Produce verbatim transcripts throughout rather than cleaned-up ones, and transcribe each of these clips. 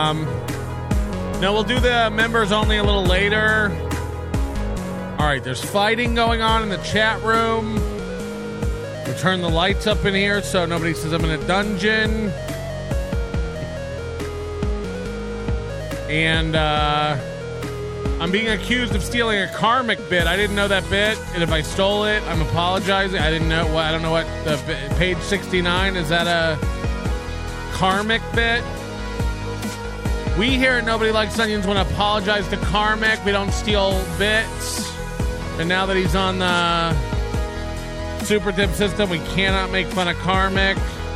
Um, no, we'll do the members only a little later. All right, there's fighting going on in the chat room. We'll turn the lights up in here so nobody says I'm in a dungeon. And uh, I'm being accused of stealing a karmic bit. I didn't know that bit, and if I stole it, I'm apologizing. I didn't know what. I don't know what the page sixty-nine is. That a karmic bit? We here at Nobody Likes Onions want to apologize to Karmic. We don't steal bits. And now that he's on the Super Tip system, we cannot make fun of Karmic.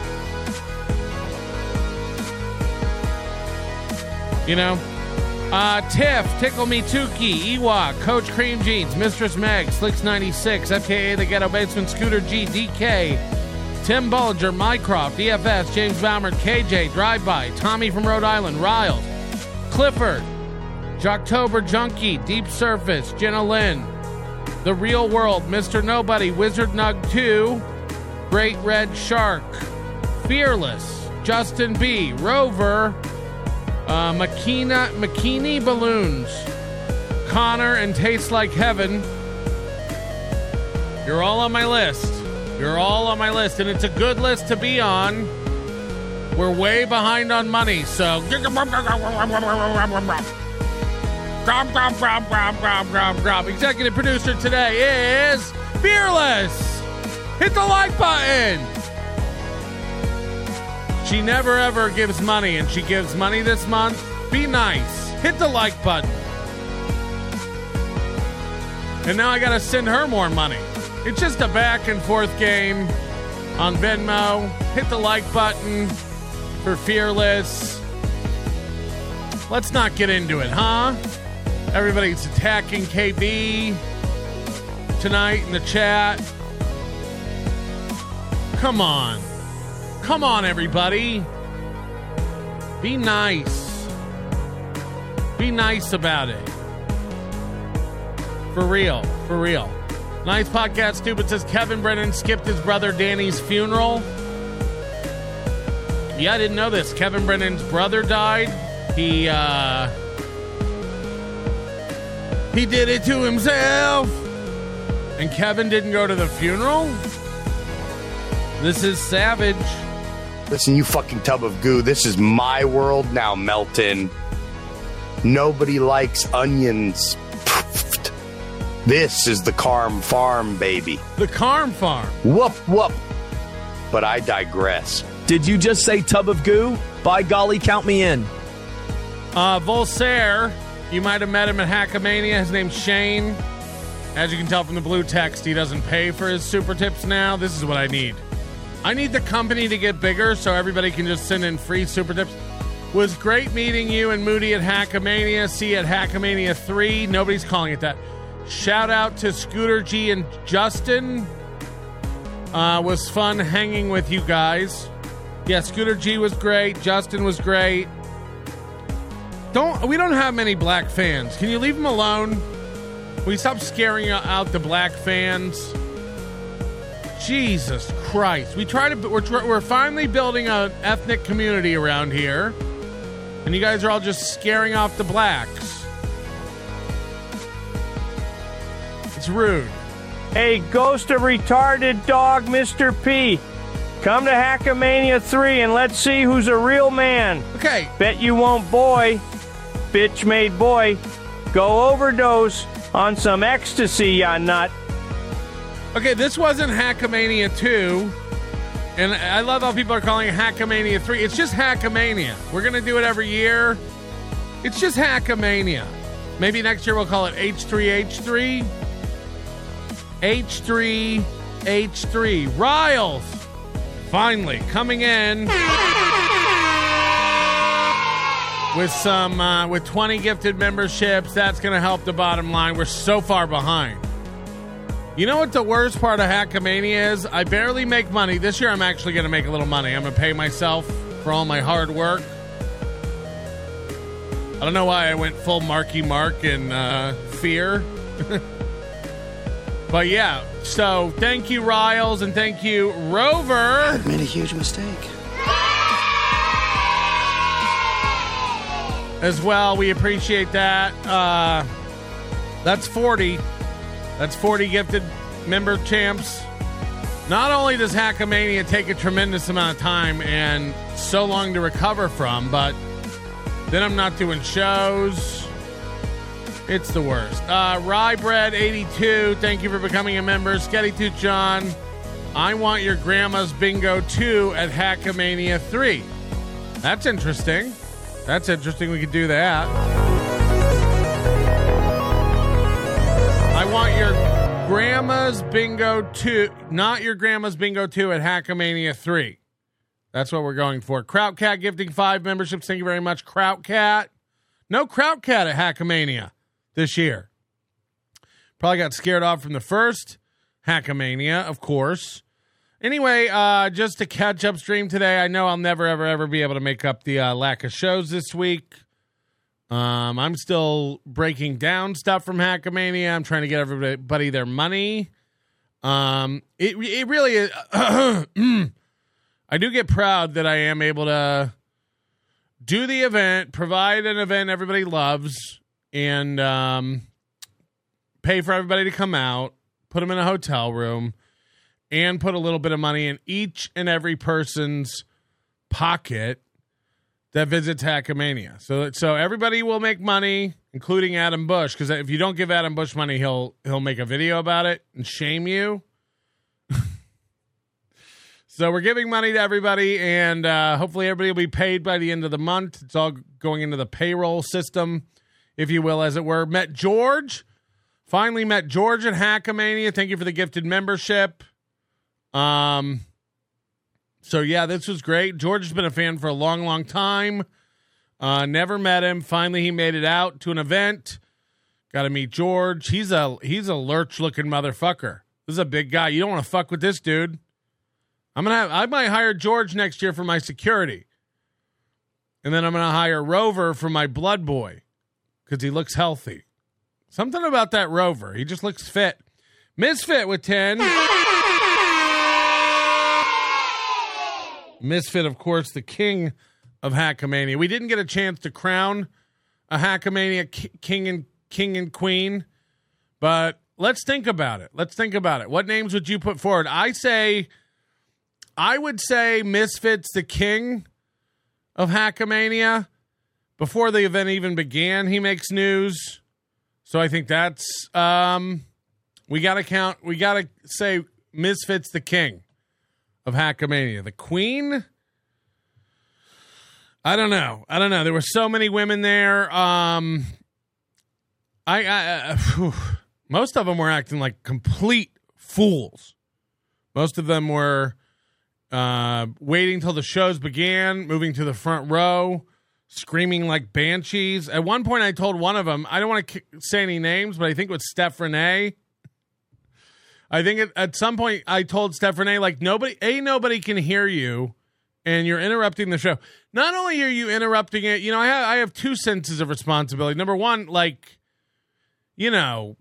You know? Uh, Tiff, Tickle Me Tukey, Ewok, Coach Cream Jeans, Mistress Meg, Slicks ninety-six, F K A The Ghetto Basement, Scooter G, D K, Tim Bollinger, Mycroft, D F S, James Baumert, K J, Drive-By, Tommy from Rhode Island, Riles, Clifford, Jocktober Junkie, Deep Surface, Jenna Lynn, The Real World, Mister Nobody, Wizard Nug two, Great Red Shark, Fearless, Justin B, Rover, uh, Makina, Makini Balloons, Connor, and Tastes Like Heaven. You're all on my list. You're all on my list, and it's a good list to be on. We're way behind on money, so... Executive producer today is Fearless. Hit the like button. She never ever gives money, and she gives money this month. Be nice. Hit the like button. And now I gotta send her more money. It's just a back and forth game on Venmo. Hit the like button for Fearless. Let's not get into it, huh? Everybody's attacking K B tonight in the chat. Come on. Come on, everybody. Be nice. Be nice about it. For real. For real. Nice Podcast Stupid says Kevin Brennan skipped his brother Danny's funeral. Yeah, I didn't know this. Kevin Brennan's brother died. He, uh... He did it to himself. And Kevin didn't go to the funeral? This is savage. Listen, you fucking tub of goo. This is my world now, Melton. Nobody likes onions. This is the Carm Farm, baby. The Carm Farm. Whoop, whoop. But I digress. Did you just say tub of goo? By golly, count me in. Uh, Voltaire, you might have met him at Hackamania. His name's Shane. As you can tell from the blue text, he doesn't pay for his super tips now. This is what I need. I need the company to get bigger so everybody can just send in free super tips. Was great meeting you and Moody at Hackamania. See you at Hackamania three. Nobody's calling it that. Shout out to Scooter G and Justin. Uh, was fun hanging with you guys. Yeah, Scooter G was great. Justin was great. Don't we don't have many black fans. Can you leave them alone? Will you stop scaring out the black fans? Jesus Christ. We try to we're we're finally building an ethnic community around here. And you guys are all just scaring off the blacks. It's rude. Hey, ghost of retarded dog, Mister P. Come to Hackamania three and let's see who's a real man. Okay. Bet you won't, boy. Bitch made boy. Go overdose on some ecstasy, ya nut. Okay, this wasn't Hackamania two. And I love how people are calling it Hackamania three. It's just Hackamania. We're going to do it every year. It's just Hackamania. Maybe next year we'll call it H three H three. H three H three. Riles. Finally coming in with some uh, with twenty gifted memberships. That's going to help the bottom line. We're so far behind. You know what the worst part of Hackamania is? I barely make money. This year I'm actually going to make a little money. I'm going to pay myself for all my hard work. I don't know why I went full Marky Mark and uh, Fear. But yeah, so thank you, Riles, and thank you, Rover. I made a huge mistake. as well. We appreciate that. Uh, that's forty. That's forty gifted member champs. Not only does Hackamania take a tremendous amount of time and so long to recover from, but then I'm not doing shows. It's the worst. Uh, Rye eighty-two, thank you for becoming a member. Sketty Toot John, I want your grandma's bingo two at Hackamania three. That's interesting. That's interesting. We could do that. I want your grandma's bingo two, not your grandma's bingo two at Hackamania three. That's what we're going for. Krautcat gifting five memberships. Thank you very much, Krautcat. No Krautcat at Hackamania this year. Probably got scared off from the first Hackamania, of course. Anyway, uh, just to catch up stream today, I know I'll never, ever, ever be able to make up the uh, lack of shows this week. Um, I'm still breaking down stuff from Hackamania. I'm trying to get everybody their money. Um, it, it really is. I do get proud that I am able to do the event, provide an event everybody loves, and um, pay for everybody to come out, put them in a hotel room, and put a little bit of money in each and every person's pocket that visits Hackamania. So so everybody will make money, including Adam Bush, because if you don't give Adam Bush money, he'll he'll make a video about it and shame you. So we're giving money to everybody, and uh, hopefully everybody will be paid by the end of the month. It's all going into the payroll system, if you will, as it were. Met George. Finally met George at Hackamania. Thank you for the gifted membership. Um, so yeah, this was great. George has been a fan for a long, long time. Uh, never met him. Finally, he made it out to an event. Got to meet George. He's a, he's a lurch looking motherfucker. This is a big guy. You don't want to fuck with this dude. I'm going to have, I might hire George next year for my security. And then I'm going to hire Rover for my blood boy because he looks healthy. Something about that Rover. He just looks fit. Misfit with ten. Misfit, of course, the king of Hackamania. We didn't get a chance to crown a Hackamania ki- king and king and queen, but let's think about it. Let's think about it. What names would you put forward? I say, I would say Misfit's the king of Hackamania. Before the event even began, he makes news. So I think that's, um, we got to count, we got to say Misfit's the king of Hackamania. The queen? I don't know. I don't know. There were so many women there. Um, I, I uh, whew, most of them were acting like complete fools. Most of them were uh, waiting till the shows began, moving to the front row, screaming like banshees. At one point, I told one of them, I don't want to say any names, but I think it was Steph Renee. I think at, at some point I told Steph Renee, like, nobody, A, nobody can hear you, and you're interrupting the show. Not only are you interrupting it, you know, I have, I have two senses of responsibility. Number one, like, you know,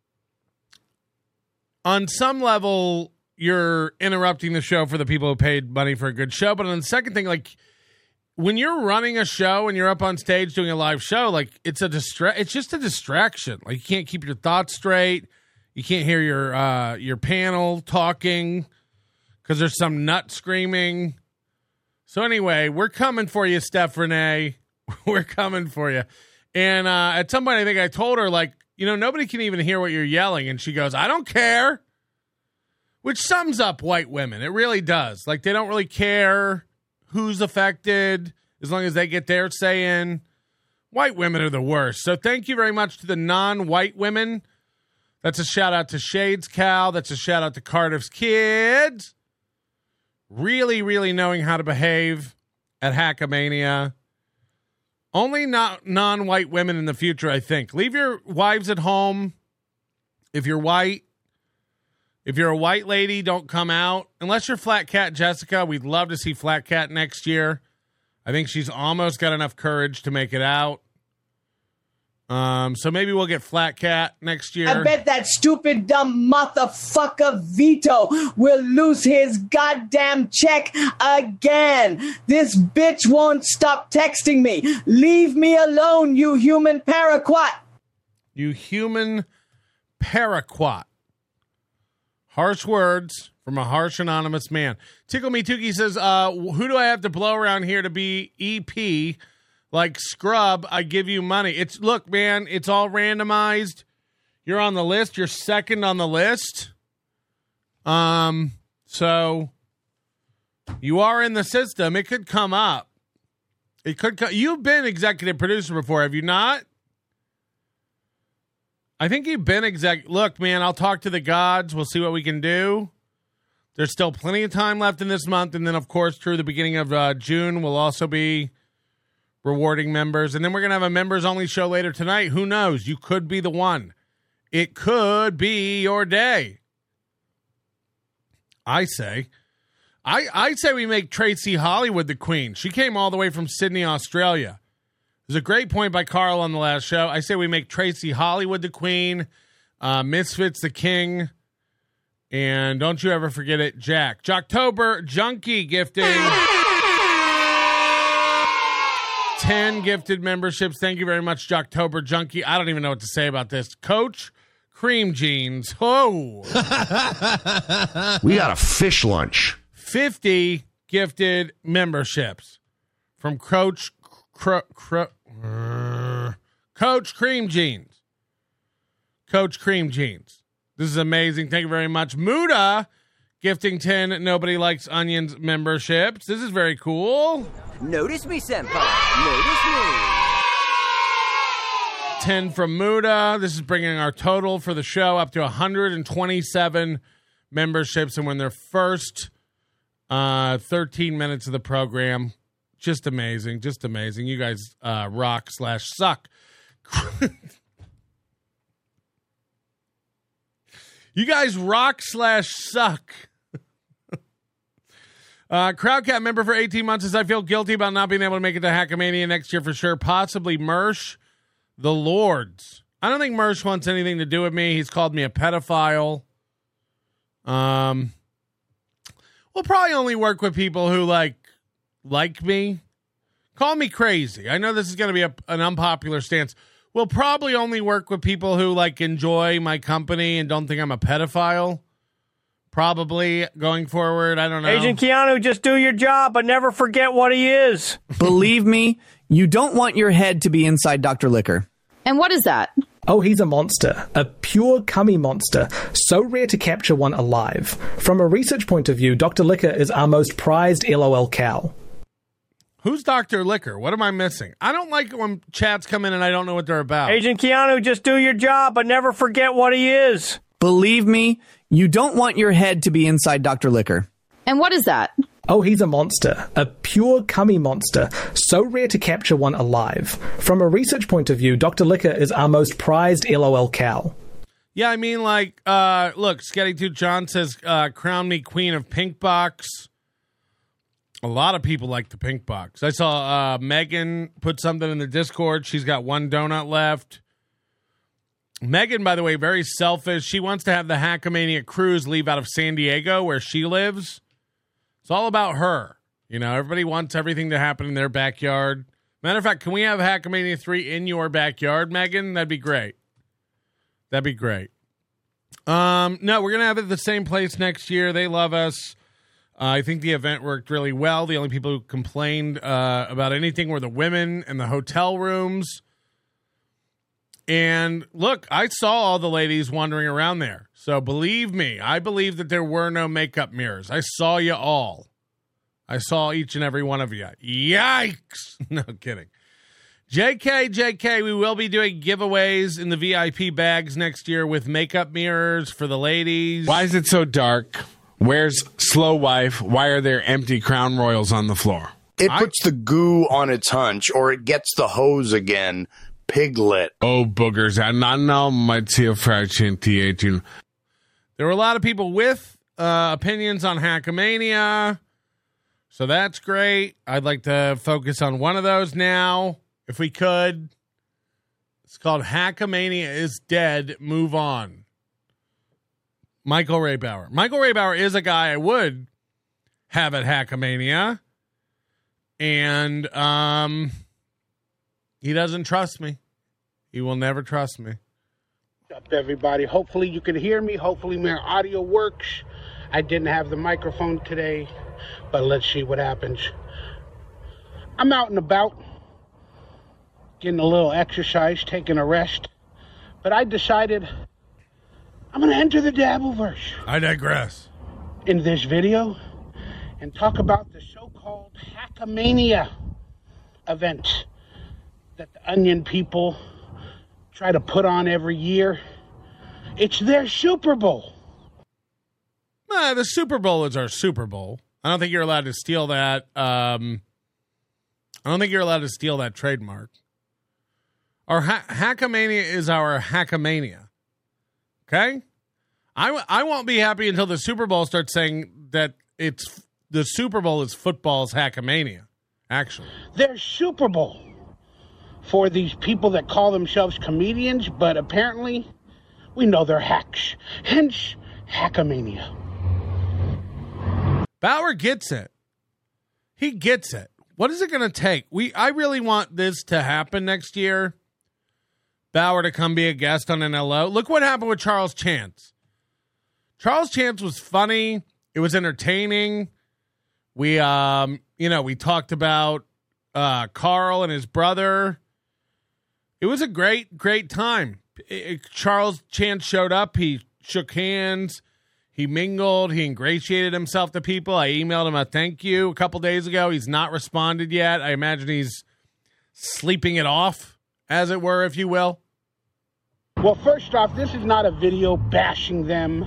on some level, you're interrupting the show for the people who paid money for a good show. But on the second thing, like, when you're running a show and you're up on stage doing a live show, like, it's a distra- it's just a distraction. Like, you can't keep your thoughts straight. You can't hear your uh, your panel talking because there's some nut screaming. So anyway, we're coming for you, Steph Renee. We're coming for you. And uh, at some point, I think I told her, like, you know, nobody can even hear what you're yelling. And she goes, I don't care. Which sums up white women. It really does. Like, they don't really care who's affected as long as they get their say in. White women are the worst. So thank you very much to the non-white women. That's a shout out to Shades Cal. That's a shout out to Cardiff's kids. Really, really knowing how to behave at Hackamania. Only not non-white women in the future, I think. Leave your wives at home. If you're white, if you're a white lady, don't come out. Unless you're Flat Cat Jessica, we'd love to see Flat Cat next year. I think she's almost got enough courage to make it out. Um, so maybe we'll get Flat Cat next year. I bet that stupid, dumb motherfucker Vito will lose his goddamn check again. This bitch won't stop texting me. Leave me alone, you human paraquat. You human paraquat. Harsh words from a harsh anonymous man. Tickle Me Tukey says, uh, who do I have to blow around here to be E P? Like Scrub, I give you money. It's look, man, it's all randomized. You're on the list. You're second on the list. Um, so you are in the system. It could come up. It could. Co- You've been executive producer before, have you not? I think you've been exec. Look, man, I'll talk to the gods. We'll see what we can do. There's still plenty of time left in this month, and then, of course, through the beginning of uh, June, we'll also be rewarding members. And then we're going to have a members-only show later tonight. Who knows? You could be the one. It could be your day. I say. I, I say we make Tracy Hollywood the queen. She came all the way from Sydney, Australia. It was a great point by Carl on the last show. I say we make Tracy Hollywood the queen, uh, Misfits the king, and don't you ever forget it, Jack. Jocktober Junkie gifting ten gifted memberships. Thank you very much, Jocktober Junkie. I don't even know what to say about this. Coach Cream Jeans. Oh. We got a fish lunch. fifty gifted memberships from Coach Cro- Cro- uh, Coach Cream Jeans. Coach Cream Jeans. This is amazing. Thank you very much. Muda gifting ten Nobody Likes Onions memberships. This is very cool. Notice me, senpai. Notice me. ten from Muda. This is bringing our total for the show up to one hundred twenty-seven memberships. And when their first uh, thirteen minutes of the program, just amazing. Just amazing. You guys uh, rock slash suck. You guys rock slash suck. uh, Crowdcat member for eighteen months says, I feel guilty about not being able to make it to Hackamania next year for sure. Possibly Mersh, the Lords. I don't think Mersh wants anything to do with me. He's called me a pedophile. Um, we'll probably only work with people who like like me. Call me crazy. I know this is going to be a, an unpopular stance. We'll probably only work with people who like enjoy my company and don't think I'm a pedophile. Probably going forward. I don't know. Agent Keanu, just do your job, but never forget what he is. Believe me, you don't want your head to be inside Doctor Liquor. And what is that? Oh, he's a monster. A pure cummy monster. So rare to capture one alive. From a research point of view, Doctor Liquor is our most prized LOL cow. Who's Doctor Liquor? What am I missing? I don't like it when chats come in and I don't know what they're about. Agent Keanu, just do your job, but never forget what he is. Believe me, you don't want your head to be inside Doctor Liquor. And what is that? Oh, he's a monster. A pure cummy monster. So rare to capture one alive. From a research point of view, Doctor Liquor is our most prized LOL cow. Yeah, I mean, like, uh, look, Sketty Two John says, uh, crown me queen of Pink Box. A lot of people like the Pink Box. I saw uh, Megan put something in the Discord. She's got one donut left. Megan, by the way, very selfish. She wants to have the Hackamania cruise leave out of San Diego, where she lives. It's all about her. You know, everybody wants everything to happen in their backyard. Matter of fact, can we have Hackamania three in your backyard, Megan? That'd be great. That'd be great. Um, no, we're going to have it at the same place next year. They love us. Uh, I think the event worked really well. The only people who complained uh, about anything were the women and the hotel rooms. And look, I saw all the ladies wandering around there. So believe me, I believe that there were no makeup mirrors. I saw you all. I saw each and every one of you. Yikes. No kidding. J K, J K, we will be doing giveaways in the V I P bags next year with makeup mirrors for the ladies. Why is it so dark? Where's Slow Wife? Why are there empty Crown Royals on the floor? It puts I, the goo on its hunch, or it gets the hose again. Piglet. Oh, boogers. I not know my teal fraction T eighteen. There were a lot of people with uh, opinions on Hackamania, so that's great. I'd like to focus on one of those now, if we could. It's called Hackamania is Dead. Move on. Michael Raybauer. Michael Raybauer is a guy I would have at Hackamania. And um, he doesn't trust me. He will never trust me. Up, everybody. Hopefully you can hear me. Hopefully my audio works. I didn't have the microphone today, but let's see what happens. I'm out and about, getting a little exercise, taking a rest, but I decided I'm going to enter the Dabbleverse. I digress. In this video, and talk about the so-called Hackamania event that the Onion people try to put on every year. It's their Super Bowl. Uh, the Super Bowl is our Super Bowl. I don't think you're allowed to steal that. Um, I don't think you're allowed to steal that trademark. Our ha- Hackamania is our Hackamania. Okay? I, w- I won't be happy until the Super Bowl starts saying that it's the Super Bowl is football's Hackamania, actually. Their Super Bowl for these people that call themselves comedians, but apparently we know they're hacks. Hence, Hackamania. Bauer gets it. He gets it. What is it going to take? We I really want this to happen next year. Bauer to come be a guest on N L O. Look what happened with Charles Chance. Charles Chance was funny. It was entertaining. We, um, you know, we talked about uh, Carl and his brother. It was a great, great time. It, it, Charles Chance showed up. He shook hands. He mingled. He ingratiated himself to people. I emailed him a thank you a couple days ago. He's not responded yet. I imagine he's sleeping it off, as it were, if you will. Well, first off, this is not a video bashing them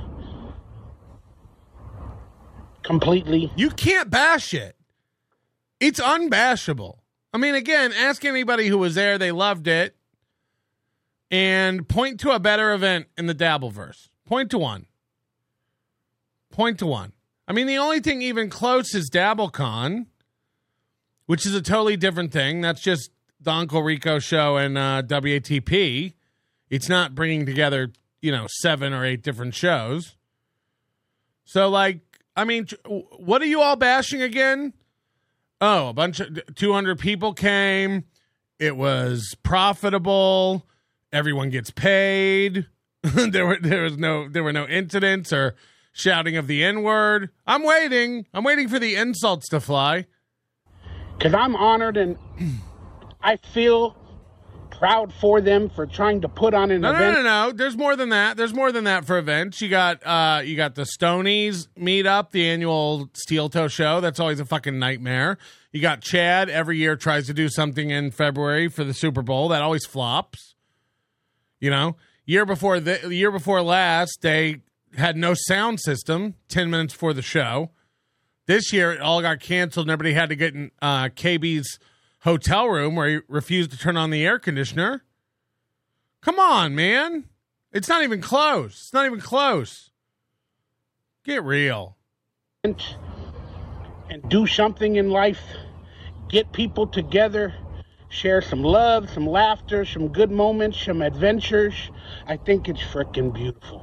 completely. You can't bash it. It's unbashable. I mean, again, ask anybody who was there. They loved it. And point to a better event in the Dabbleverse. Point to one. Point to one. I mean, the only thing even close is DabbleCon, which is a totally different thing. That's just the Uncle Rico show and uh, W A T P. It's not bringing together, you know, seven or eight different shows. So, like, I mean, what are you all bashing again? Oh, a bunch of two hundred people came. It was profitable. Everyone gets paid. there were there was no there were no incidents or shouting of the N-word. I'm waiting. I'm waiting for the insults to fly. Because I'm honored and I feel proud for them for trying to put on an no, event. No, no, no. There's more than that. There's more than that for events. You got uh, you got the Stonies meetup, the annual Steel Toe show. That's always a fucking nightmare. You got Chad every year tries to do something in February for the Super Bowl. That always flops. You know, year before the year before last, they had no sound system ten minutes before the show. This year, it all got canceled and everybody had to get in uh, K B's hotel room where he refused to turn on the air conditioner. Come on, man. It's not even close. It's not even close. Get real. And, and do something in life. Get people together. Share some love, some laughter, some good moments, some adventures. I think it's freaking beautiful.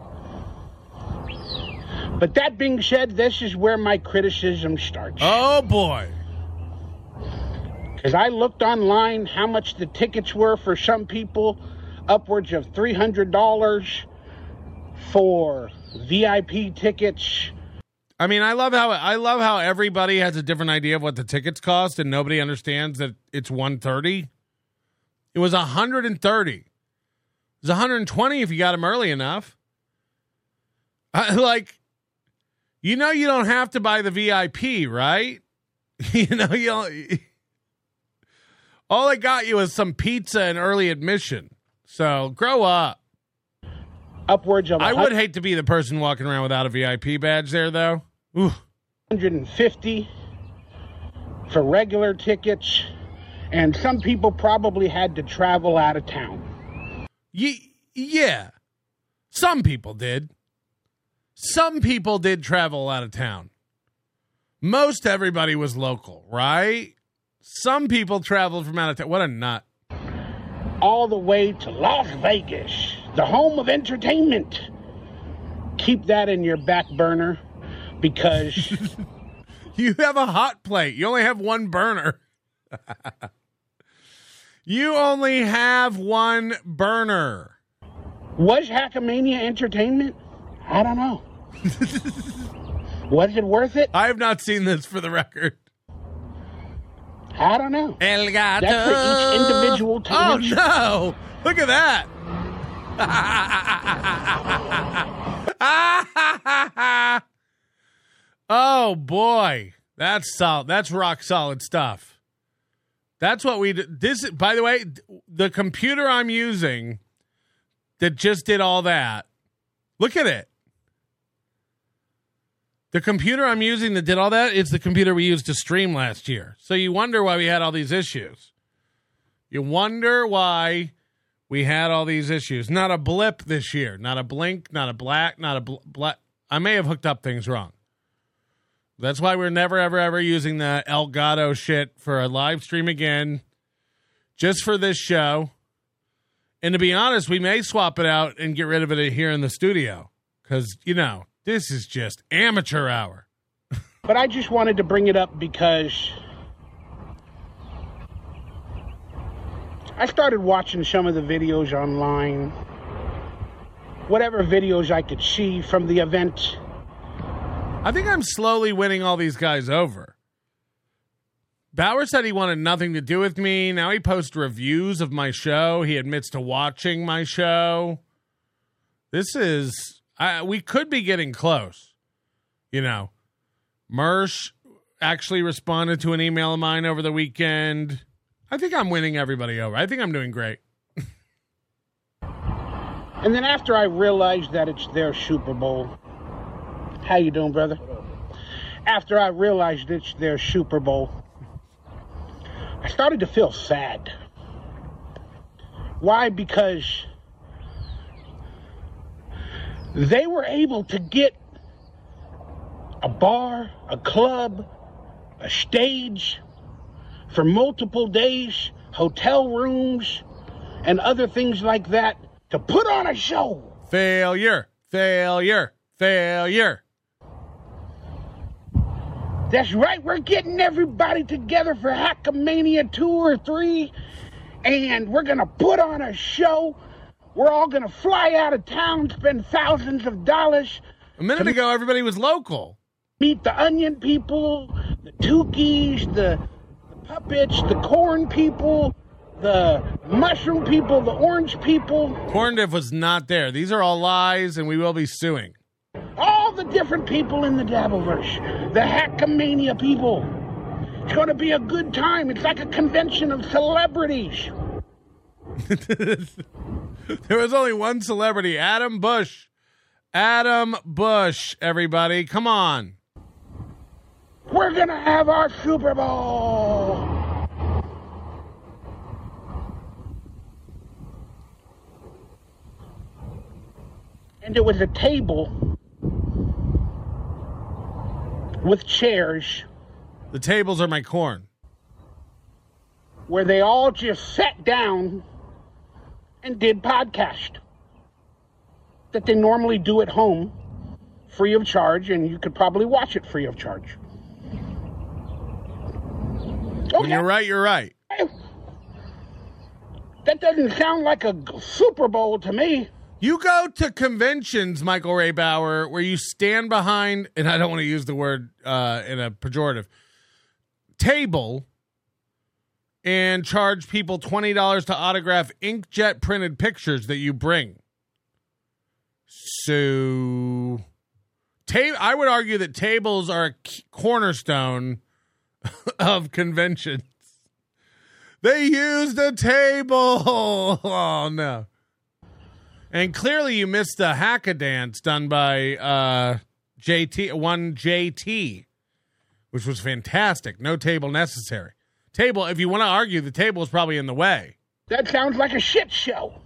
But that being said, this is where my criticism starts. Oh, boy. Because I looked online how much the tickets were for some people, upwards of three hundred dollars for V I P tickets. I mean, I love how I love how everybody has a different idea of what the tickets cost, and nobody understands that it's one hundred thirty dollars. It was one hundred thirty dollars. It was one hundred twenty dollars if you got them early enough. I, like, you know, you don't have to buy the V I P, right? you know, you don't, all I got you was some pizza and early admission. So grow up. Upwards of I would hate to be the person walking around without a V I P badge there, though. Ooh. one hundred fifty for regular tickets, and some people probably had to travel out of town. Ye- yeah, some people did. Some people did travel out of town. Most everybody was local, right? Some people traveled from out of town. What a nut. all the way to Las Vegas, the home of entertainment. Keep that in your back burner because you have a hot plate. You only have one burner. You only have one burner. Was Hackamania entertainment? I don't know. Was it worth it? I have not seen this, for the record. I don't know. El Gato. That's for each individual to Oh, each. no. Look at that. Oh, boy. That's solid. That's rock solid stuff. That's what we did. This, by the way, the computer I'm using that just did all that. Look at it. The computer I'm using that did all that is the computer we used to stream last year. So you wonder why we had all these issues. You wonder why we had all these issues. Not a blip this year. Not a blink, not a black, not a bl- black. I may have hooked up things wrong. That's why we're never, ever, ever using the Elgato shit for a live stream again, just for this show. And to be honest, we may swap it out and get rid of it here in the studio because, you know, this is just amateur hour. But I just wanted to bring it up because I started watching some of the videos online, whatever videos I could see from the event. I think I'm slowly winning all these guys over. Bauer said he wanted nothing to do with me. Now he posts reviews of my show. He admits to watching my show. This is, I, we could be getting close. You know, Mersh actually responded to an email of mine over the weekend. I think I'm winning everybody over. I think I'm doing great. And then after I realized that it's their Super Bowl, how you doing, brother? After I realized it's their Super Bowl, I started to feel sad. Why? Because they were able to get a bar, a club, a stage for multiple days, hotel rooms, and other things like that to put on a show. Failure, failure, failure. That's right, we're getting everybody together for Hackamania two or three, and we're going to put on a show. We're all going to fly out of town, spend thousands of dollars. A minute ago, everybody was local. Meet the Onion people, the Tukis, the, the Puppets, the Corn people, the Mushroom people, the Orange people. Corn Diff was not there. These are all lies, and we will be suing. All the different people in the Dabbleverse, the Hackamania people. It's going to be a good time. It's like a convention of celebrities. There was only one celebrity, Adam Bush. Adam Bush, everybody. Come on. We're going to have our Super Bowl. And it was a table with chairs. The tables are my corn. Where they all just sat down and did podcast that they normally do at home free of charge, and you could probably watch it free of charge. Okay. When you're right, you're right. That doesn't sound like a Super Bowl to me. You go to conventions, Michael Ray Bauer, where you stand behind, and I don't want to use the word uh, in a pejorative, table, and charge people twenty dollars to autograph inkjet printed pictures that you bring. So, ta- I would argue that tables are a cornerstone of conventions. They used a table. Oh, no. And clearly you missed the Hack-A-Dance done by uh, J T, one J T, which was fantastic. No table necessary. Table, if you want to argue, the table is probably in the way. That sounds like a shit show.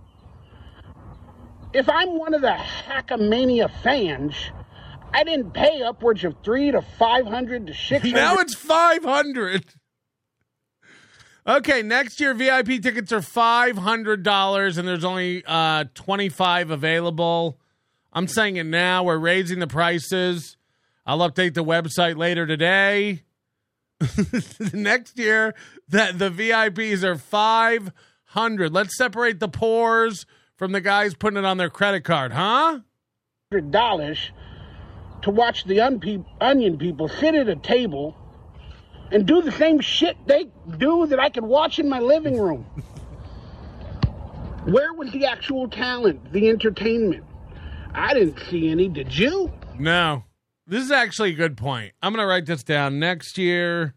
If I'm one of the Hackamania fans, I didn't pay upwards of three to five hundred to six hundred. Now it's five hundred. Okay, next year V I P tickets are five hundred dollars and there's only uh, twenty-five available. I'm saying it now. We're raising the prices. I'll update the website later today. Next year, that the V I Ps are five hundred. Let's separate the poors from the guys putting it on their credit card, huh? one hundred dollars to watch the un- onion people sit at a table and do the same shit they do that I could watch in my living room. Where was the actual talent, the entertainment? I didn't see any. Did you? No. This is actually a good point. I'm going to write this down. Next year,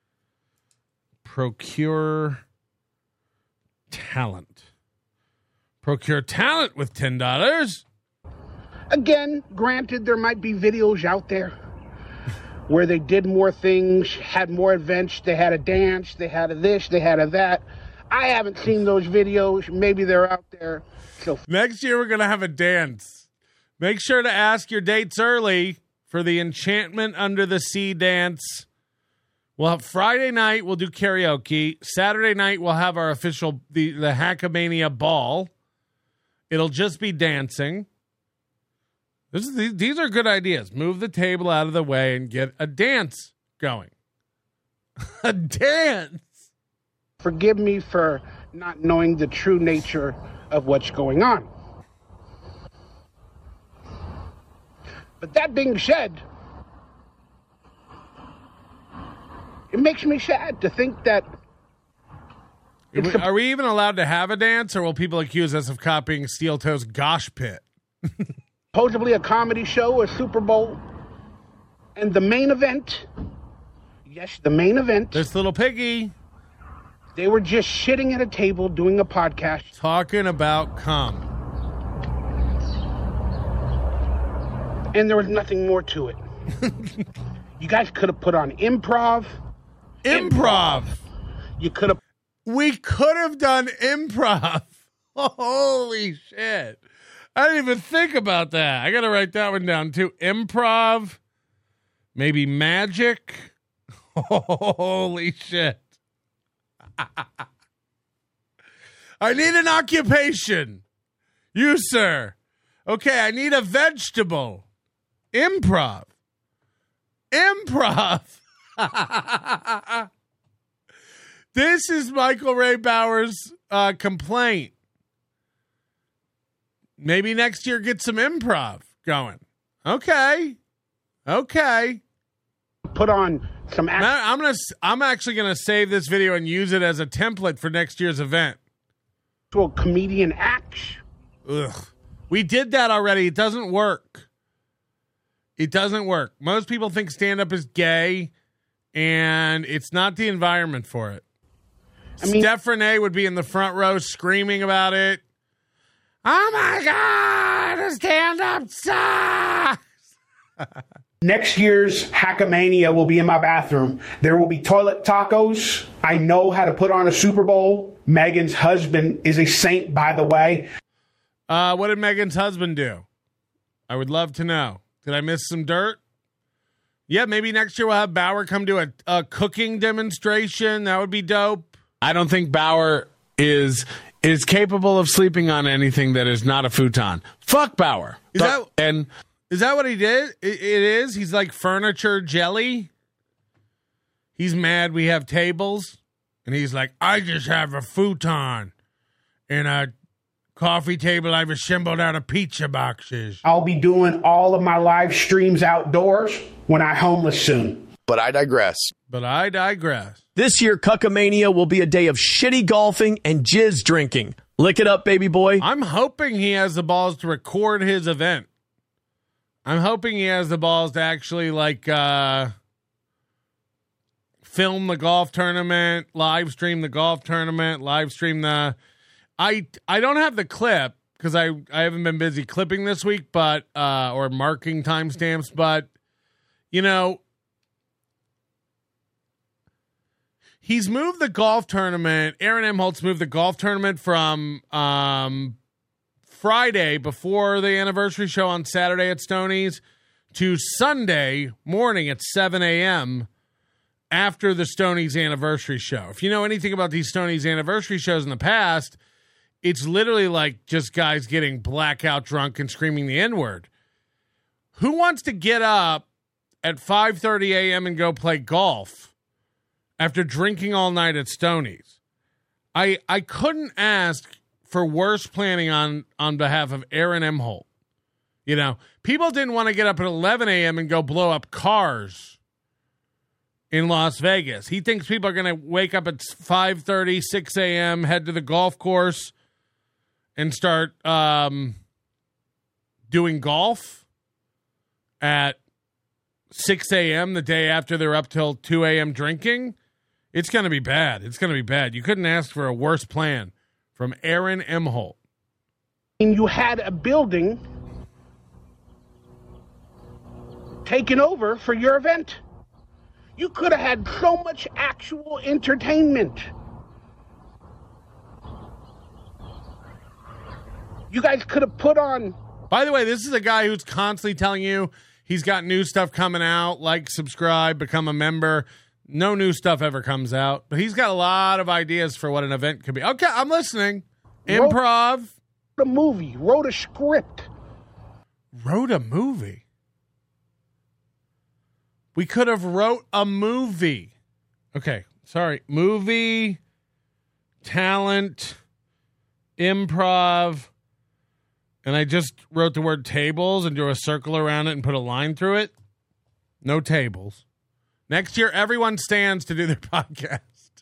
procure talent. Procure talent with ten dollars. Again, granted, there might be videos out there where they did more things, had more events, they had a dance, they had a this, they had a that. I haven't seen those videos. Maybe they're out there. So next year we're going to have a dance. Make sure to ask your dates early for the Enchantment Under the Sea dance. Well, have Friday night we'll do karaoke. Saturday night we'll have our official the the Hackamania ball. It'll just be dancing. This is, these are good ideas. Move the table out of the way and get a dance going. A dance. Forgive me for not knowing the true nature of what's going on. But that being said, it makes me sad to think that... Are, are we even allowed to have a dance, or will people accuse us of copying Steel Toe's Gosh Pit? Supposedly a comedy show, a Super Bowl, and the main event, yes, the main event. This little piggy. They were just sitting at a table doing a podcast. Talking about cum. And there was nothing more to it. You guys could have put on improv. Improv. improv. You could have. We could have done improv. Holy shit. I didn't even think about that. I got to write that one down too. Improv. Maybe magic. Holy shit. I need an occupation. You, sir. Okay, I need a vegetable. Improv. Improv. This is Michael Ray Bauer's uh, complaint. Maybe next year get some improv going. Okay. Okay. Put on some act- I'm gonna I'm actually gonna save this video and use it as a template for next year's event. To a comedian acts. Ugh. We did that already. It doesn't work. It doesn't work. Most people think stand-up is gay, and it's not the environment for it. I mean, Steph Renee would be in the front row screaming about it. Oh my God, stand-up sucks! Next year's Hackamania will be in my bathroom. There will be toilet tacos. I know how to put on a Super Bowl. Megan's husband is a saint, by the way. Uh, what did Megan's husband do? I would love to know. Did I miss some dirt? Yeah, maybe next year we'll have Bauer come do a, a cooking demonstration. That would be dope. I don't think Bauer is is capable of sleeping on anything that is not a futon. Fuck Bauer. Is that and is that what he did? It, it is. He's like furniture jelly. He's mad we have tables, and he's like, I just have a futon and a coffee table I've assembled out of pizza boxes. I'll be doing all of my live streams outdoors when I'm homeless soon. But I digress. But I digress. This year, Cuckamania will be a day of shitty golfing and jizz drinking. Lick it up, baby boy. I'm hoping he has the balls to record his event. I'm hoping he has the balls to actually, like, uh, film the golf tournament, live stream the golf tournament, live stream the... I I don't have the clip because I, I haven't been busy clipping this week, but uh, or marking timestamps, but, you know, he's moved the golf tournament. Aaron M. Holtz moved the golf tournament from um, Friday before the anniversary show on Saturday at Stoney's to Sunday morning at seven a.m. after the Stoney's anniversary show. If you know anything about these Stoney's anniversary shows in the past, it's literally like just guys getting blackout drunk and screaming the N-word. Who wants to get up at five thirty a.m. and go play golf after drinking all night at Stoney's? I I couldn't ask for worse planning on, on behalf of Aaron Emholt. You know, people didn't want to get up at eleven a.m. and go blow up cars in Las Vegas. He thinks people are going to wake up at five thirty, six a.m., head to the golf course, and start um, doing golf at six a.m. the day after they're up till two a.m. drinking. It's going to be bad. It's going to be bad. You couldn't ask for a worse plan from Aaron Emholt. You had a building taken over for your event. You could have had so much actual entertainment. You guys could have put on... By the way, this is a guy who's constantly telling you he's got new stuff coming out. Like, subscribe, become a member. No new stuff ever comes out. But he's got a lot of ideas for what an event could be. Okay, I'm listening. Improv. Wrote a movie. Wrote a script. Wrote a movie? We could have wrote a movie. Okay, sorry. Movie, talent, improv, and I just wrote the word tables and drew a circle around it and put a line through it. No tables. Next year, everyone stands to do their podcast.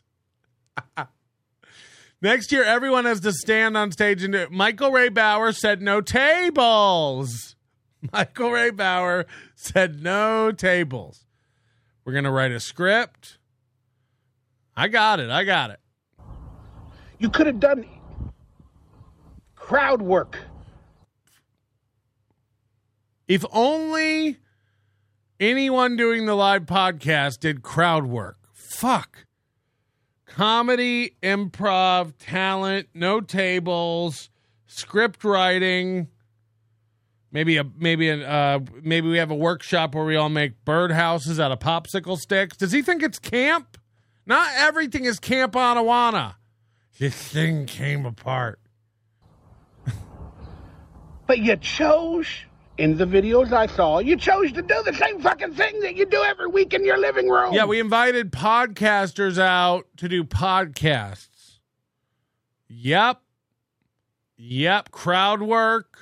Next year, everyone has to stand on stage and do it. Michael Ray Bauer said no tables. Michael Ray Bauer said no tables. We're going to write a script. I got it. I got it. You could have done crowd work. If only anyone doing the live podcast did crowd work. Fuck. Comedy, improv, talent, no tables, script writing. Maybe a maybe a uh, maybe we have a workshop where we all make birdhouses out of popsicle sticks. Does he think it's camp? Not everything is Camp Anawana. This thing came apart. But you chose, in the videos I saw, you chose to do the same fucking thing that you do every week in your living room. Yeah, we invited podcasters out to do podcasts. Yep. Yep. Crowd work.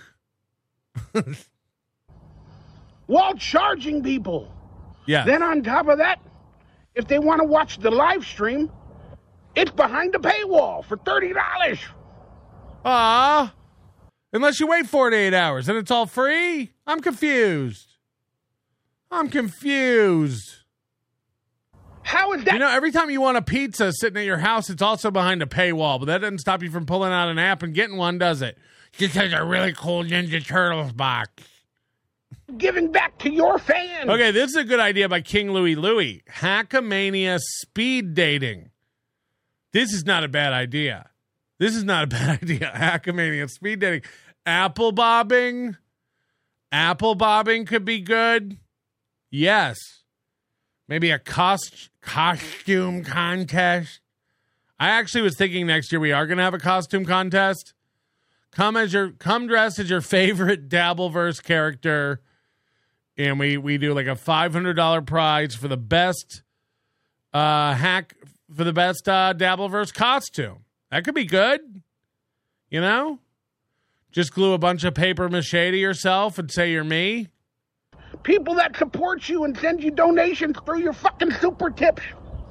While charging people. Yeah. Then on top of that, if they want to watch the live stream, it's behind a paywall for thirty dollars. Ah. Unless you wait forty-eight hours and it's all free? I'm confused. I'm confused. How is that? You know, every time you want a pizza sitting at your house, it's also behind a paywall, but that doesn't stop you from pulling out an app and getting one, does it? Just has a really cool Ninja Turtles box. Giving back to your fans. Okay, this is a good idea by King Louie Louie. Hackamania speed dating. This is not a bad idea. This is not a bad idea. Hackamania speed dating. Apple bobbing. Apple bobbing could be good. Yes. Maybe a cost costume contest. I actually was thinking next year we are going to have a costume contest. Come as your come dressed as your favorite Dabbleverse character, and we we do like a five hundred dollars prize for the best uh, hack for the best uh, Dabbleverse costume. That could be good. You know, just glue a bunch of paper mache to yourself and say you're me. People that support you and send you donations through your fucking super tips.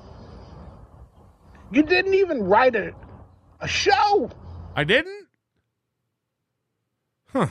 You didn't even write a a show. I didn't? Huh.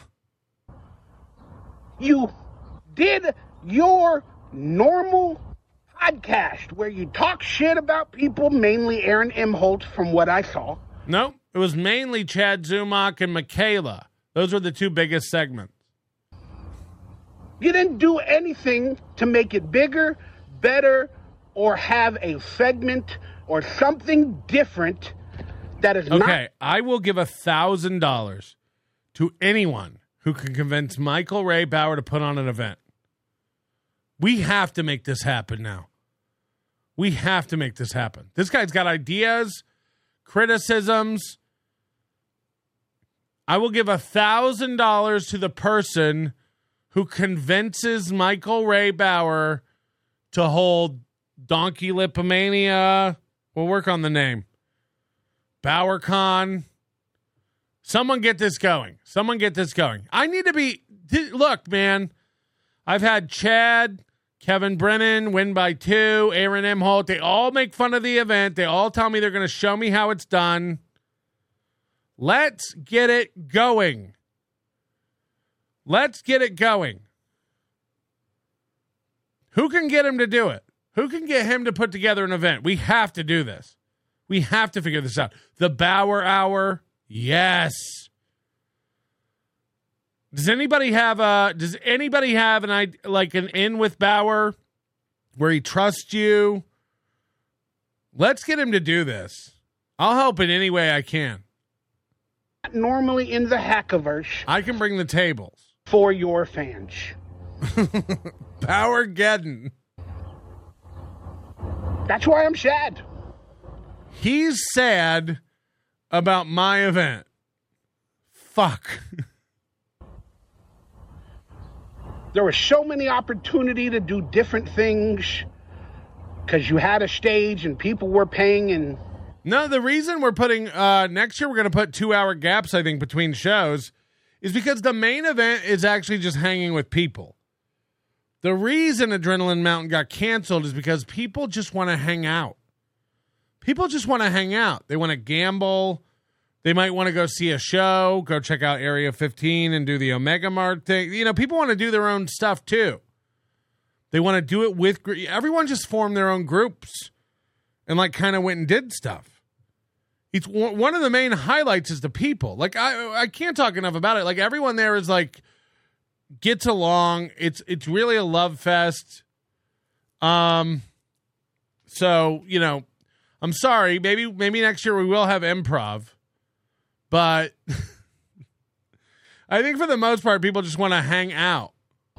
You did your normal podcast where you talk shit about people, mainly Aaron Emholt, from what I saw. No, it was mainly Chad Zumach and Michaela. Those were the two biggest segments. You didn't do anything to make it bigger, better, or have a segment or something different that is okay, not... Okay, I will give a thousand dollars to anyone who can convince Michael Ray Bauer to put on an event. We have to make this happen now. We have to make this happen. This guy's got ideas, criticisms. I will give a thousand dollars to the person who convinces Michael Ray Bauer to hold Donkey Lipomania. We'll work on the name. BauerCon. Someone get this going. Someone get this going. I need to be... Look, man. I've had Chad, Kevin Brennan, Win by Two, Aaron Imholt. They all make fun of the event. They all tell me they're going to show me how it's done. Let's get it going. Let's get it going. Who can get him to do it? Who can get him to put together an event? We have to do this. We have to figure this out. The Bauer Hour. Yes. Does anybody have a does anybody have an idea, like an in with Bauer where he trusts you? Let's get him to do this. I'll help in any way I can. Normally in the Hackiverse. I can bring the tables. For your fans. Bauergeddon. That's why I'm sad. He's sad about my event. Fuck. There was so many opportunity to do different things because you had a stage and people were paying. And no, the reason we're putting uh, next year we're going to put two hour gaps, I think, between shows is because the main event is actually just hanging with people. The reason Adrenaline Mountain got canceled is because people just want to hang out. People just want to hang out. They want to gamble. They might want to go see a show, go check out Area fifteen and do the Omega Mart thing. You know, people want to do their own stuff too. They want to do it with, everyone just formed their own groups and like kind of went and did stuff. It's one of the main highlights is the people. Like I, I can't talk enough about it. Like everyone there is like, gets along. It's, it's really a love fest. Um, so, you know, I'm sorry. Maybe, maybe next year we will have improv. But I think for the most part, people just want to hang out.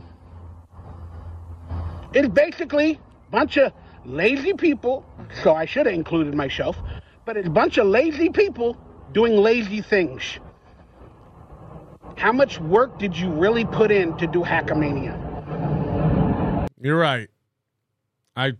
It's basically a bunch of lazy people, so I should have included myself, but it's a bunch of lazy people doing lazy things. How much work did you really put in to do Hackamania? You're right. I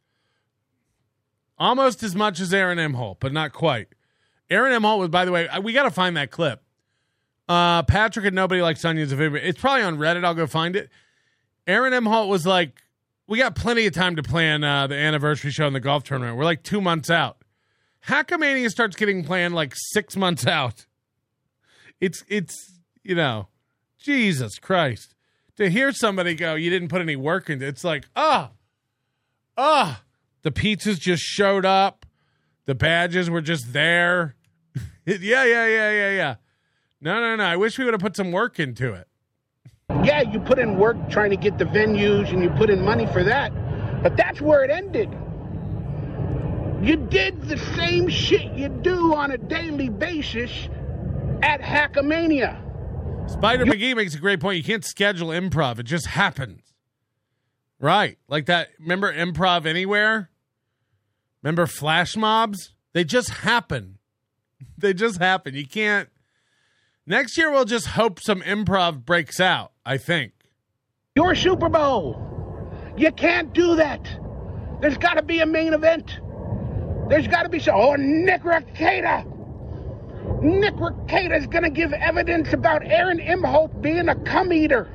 almost as much as Aaron Imholt, but not quite. Aaron Imholt was, by the way, we got to find that clip. Uh, Patrick and Nobody Likes Onions. It's probably on Reddit. I'll go find it. Aaron Imholt was like, we got plenty of time to plan uh, the anniversary show in the golf tournament. We're like two months out. Hackamania starts getting planned like six months out. It's, it's you know, Jesus Christ. To hear somebody go, you didn't put any work into it, it's like, ah, oh, ah, oh, the pizzas just showed up. The badges were just there. yeah, yeah, yeah, yeah, yeah. No, no, no. I wish we would have put some work into it. Yeah, you put in work trying to get the venues and you put in money for that. But that's where it ended. You did the same shit you do on a daily basis at Hackamania. Spider you- McGee makes a great point. You can't schedule improv. It just happens. Right. Like that. Remember Improv Anywhere? Remember flash mobs? They just happen. They just happen. You can't. Next year, we'll just hope some improv breaks out, I think. Your Super Bowl. You can't do that. There's got to be a main event. There's got to be some. Oh, Nick Rekieta. Nick Rekieta's going to give evidence about Aaron Imholt being a cum eater.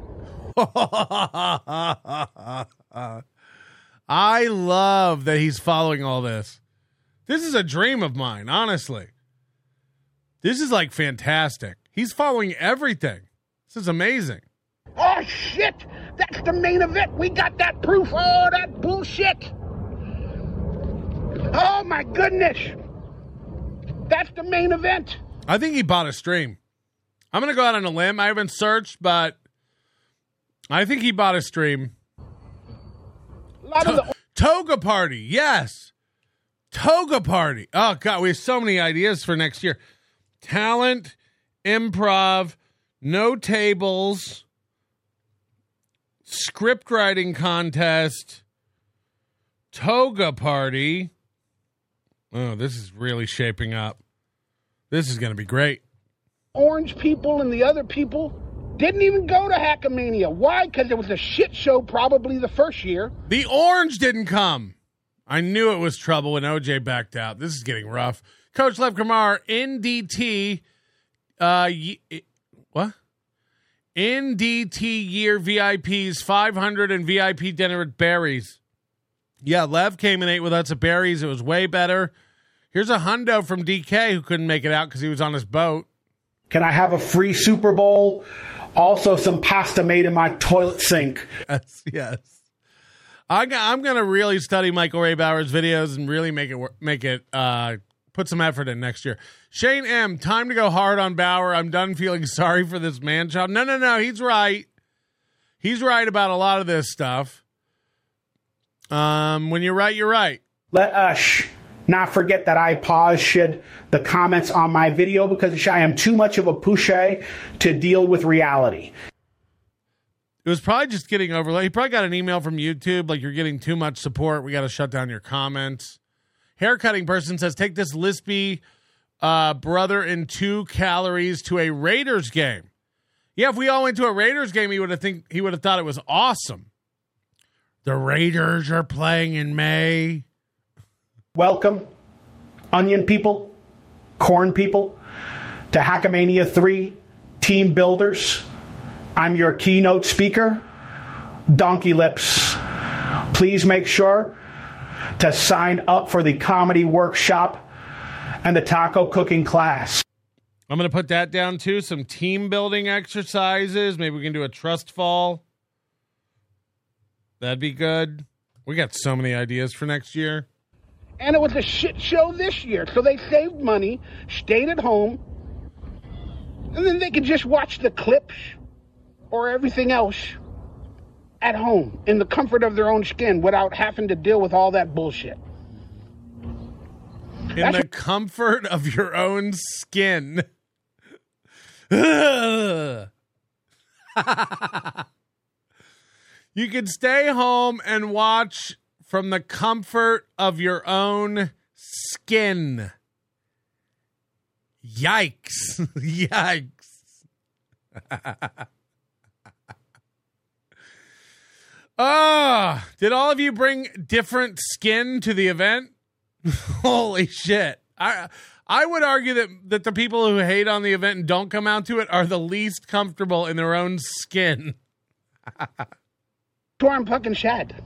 I love that he's following all this. This is a dream of mine, honestly. This is like fantastic. He's following everything. This is amazing. Oh, shit. That's the main event. We got that proof. Oh, that bullshit. Oh, my goodness. That's the main event. I think he bought a stream. I'm going to go out on a limb. I haven't searched, but I think he bought a stream. To- Toga Party, yes. Toga Party. Oh, God, we have so many ideas for next year. Talent, improv, no tables, script writing contest, Toga party. Oh, this is really shaping up. This is going to be great. Orange people and the other people didn't even go to Hackamania. Why? Because it was a shit show probably the first year. The Orange didn't come. I knew it was trouble when O J backed out. This is getting rough. Coach Lev Kamar, N D T, uh, y- what? N D T year V I Ps, five hundred and V I P dinner at Barry's. Yeah, Lev came and ate with us at Barry's. It was way better. Here's a hundo from D K who couldn't make it out because he was on his boat. Can I have a free Super Bowl? Also, some pasta made in my toilet sink. Yes, yes. I, I'm going to really study Michael Ray Bauer's videos and really make it make it uh, put some effort in next year. Shane M., time to go hard on Bauer. I'm done feeling sorry for this man child. No, no, no. He's right. He's right about a lot of this stuff. Um, when you're right, you're right. Let us not forget that I paused the comments on my video because I am too much of a pusher to deal with reality. It was probably just getting overloaded. He probably got an email from YouTube like, you're getting too much support. We got to shut down your comments. Haircutting person says, take this lispy uh, brother in two calories to a Raiders game. Yeah, if we all went to a Raiders game, he would have think he would have thought it was awesome. The Raiders are playing in May. Welcome, onion people, corn people, to Hackamania three Team Builders. I'm your keynote speaker, Donkey Lips. Please make sure to sign up for the comedy workshop and the taco cooking class. I'm going to put that down too. Some team building exercises. Maybe we can do a trust fall. That'd be good. We got so many ideas for next year. And it was a shit show this year. So they saved money, stayed at home, and then they could just watch the clips or everything else at home in the comfort of their own skin without having to deal with all that bullshit. In That's the what- comfort of your own skin. You could stay home and watch from the comfort of your own skin. Yikes. Yikes. Oh, did all of you bring different skin to the event? Holy shit. I I would argue that, that the people who hate on the event and don't come out to it are the least comfortable in their own skin. That's why I'm fucking sad.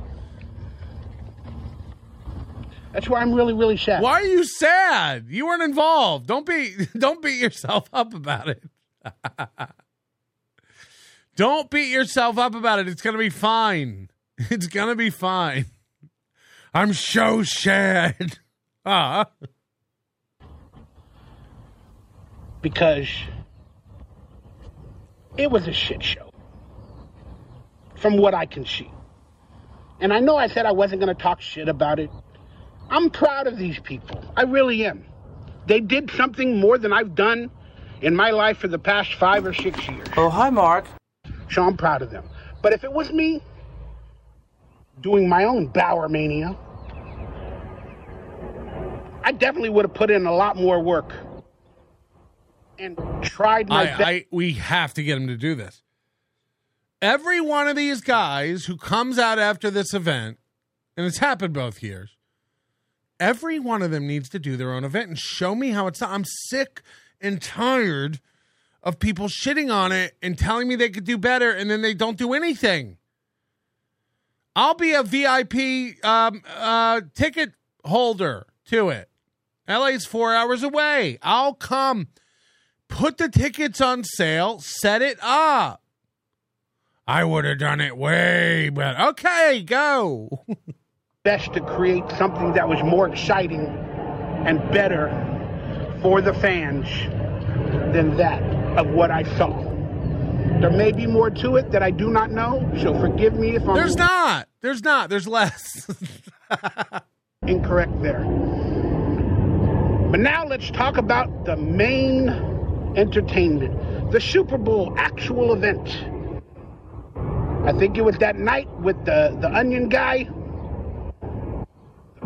That's why I'm really, really sad. Why are you sad? You weren't involved. Don't be don't beat yourself up about it. Don't beat yourself up about it. It's gonna be fine. It's gonna be fine. I'm so sad. Ah. Because it was a shit show. From what I can see. And I know I said I wasn't going to talk shit about it. I'm proud of these people. I really am. They did something more than I've done in my life for the past five or six years. Oh, hi, Mark. So I'm proud of them. But if it was me doing my own Bauer Mania, I definitely would have put in a lot more work and tried my I, best. I, we have to get him to do this. Every one of these guys who comes out after this event, and it's happened both years, every one of them needs to do their own event and show me how it's done. I'm sick and tired of people shitting on it and telling me they could do better, and then they don't do anything. I'll be a V I P um, uh, ticket holder to it. L A's four hours away. I'll come. Put the tickets on sale. Set it up. I would have done it way better. Okay, go. Best to create something that was more exciting and better for the fans than that of what I saw. There may be more to it that I do not know, so forgive me if I'm... There's not. There's not. There's less. Incorrect there. But now let's talk about the main entertainment, the Super Bowl actual event. I think it was that night with the, the Onion guy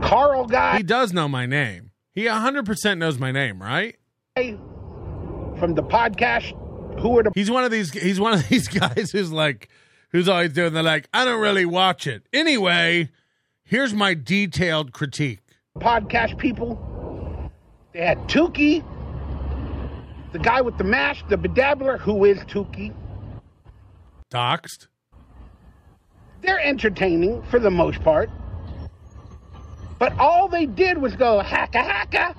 Carl guy. He does know my name. He one hundred percent knows my name, right? From the podcast, who are the... He's one of these, he's one of these guys who's like, who's always doing the like, I don't really watch it. Anyway, here's my detailed critique. Podcast people. They had Tukey, the guy with the mask, the bedabbler, who is Tukey. Doxed. They're entertaining for the most part. But all they did was go, hacka, hacka.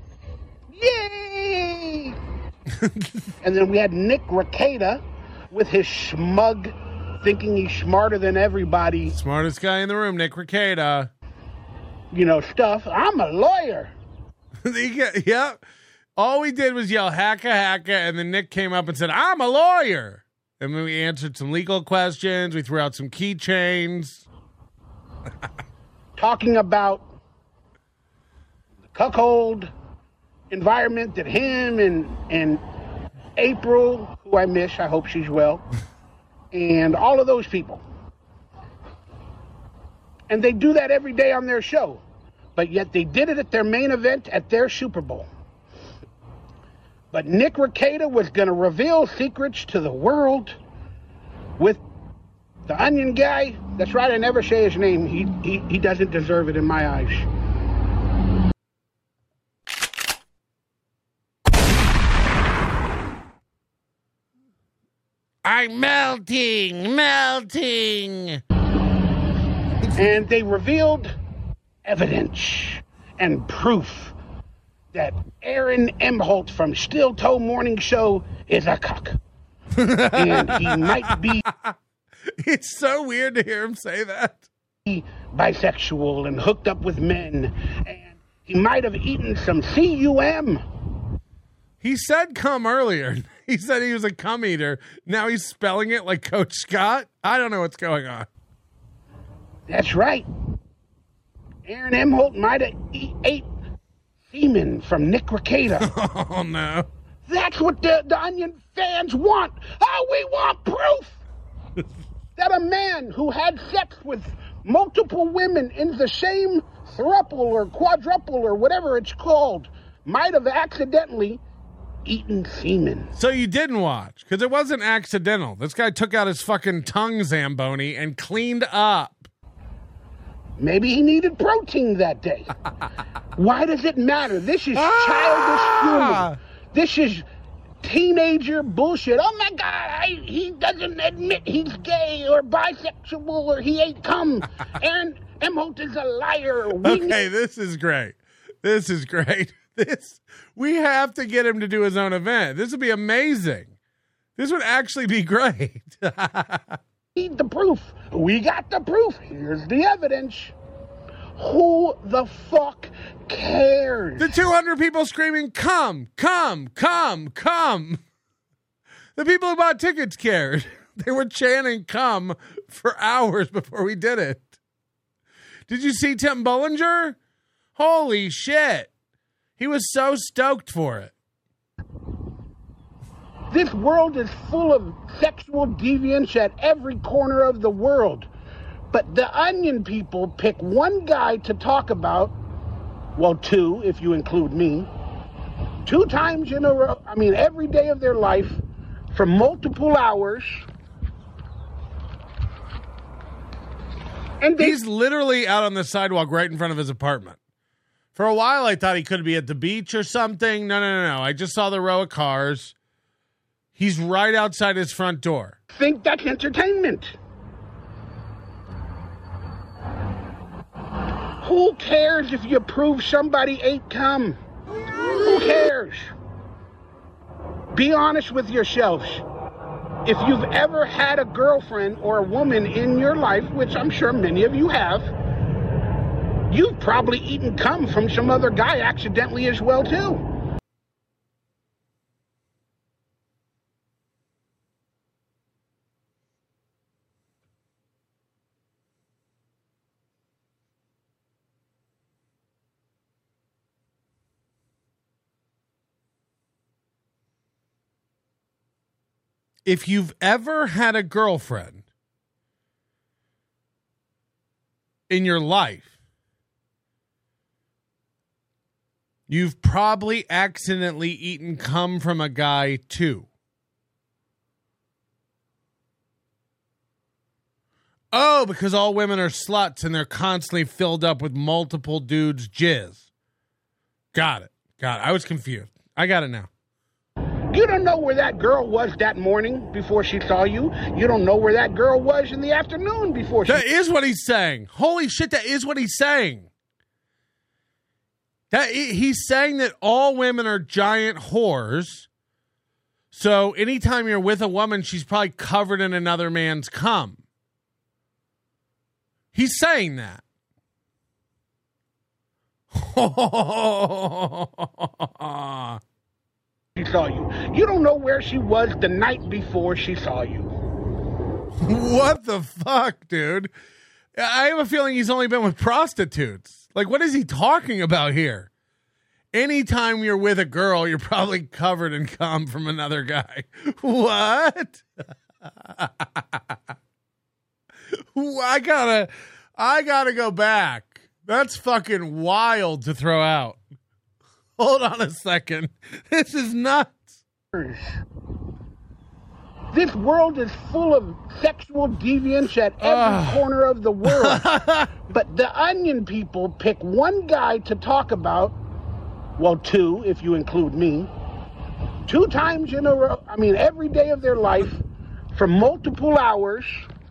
Yay! And then we had Nick Rekieta with his smug, thinking he's smarter than everybody. Smartest guy in the room, Nick Rekieta. You know, stuff. I'm a lawyer. Yeah. All we did was yell, hacka, hacka, and then Nick came up and said, I'm a lawyer. And then we answered some legal questions. We threw out some keychains. Talking about the cuckold environment that him and, and April, who I miss, I hope she's well, and all of those people. And they do that every day on their show. But yet they did it at their main event at their Super Bowl. But Nick Rekieta was going to reveal secrets to the world with the Onion guy. That's right, I never say his name. He, he, he doesn't deserve it in my eyes. I'm melting, melting. And they revealed evidence and proof that Aaron Emholt from Steel Toe Morning Show is a cuck. And he might be... It's so weird to hear him say that. Bisexual and hooked up with men. And he might have eaten some C U M. He said cum earlier. He said he was a cum eater. Now he's spelling it like Coach Scott. I don't know what's going on. That's right. Aaron Emholt might have eat, ate semen from Nick Rekieta. Oh, no. That's what the, the Onion fans want. Oh, we want proof that a man who had sex with multiple women in the same thruple or quadruple or whatever it's called might have accidentally eaten semen. So you didn't watch, because it wasn't accidental. This guy took out his fucking tongue Zamboni and cleaned up. Maybe he needed protein that day. Why does it matter? This is ah! childish humor. This is teenager bullshit. Oh my God, I, he doesn't admit he's gay or bisexual or he ate cum. Aaron Emholt is a liar. We okay, need- this is great. This is great. This we have to get him to do his own event. This would be amazing. This would actually be great. Need the proof. We got the proof. Here's the evidence. Who the fuck cares? The two hundred people screaming, come, come, come, come. The people who bought tickets cared. They were chanting come for hours before we did it. Did you see Tim Bollinger? Holy shit. He was so stoked for it. This world is full of sexual deviance at every corner of the world. But the Onion people pick one guy to talk about, well, two, if you include me, two times in a row, I mean, every day of their life for multiple hours. And they- He's literally out on the sidewalk right in front of his apartment. For a while, I thought he could be at the beach or something. No, no, no, no. I just saw the row of cars. He's right outside his front door. Think that's entertainment. Who cares if you prove somebody ate cum? Who cares? Be honest with yourselves. If you've ever had a girlfriend or a woman in your life, which I'm sure many of you have, you've probably eaten cum from some other guy accidentally as well, too. If you've ever had a girlfriend in your life, You've probably accidentally eaten cum from a guy too. Oh, because all women are sluts and they're constantly filled up with multiple dudes' jizz. Got it. Got it. I was confused. I got it now. You don't know where that girl was that morning before she saw you. You don't know where that girl was in the afternoon before she... That is what he's saying. Holy shit, that is what he's saying. That he's saying that all women are giant whores. So anytime you're with a woman, she's probably covered in another man's cum. He's saying that. She saw you. You don't know where she was the night before she saw you. What the fuck, dude? I have a feeling he's only been with prostitutes. Like, what is he talking about here? Anytime you're with a girl, you're probably covered in cum from another guy. What? I gotta, I gotta go back. That's fucking wild to throw out. Hold on a second. This is nuts. This world is full of sexual deviance at every uh. corner of the world. But the Onion people pick one guy to talk about. Well, two, if you include me. Two times in a row. I mean, every day of their life for multiple hours.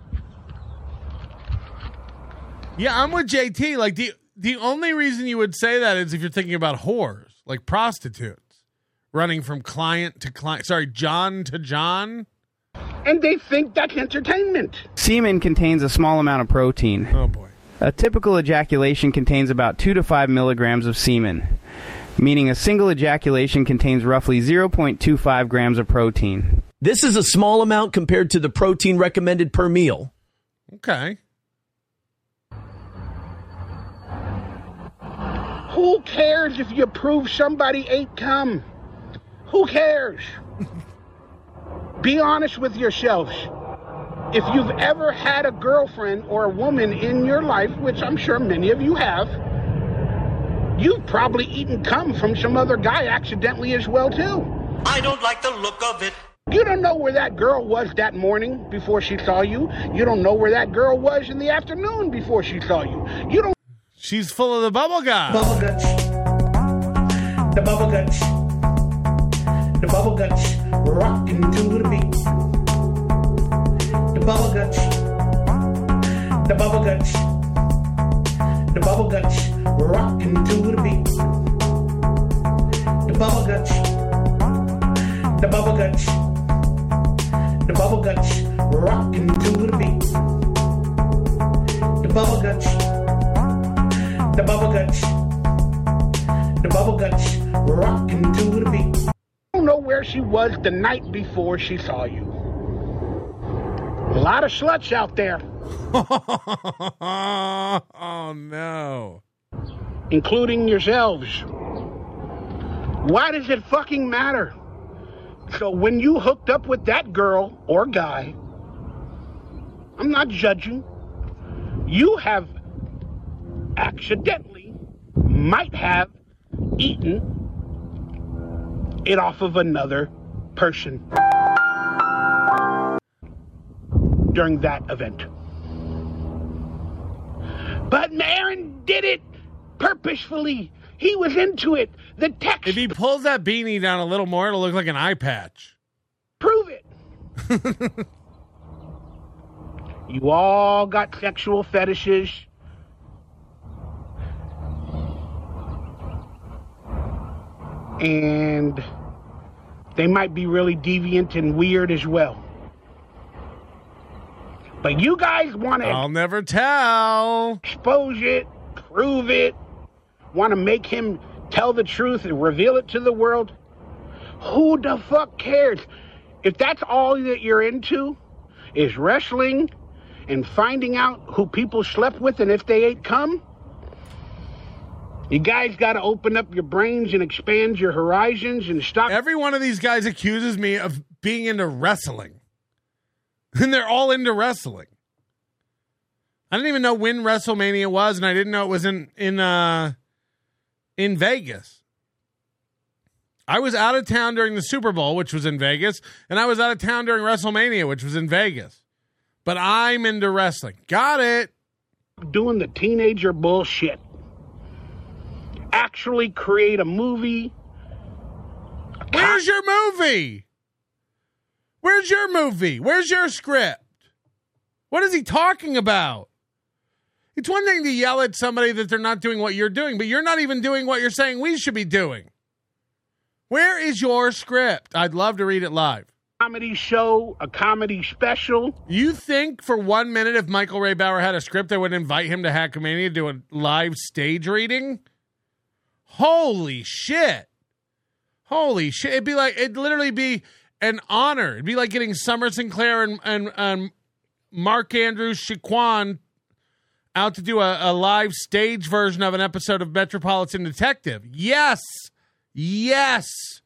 Yeah, I'm with J T. Like, the the only reason you would say that is if you're thinking about whores, like prostitutes, running from client to client. Sorry, John to John. And they think that's entertainment. Semen contains a small amount of protein. Oh, boy. A typical ejaculation contains about two to five milligrams of semen, meaning a single ejaculation contains roughly zero point two five grams of protein. This is a small amount compared to the protein recommended per meal. Okay. Who cares if you prove somebody ate cum? Who cares? Be honest with yourselves. If you've ever had a girlfriend or a woman in your life, which I'm sure many of you have, you've probably eaten cum from some other guy accidentally as well, too. I don't like the look of it. You don't know where that girl was that morning before she saw you. You don't know where that girl was in the afternoon before she saw you. You don't... She's full of the bubble guts. Bubble guts. The bubble guts. The bubble guts. Rocking to the beat. The bubble guts. The bubble guts. The bubble guts. Rocking to the beat. The bubble guts. The bubble guts. The bubble guts. Rocking to the beat. The bubble guts. The bubble guts. The bubble guts. Rocking to the beat. I don't know where she was the night before she saw you. A lot of sluts out there. Oh, no. Including yourselves. Why does it fucking matter? So when you hooked up with that girl or guy, I'm not judging. You have accidentally, might have eaten it off of another person during that event. But Aaron did it purposefully. He was into it. The text. If he pulls that beanie down a little more, it'll look like an eye patch. Prove it. You all got sexual fetishes. And they might be really deviant and weird as well. But you guys want to... I'll never tell. Expose it, prove it, want to make him tell the truth and reveal it to the world. Who the fuck cares? If that's all that you're into, is wrestling and finding out who people slept with and if they ate cum, you guys got to open up your brains and expand your horizons and stop. Every one of these guys accuses me of being into wrestling. And they're all into wrestling. I didn't even know when WrestleMania was, and I didn't know it was in in uh, in Vegas. I was out of town during the Super Bowl, which was in Vegas, and I was out of town during WrestleMania, which was in Vegas. But I'm into wrestling. Got it. Doing the teenager bullshit. Actually create a movie. Where's your movie? Where's your movie? Where's your script? What is he talking about? It's one thing to yell at somebody that they're not doing what you're doing, but you're not even doing what you're saying we should be doing. Where is your script? I'd love to read it live. Comedy show, a comedy special. You think for one minute if Michael Ray Bauer had a script, I would invite him to Hackamania to do a live stage reading? Holy shit. Holy shit. It'd be like, it'd literally be an honor. It'd be like getting Summer Sinclair and, and, and Mark Andrews Chiquan out to do a, a live stage version of an episode of Metropolitan Detective. Yes. Yes.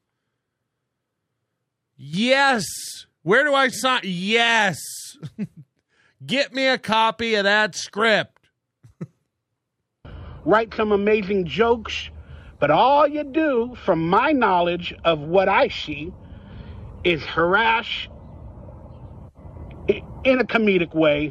Yes. Where do I sign? Yes. Get me a copy of that script. Write some amazing jokes, but all you do, from my knowledge of what I see, is harass in a comedic way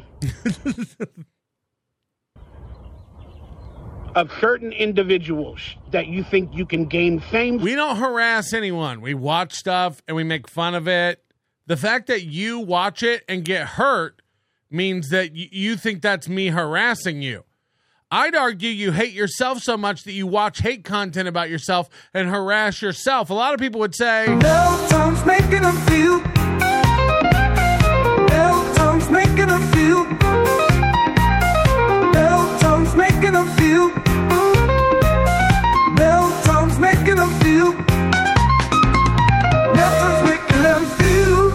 of certain individuals that you think you can gain fame. We don't harass anyone. We watch stuff and we make fun of it. The fact that you watch it and get hurt means that y- you think that's me harassing you. I'd argue you hate yourself so much that you watch hate content about yourself and harass yourself. A lot of people would say, Bell tongues making them feel. Bell tongues making them feel. Bell tongues making them feel. Bell tongues making them feel. Bell tongues making them feel.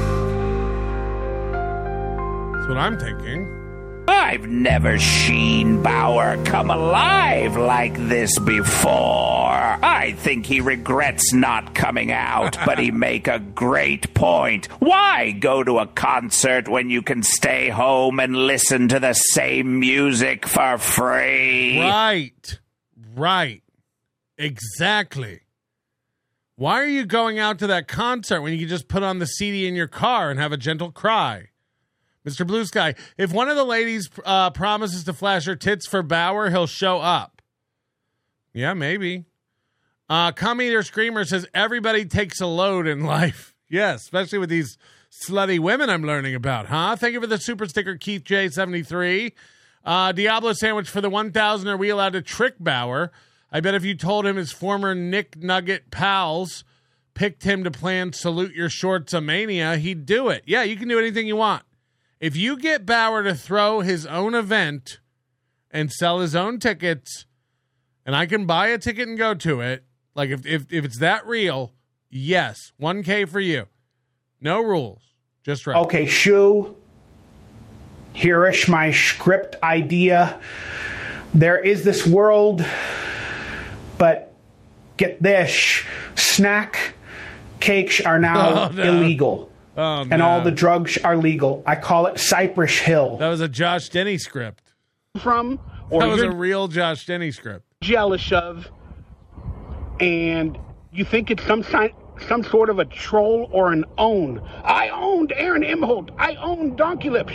That's what I'm thinking. I've never seen Bauer come alive like this before. I think he regrets not coming out, but he make a great point. Why go to a concert when you can stay home and listen to the same music for free? Right. Right. Exactly. Why are you going out to that concert when you can just put on the C D in your car and have a gentle cry? Mister Blue Sky, if one of the ladies uh, promises to flash her tits for Bauer, he'll show up. Yeah, maybe. Uh, Come Eater Screamer says, everybody takes a load in life. Yes, especially with these slutty women I'm learning about, huh? Thank you for the super sticker, Keith J seventy-three. Uh, Diablo Sandwich for the one thousand. Are we allowed to trick Bauer? I bet if you told him his former Nick Nugget pals picked him to plan Salute Your Shorts-a-Mania, he'd do it. Yeah, you can do anything you want. If you get Bauer to throw his own event and sell his own tickets, and I can buy a ticket and go to it, like if if, if it's that real, yes, one K for you. No rules, just right. Okay, Shu, hereish my script idea. There is this world, but get this, snack cakes are now Oh, no. illegal. Oh, and no. all the drugs are legal. I call it Cypress Hill. That was a Josh Denny script. From or That was a you're real Josh Denny script. jealous of, and you think it's some si- some sort of a troll or an own. I owned Aaron Imholt. I owned Donkey Lips.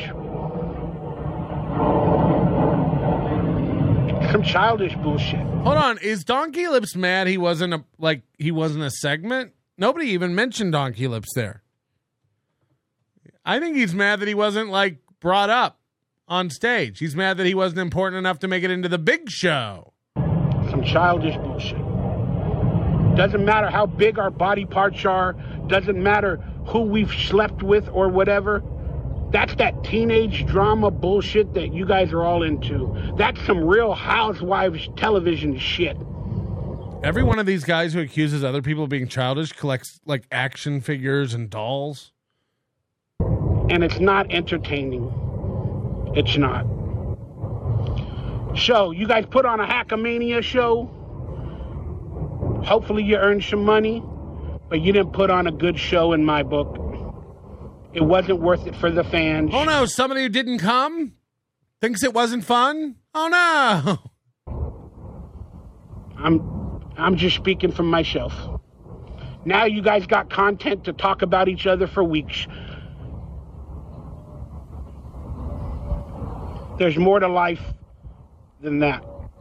Some childish bullshit. Hold on, is Donkey Lips mad he wasn't a like he wasn't a segment? Nobody even mentioned Donkey Lips there. I think he's mad that he wasn't like brought up on stage. He's mad that he wasn't important enough to make it into the big show. Some childish bullshit. Doesn't matter how big our body parts are. Doesn't matter who we've slept with or whatever. That's that teenage drama bullshit that you guys are all into. That's some Real Housewives television shit. Every one of these guys who accuses other people of being childish collects like action figures and dolls. And it's not entertaining. It's not. So, you guys put on a Hackamania show. Hopefully you earned some money, but you didn't put on a good show in my book. It wasn't worth it for the fans. Oh no, somebody who didn't come thinks it wasn't fun? Oh no. I'm I'm just speaking for myself. Now you guys got content to talk about each other for weeks. There's more to life than that.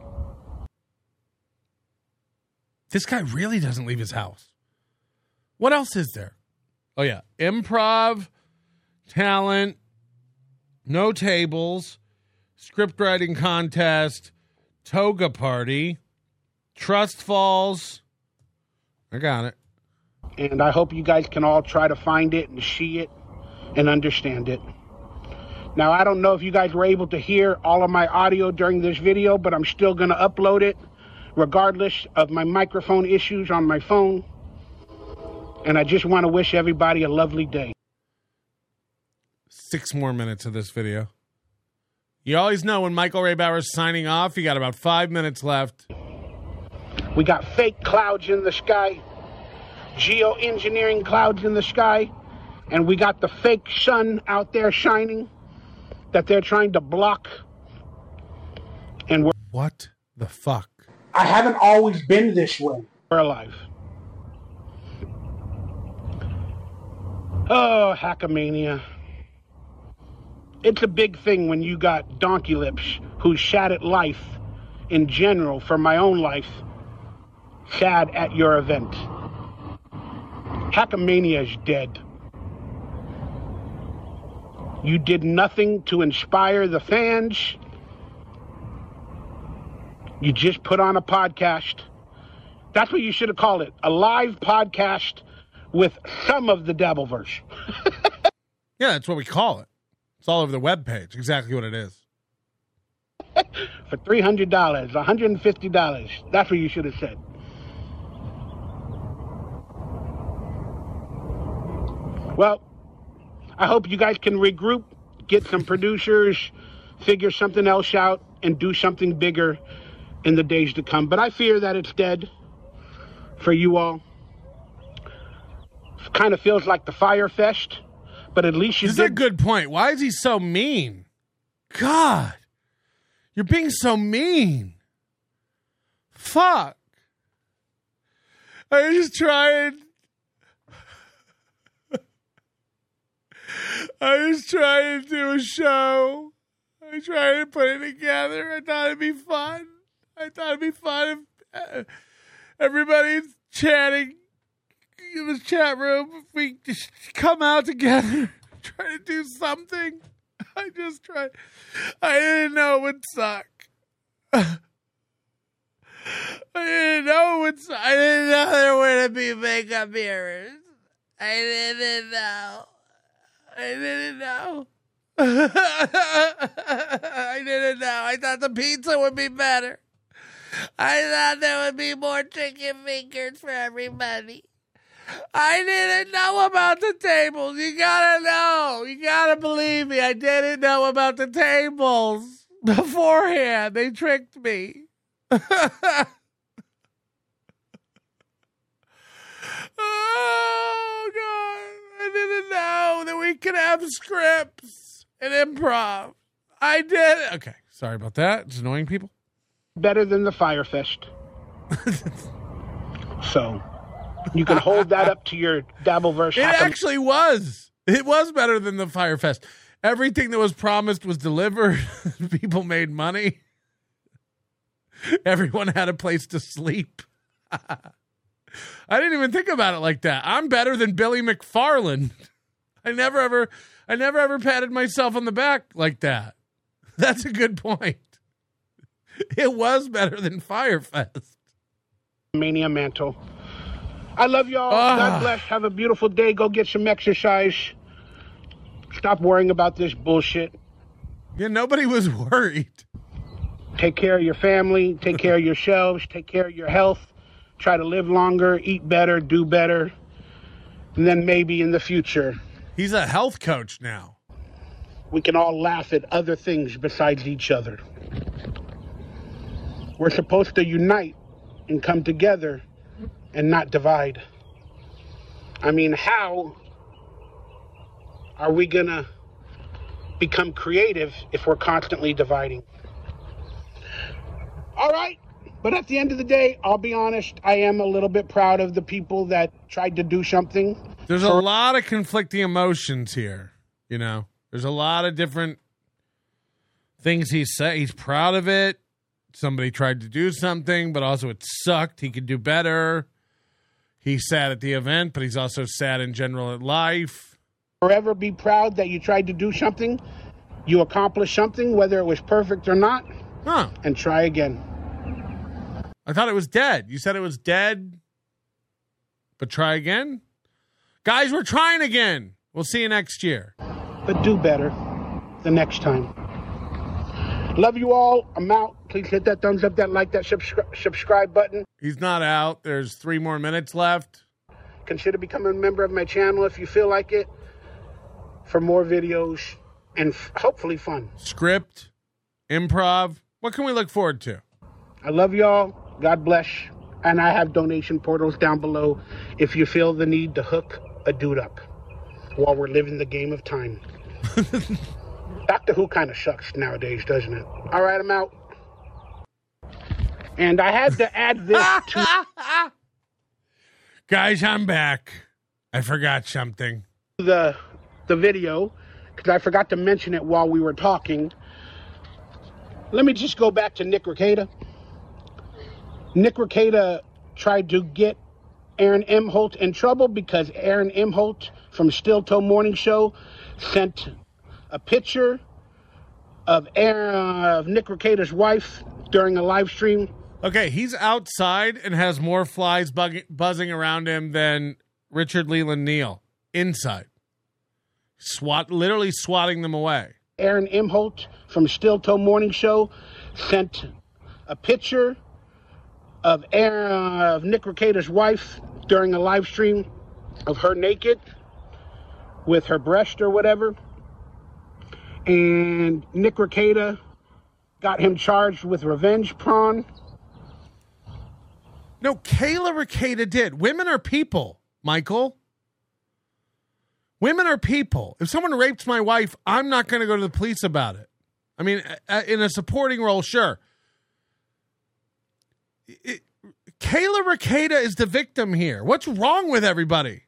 This guy really doesn't leave his house. What else is there? Oh, yeah. Improv, talent, no tables, script writing contest, toga party, trust falls. I got it. And I hope you guys can all try to find it and see it and understand it. Now, I don't know if you guys were able to hear all of my audio during this video, but I'm still going to upload it regardless of my microphone issues on my phone. And I just want to wish everybody a lovely day. Six more minutes of this video. You always know when Michael Ray Bauer's signing off, you got about five minutes left. We got fake clouds in the sky, geoengineering clouds in the sky, and we got the fake sun out there shining that they're trying to block. And we're what the fuck? I haven't always been this way. We're alive. Oh, Hackamania. It's a big thing when you got donkey lips who's sad at life in general, for my own life, sad at your event. Hackamania is dead. You did nothing to inspire the fans. You just put on a podcast. That's what you should have called it. A live podcast with some of the Dabbleverse. Yeah, that's what we call it. It's all over the webpage. Exactly what it is. For three hundred dollars, one hundred fifty dollars. That's what you should have said. Well, I hope you guys can regroup, get some producers, figure something else out, and do something bigger in the days to come. But I fear that it's dead for you all. It kind of feels like the Fire Fest, but at least you This did. is a good point. Why is he so mean? God, you're being so mean. Fuck. I was trying. I was trying to do a show. I was trying to put it together. I thought it'd be fun. I thought it'd be fun if uh, everybody's chatting in the chat room. If we just come out together, try to do something. I just tried. I didn't know it would suck. I didn't know it would suck. I didn't know there wouldn't be makeup mirrors. I didn't know. I didn't know. I didn't know. I thought the pizza would be better. I thought there would be more chicken fingers for everybody. I didn't know about the tables. You gotta know. You gotta believe me. I didn't know about the tables beforehand. They tricked me. Oh, God. I didn't know that we could have scripts and improv. I did. Okay. Sorry about that. It's annoying people. Better than the Fire Fest. So, you can hold that up to your Dabbleverse. It actually was. It was better than the Fire Fest. Everything that was promised was delivered. People made money. Everyone had a place to sleep. I didn't even think about it like that. I'm better than Billy McFarland. I never ever, I never ever patted myself on the back like that. That's a good point. It was better than Fire Fest. Mania Mantle. I love y'all. Ah. God bless. Have a beautiful day. Go get some exercise. Stop worrying about this bullshit. Yeah, nobody was worried. Take care of your family. Take care of yourselves. Take care of your health. Try to live longer, eat better, do better. And then maybe in the future, he's a health coach now. We can all laugh at other things besides each other. We're supposed to unite and come together and not divide. I mean, how are we going to become creative if we're constantly dividing? All right. But at the end of the day, I'll be honest, I am a little bit proud of the people that tried to do something. There's a lot of conflicting emotions here, you know. There's a lot of different things he said. He's proud of it. Somebody tried to do something, but also it sucked. He could do better. He's sad at the event, but he's also sad in general at life. Forever be proud that you tried to do something, you accomplished something, whether it was perfect or not, huh. and try again. I thought it was dead. You said it was dead, but try again? Guys, we're trying again. We'll see you next year. But do better the next time. Love you all. I'm out. Please hit that thumbs up, that like, that subscri- subscribe button. He's not out. There's three more minutes left. Consider becoming a member of my channel if you feel like it for more videos and f- hopefully fun. Script, improv. What can we look forward to? I love y'all. God bless. And I have donation portals down below if you feel the need to hook a dude up while we're living the game of time. Doctor Who kind of sucks nowadays, doesn't it? All right, I'm out. And I had to add this to... Guys, I'm back. I forgot something. The, the video, because I forgot to mention it while we were talking. Let me just go back to Nick Rekieta. Nick Rekieta tried to get Aaron Imholt in trouble because Aaron Imholt from Still Toe Morning Show sent a picture of Aaron, uh, of Nick Rekieta's wife during a live stream. Okay, he's outside and has more flies bug- buzzing around him than Richard Leland Neal inside. Swat, literally swatting them away. Aaron Imholt from Still Toe Morning Show sent a picture of Aaron, uh, of Nick Rekieta's wife during a live stream of her naked with her breast or whatever. And Nick Rekieta got him charged with revenge porn. No, Kayla Rekieta did. Women are people, Michael. Women are people. If someone rapes my wife, I'm not going to go to the police about it. I mean, in a supporting role, sure. It, Kayla Rekieta is the victim here. What's wrong with everybody?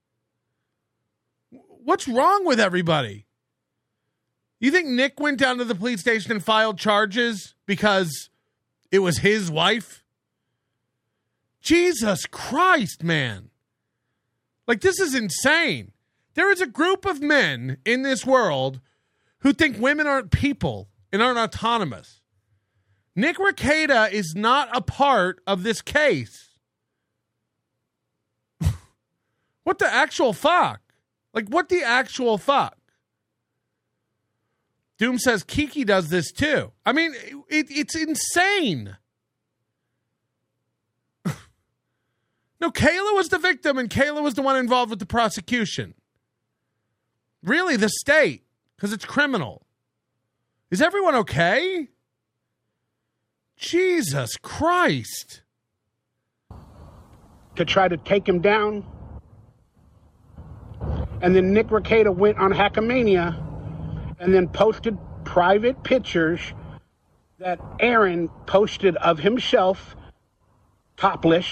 What's wrong with everybody? You think Nick went down to the police station and filed charges because it was his wife? Jesus Christ, man. Like, this is insane. There is a group of men in this world who think women aren't people and aren't autonomous. Nick Rekieta is not a part of this case. What the actual fuck? Like, what the actual fuck? Doom says Kiki does this too. I mean, it, it's insane. No, Kayla was the victim, and Kayla was the one involved with the prosecution. Really, the state, because it's criminal. Is everyone okay? Jesus Christ. To try to take him down. And then Nick Rekieta went on Hackamania and then posted private pictures that Aaron posted of himself, topless.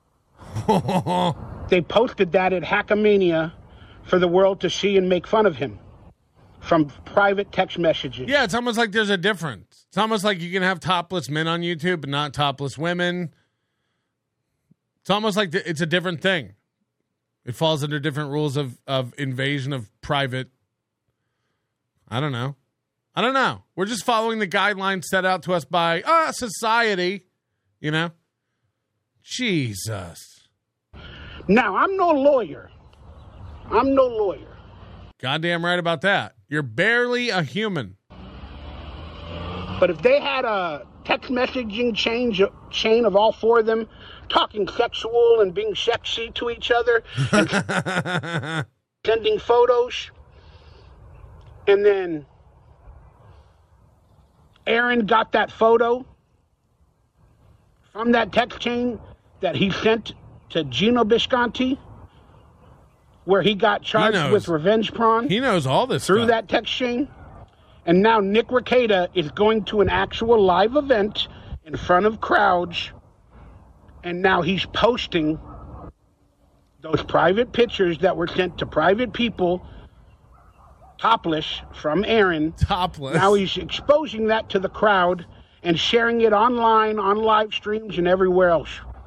They posted that at Hackamania for the world to see and make fun of him from private text messages. Yeah, it's almost like there's a difference. It's almost like you can have topless men on YouTube but not topless women. It's almost like it's a different thing. It falls under different rules of, of invasion of private. I don't know. I don't know. We're just following the guidelines set out to us by uh, society, you know? Jesus. Now, I'm no lawyer. I'm no lawyer. Goddamn right about that. You're barely a human. But if they had a text messaging change, chain of all four of them talking sexual and being sexy to each other and sending photos, and then Aaron got that photo from that text chain that he sent to Gino Bisconti, where he got charged he with revenge porn. He knows all this through stuff. that text chain. And now Nick Rekieta is going to an actual live event in front of crowds And now he's posting those private pictures that were sent to private people, topless, from Aaron. Topless. Now he's exposing that to the crowd and sharing it online, on live streams, and everywhere else.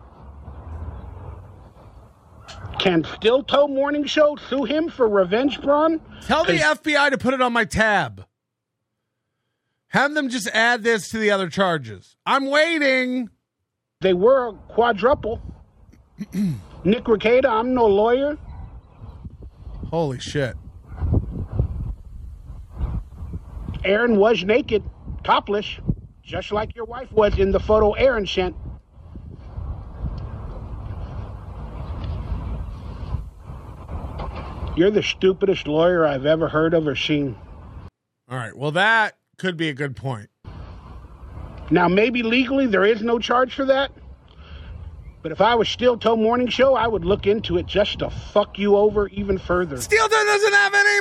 Can Still Toe Morning Show sue him for revenge porn? Tell the F B I to put it on my tab. Have them just add this to the other charges. I'm waiting. They were a quadruple. Nick Rekieta, I'm no lawyer. Holy shit. Aaron was naked, topless, just like your wife was in the photo Aaron sent. You're the stupidest lawyer I've ever heard of or seen. All right, well, that could be a good point. Now, maybe legally there is no charge for that. But if I was Steel Toe Morning Show, I would look into it just to fuck you over even further. Steel Toe doesn't have any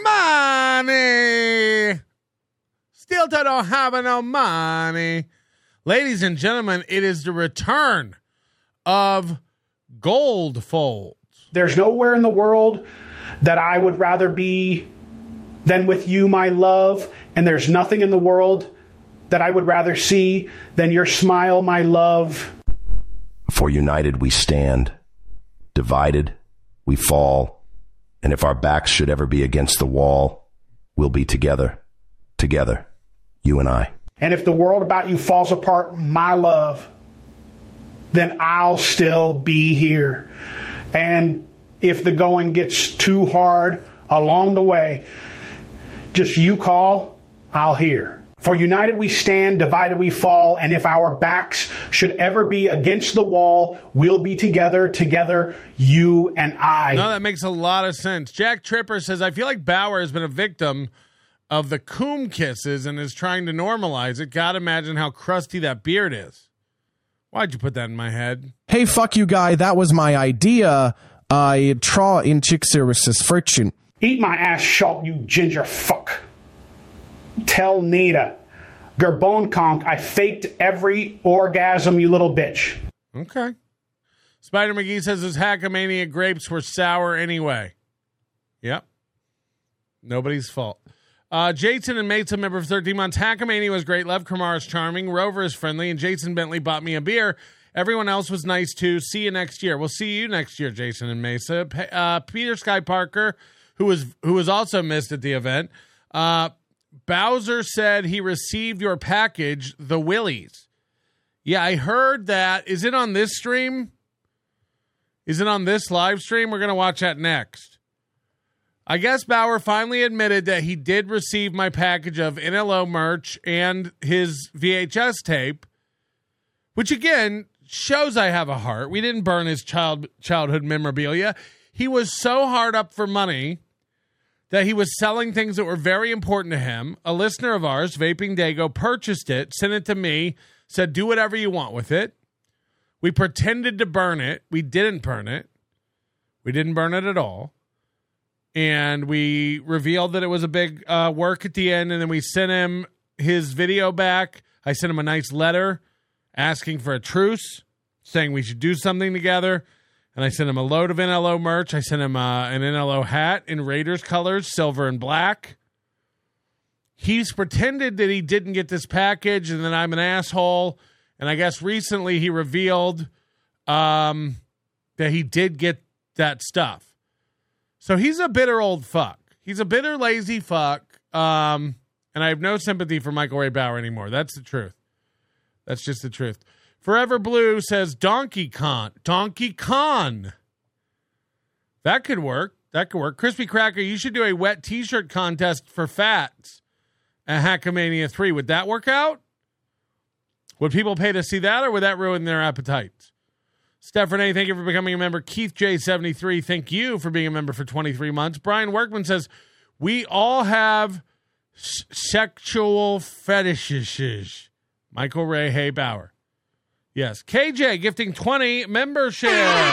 money. Steel Toe don't have no money. Ladies and gentlemen, it is the return of Gold Folds. There's nowhere in the world that I would rather be than with you, my love. And there's nothing in the world that I would rather see than your smile, my love. For united we stand, divided we fall, and if our backs should ever be against the wall, we'll be together, together, you and I. And if the world about you falls apart, my love, then I'll still be here. And if the going gets too hard along the way, just you call, I'll hear. For united we stand, divided we fall, and if our backs should ever be against the wall, we'll be together, together, you and I. No, that makes a lot of sense. Jack Tripper says, I feel like Bauer has been a victim of the coom kisses and is trying to normalize it. God, imagine how crusty that beard is. Why'd you put that in my head? Hey, fuck you, guy. That was my idea. I draw in chick services fortune. Eat my ass shalt, you ginger fuck. Tell Nita, Gerbone conk, I faked every orgasm, you little bitch. Okay. Spider McGee says his Hackamania grapes were sour anyway. Yep. Nobody's fault. Uh, Jason and Mesa, member for thirteen months. Hackamania was great. Lev Kamara is charming. Rover is friendly. And Jason Bentley bought me a beer. Everyone else was nice too. See you next year. We'll see you next year, Jason and Mesa. Uh, Peter Sky Parker, who was who was also missed at the event. Uh, Bowser said he received your package, the Willies. Yeah, I heard that. Is it on this stream? Is it on this live stream? We're going to watch that next. I guess Bauer finally admitted that he did receive my package of N L O merch and his V H S tape, which again shows I have a heart. We didn't burn his child childhood memorabilia. He was so hard up for money that he was selling things that were very important to him. A listener of ours, Vaping Dago, purchased it, sent it to me, said, do whatever you want with it. We pretended to burn it. We didn't burn it. We didn't burn it at all. And we revealed that it was a big uh, work at the end, and then we sent him his video back. I sent him a nice letter asking for a truce, saying we should do something together. And I sent him a load of N L O merch. I sent him uh, an N L O hat in Raiders colors, silver and black. He's pretended that he didn't get this package and that I'm an asshole. And I guess recently he revealed um, that he did get that stuff. So he's a bitter old fuck. He's a bitter, lazy fuck. Um, and I have no sympathy for Michael Ray Bauer anymore. That's the truth. That's just the truth. Forever Blue says Donkey Kong. Donkey Kong. That could work. That could work. Crispy Cracker, you should do a wet t-shirt contest for fats at Hackamania three. Would that work out? Would people pay to see that, or would that ruin their appetites? Steph Renee, thank you for becoming a member. Keith J seventy-three, thank you for being a member for twenty-three months. Brian Workman says, we all have s- sexual fetishes. Michael Ray Hay Bauer. Yes. K J gifting twenty membership.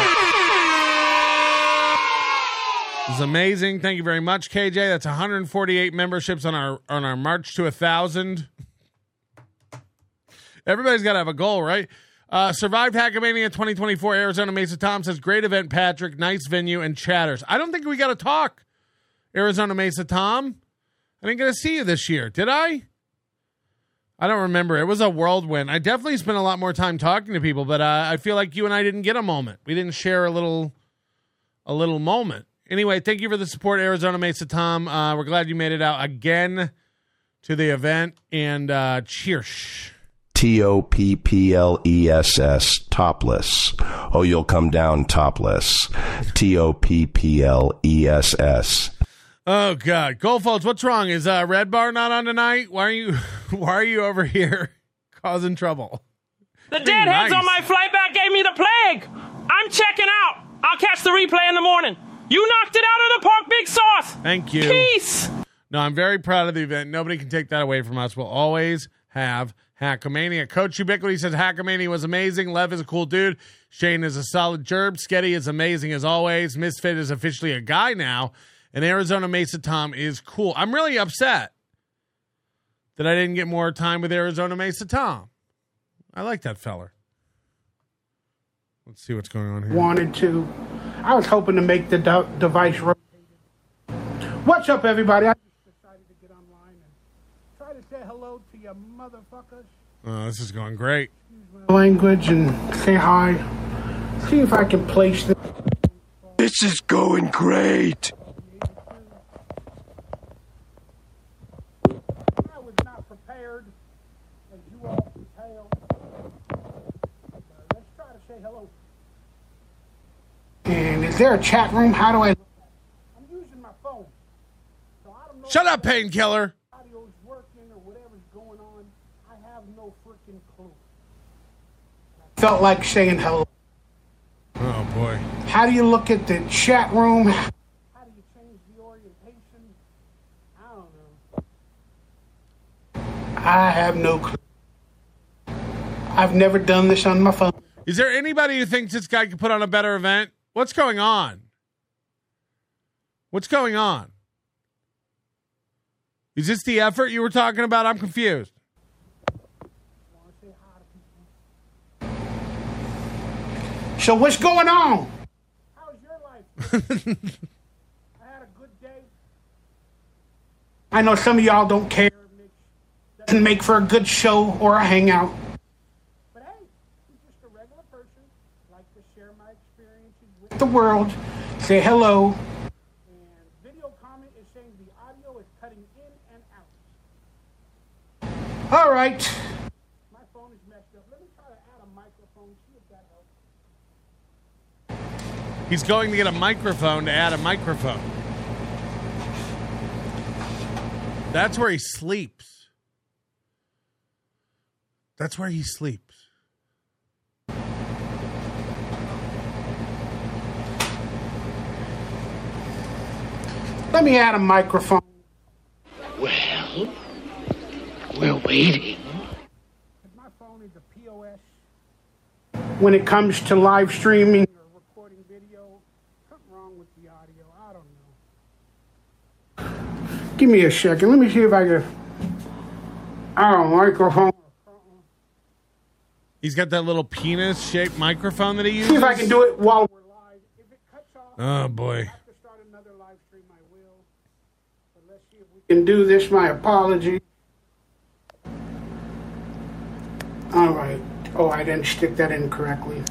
This is amazing. Thank you very much, K J. That's one hundred forty-eight memberships on our on our march to a thousand. Everybody's got to have a goal, right? Uh, survived Hackamania twenty twenty-four. Arizona Mesa Tom says, great event, Patrick. Nice venue and chatters. I don't think we got to talk, Arizona Mesa Tom. I didn't get to see you this year, did I? I don't remember. It was a whirlwind. I definitely spent a lot more time talking to people, but uh, I feel like you and I didn't get a moment. We didn't share a little, a little moment. Anyway, thank you for the support, Arizona Mesa Tom. Uh, we're glad you made it out again to the event, and uh, cheers. T O P P L E S S, topless. Oh, you'll come down topless. T O P P L E S S. Oh, God. Goldfolds, what's wrong? Is uh, Red Bar not on tonight? Why are you Why are you over here causing trouble? The deadheads nice. on my flight back gave me the plague. I'm checking out. I'll catch the replay in the morning. You knocked it out of the park, Big Sauce. Thank you. Peace. No, I'm very proud of the event. Nobody can take that away from us. We'll always have Hackamania. Coach Ubiquity says Hackamania was amazing. Lev is a cool dude. Shane is a solid gerb. Sketty is amazing as always. Misfit is officially a guy now. And Arizona Mesa Tom is cool. I'm really upset that I didn't get more time with Arizona Mesa Tom. I like that feller. Let's see what's going on here. Wanted to. I was hoping to make the de- device rotate. What's up, everybody? I just decided to get online and try to say hello to you motherfuckers. Oh, this is going great. Language and say hi. See if I can place this. This is going great. I was not prepared, as you all can tell. Let's try to say hello. And is there a chat room? How do I? I'm using my phone. So I don't know. Shut up, painkiller. Audio's working or whatever's going on. I have no freaking clue. I felt like saying hello. Oh boy. How do you look at the chat room? How do you change the orientation? I don't know. I have no clue. I've never done this on my phone. Is there anybody who thinks this guy could put on a better event? What's going on? What's going on? Is this the effort you were talking about? I'm confused. So what's going on? How's your life? I had a good day. I know some of y'all don't care. It doesn't make for a good show or a hangout. But hey, I'm just a regular person. Like to share my experiences with the world. Say hello. And video comment is saying the audio is cutting in and out. All right. My phone is messed up. Let me try to add a microphone. See if that helps. He's going to get a microphone to add a microphone. That's where he sleeps. That's where he sleeps. Let me add a microphone. Well, we're waiting. My phone is a P O S. When it comes to live streaming or recording video, something wrong with the audio. I don't know. Give me a second. Let me see if I can. Oh, microphone. He's got that little penis-shaped microphone that he uses. See if I can do it while we're live. If it cuts off, oh boy. I have to start another live stream. I will. But let's see if we can do this. My apologies. All right. Oh, I didn't stick that in correctly.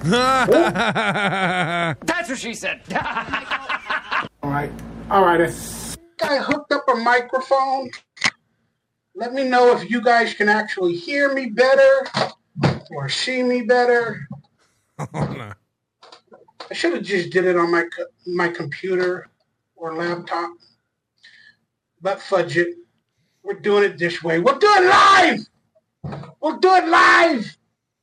That's what she said. All right. All right. I think I hooked up a microphone. Let me know if you guys can actually hear me better or see me better. Oh, no. I should have just did it on my my computer or laptop. But fudge it. We're doing it this way. We'll do it live! We'll do it live!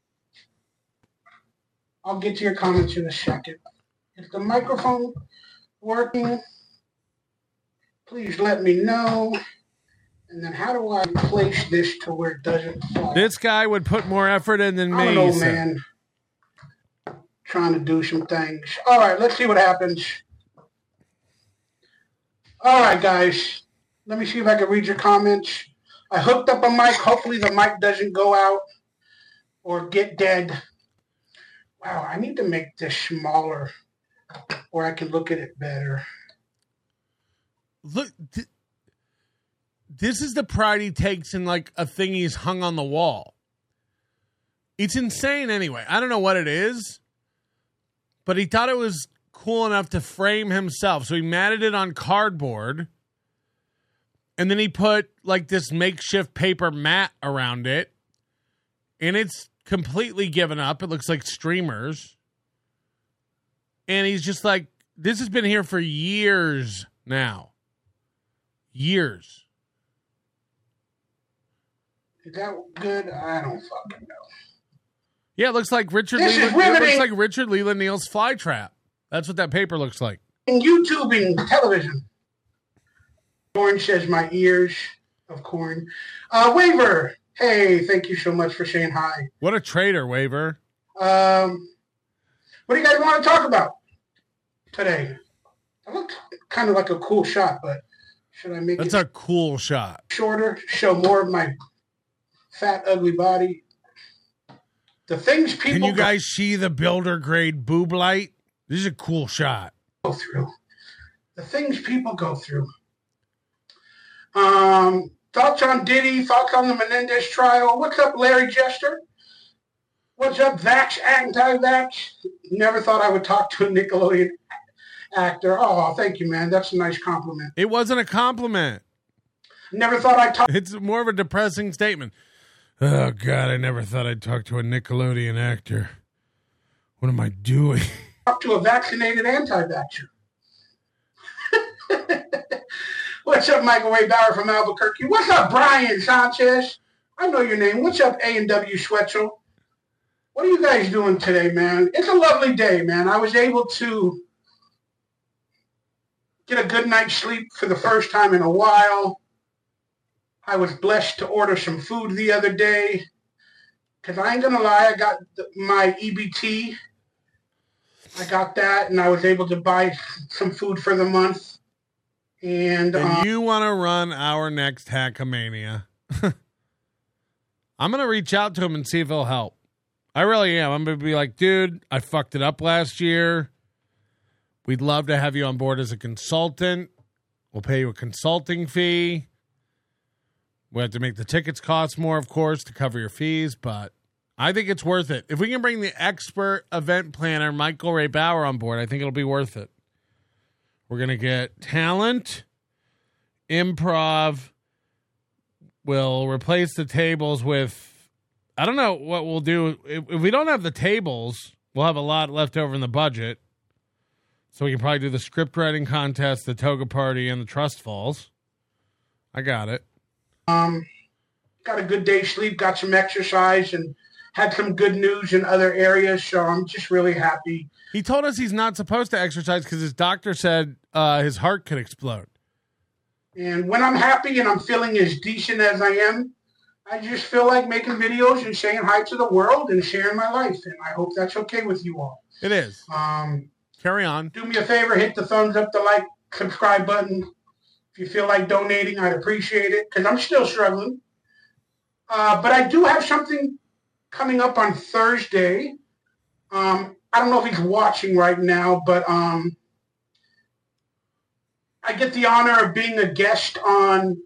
I'll get to your comments in a second. Is the microphone working? Please let me know. And then how do I place this to where it doesn't fall? This guy would put more effort in than me. I don't know, man. Trying to do some things. All right, let's see what happens. All right, guys. Let me see if I can read your comments. I hooked up a mic. Hopefully the mic doesn't go out or get dead. Wow, I need to make this smaller where I can look at it better. Look, th- this is the pride he takes in like a thing he's hung on the wall. It's insane anyway. I don't know what it is, but he thought it was cool enough to frame himself. So he matted it on cardboard, and then he put like this makeshift paper mat around it, and it's completely given up. It looks like streamers. And he's just like, this has been here for years now. Years. Is that good? I don't fucking know. Yeah, it looks like Richard This is Leland. It looks riveting. like Richard Leland Neal's Flytrap. That's what that paper looks like. In YouTubing television. Corn says my ears of corn. Uh, Waver, hey, thank you so much for saying hi. What a traitor, Waver. Um, what do you guys want to talk about today? That looked kind of like a cool shot, but should I make That's it a cool shot. shorter, show more of my fat, ugly body? The things people Can you guys see the builder grade boob light? This is a cool shot. go through. The things people go through. Um, thoughts on Diddy? Thoughts on the Menendez trial? What's up, Larry Jester? What's up, Vax, anti-Vax? Never thought I would talk to a Nickelodeon actor. Oh, thank you, man. That's a nice compliment. It wasn't a compliment. Never thought I'd talk. It's more of a depressing statement. Oh, God, I never thought I'd talk to a Nickelodeon actor. What am I doing? Talk to a vaccinated anti-vaxxer. What's up, Michael Ray Bauer from Albuquerque? What's up, Brian Sanchez? I know your name. What's up, A and W Schwetzel? What are you guys doing today, man? It's a lovely day, man. I was able to get a good night's sleep for the first time in a while. I was blessed to order some food the other day. Because I ain't going to lie, I got the, my E B T. I got that, and I was able to buy some food for the month. And, And um, you want to run our next Hackamania. I'm going to reach out to him and see if he'll help. I really am. I'm going to be like, dude, I fucked it up last year. We'd love to have you on board as a consultant. We'll pay you a consulting fee. We have to make the tickets cost more, of course, to cover your fees, but I think it's worth it. If we can bring the expert event planner, Michael Ray Bauer, on board, I think it'll be worth it. We're going to get talent, improv. We'll replace the tables with, I don't know what we'll do. If, if we don't have the tables, we'll have a lot left over in the budget. So we can probably do the script writing contest, the toga party, and the trust falls. I got it. Um, got a good day's sleep, got some exercise, and had some good news in other areas, so I'm just really happy. He told us he's not supposed to exercise because his doctor said uh, his heart could explode. And when I'm happy and I'm feeling as decent as I am, I just feel like making videos and saying hi to the world and sharing my life, and I hope that's okay with you all. It is. Um, Carry on. Do me a favor, hit the thumbs up, the like, subscribe button. If you feel like donating, I'd appreciate it, because I'm still struggling. Uh, but I do have something coming up on Thursday. Um, I don't know if he's watching right now, but um, I get the honor of being a guest on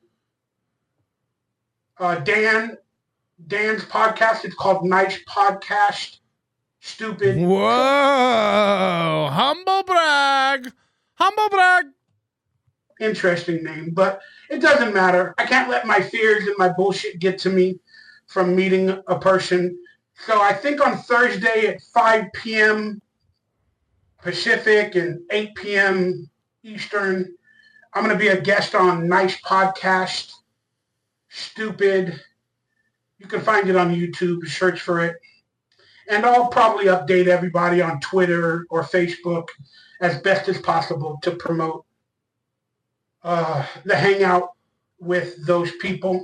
uh, Dan, Dan's podcast. It's called Nice Podcast. Stupid. Whoa! Humble brag! Humble brag! Interesting name, but it doesn't matter. I can't let my fears and my bullshit get to me from meeting a person. So I think on Thursday at five p.m. Pacific and eight p.m. Eastern, I'm going to be a guest on Nice Podcast. Stupid. You can find it on YouTube. Search for it. And I'll probably update everybody on Twitter or Facebook as best as possible to promote uh, the hangout with those people.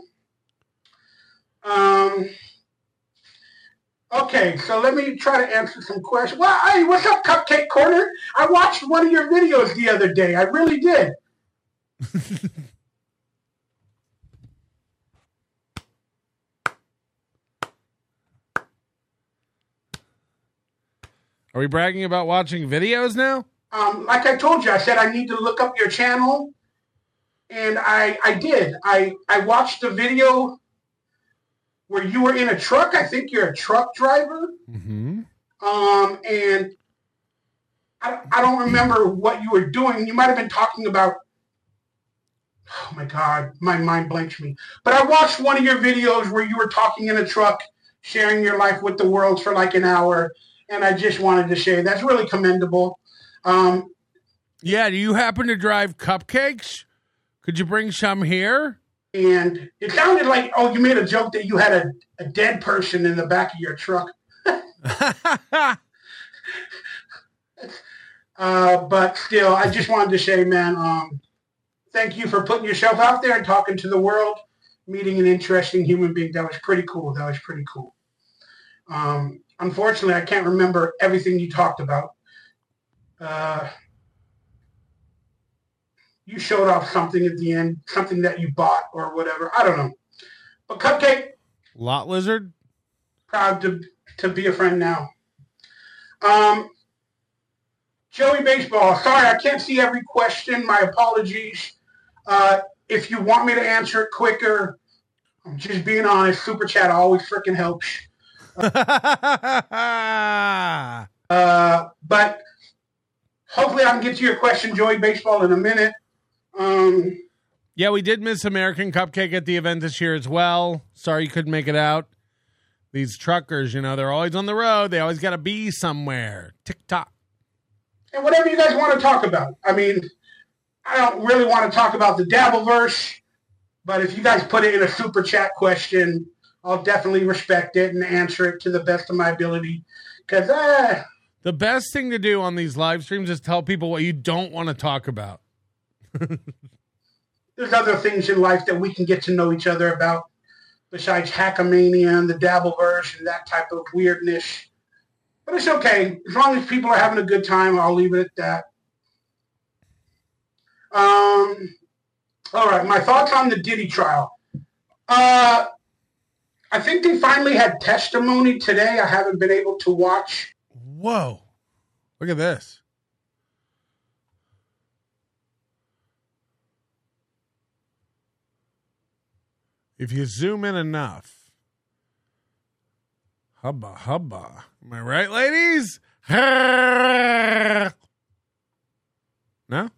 Um, okay, so let me try to answer some questions. Well, hey, what's up, Cupcake Corner? I watched one of your videos the other day. I really did. Are we bragging about watching videos now? Um, like I told you, I said I need to look up your channel, and I I did. I, I watched the video where you were in a truck. I think you're a truck driver. Mm-hmm. Um, and I, I don't remember what you were doing. You might have been talking about, oh my God, my mind blanks me. But I watched one of your videos where you were talking in a truck, sharing your life with the world for like an hour. And I just wanted to say that's really commendable. Um, yeah, do you happen to drive cupcakes? Could you bring some here? And it sounded like, oh, you made a joke that you had a, a dead person in the back of your truck. uh, but still, I just wanted to say, man, um, thank you for putting yourself out there and talking to the world, meeting an interesting human being. That was pretty cool. That was pretty cool. Um, unfortunately, I can't remember everything you talked about. Uh, you showed off something at the end, something that you bought or whatever. I don't know. But Cupcake. Lot Lizard. Proud to to be a friend now. Um, Joey Baseball. Sorry, I can't see every question. My apologies. Uh, if you want me to answer it quicker, I'm just being honest. Super chat always freaking helps. uh, but hopefully I can get to your question, Joey Baseball, in a minute. Um, yeah, we did miss American Cupcake at the event this year as well. Sorry you couldn't make it out. These truckers, you know, they're always on the road. They always got to be somewhere. Tick-tock. And whatever you guys want to talk about. I mean, I don't really want to talk about the Dabbleverse, but if you guys put it in a super chat question, I'll definitely respect it and answer it to the best of my ability. Because uh, the best thing to do on these live streams is tell people what you don't want to talk about. There's other things in life that we can get to know each other about besides Hackamania and the Dabbleverse and that type of weirdness. But it's okay. As long as people are having a good time, I'll leave it at that. Um, all right, my thoughts on the Diddy trial. Uh, I think they finally had testimony today. I haven't been able to watch. Whoa. Look at this. If you zoom in enough. Hubba, hubba. Am I right, ladies? No?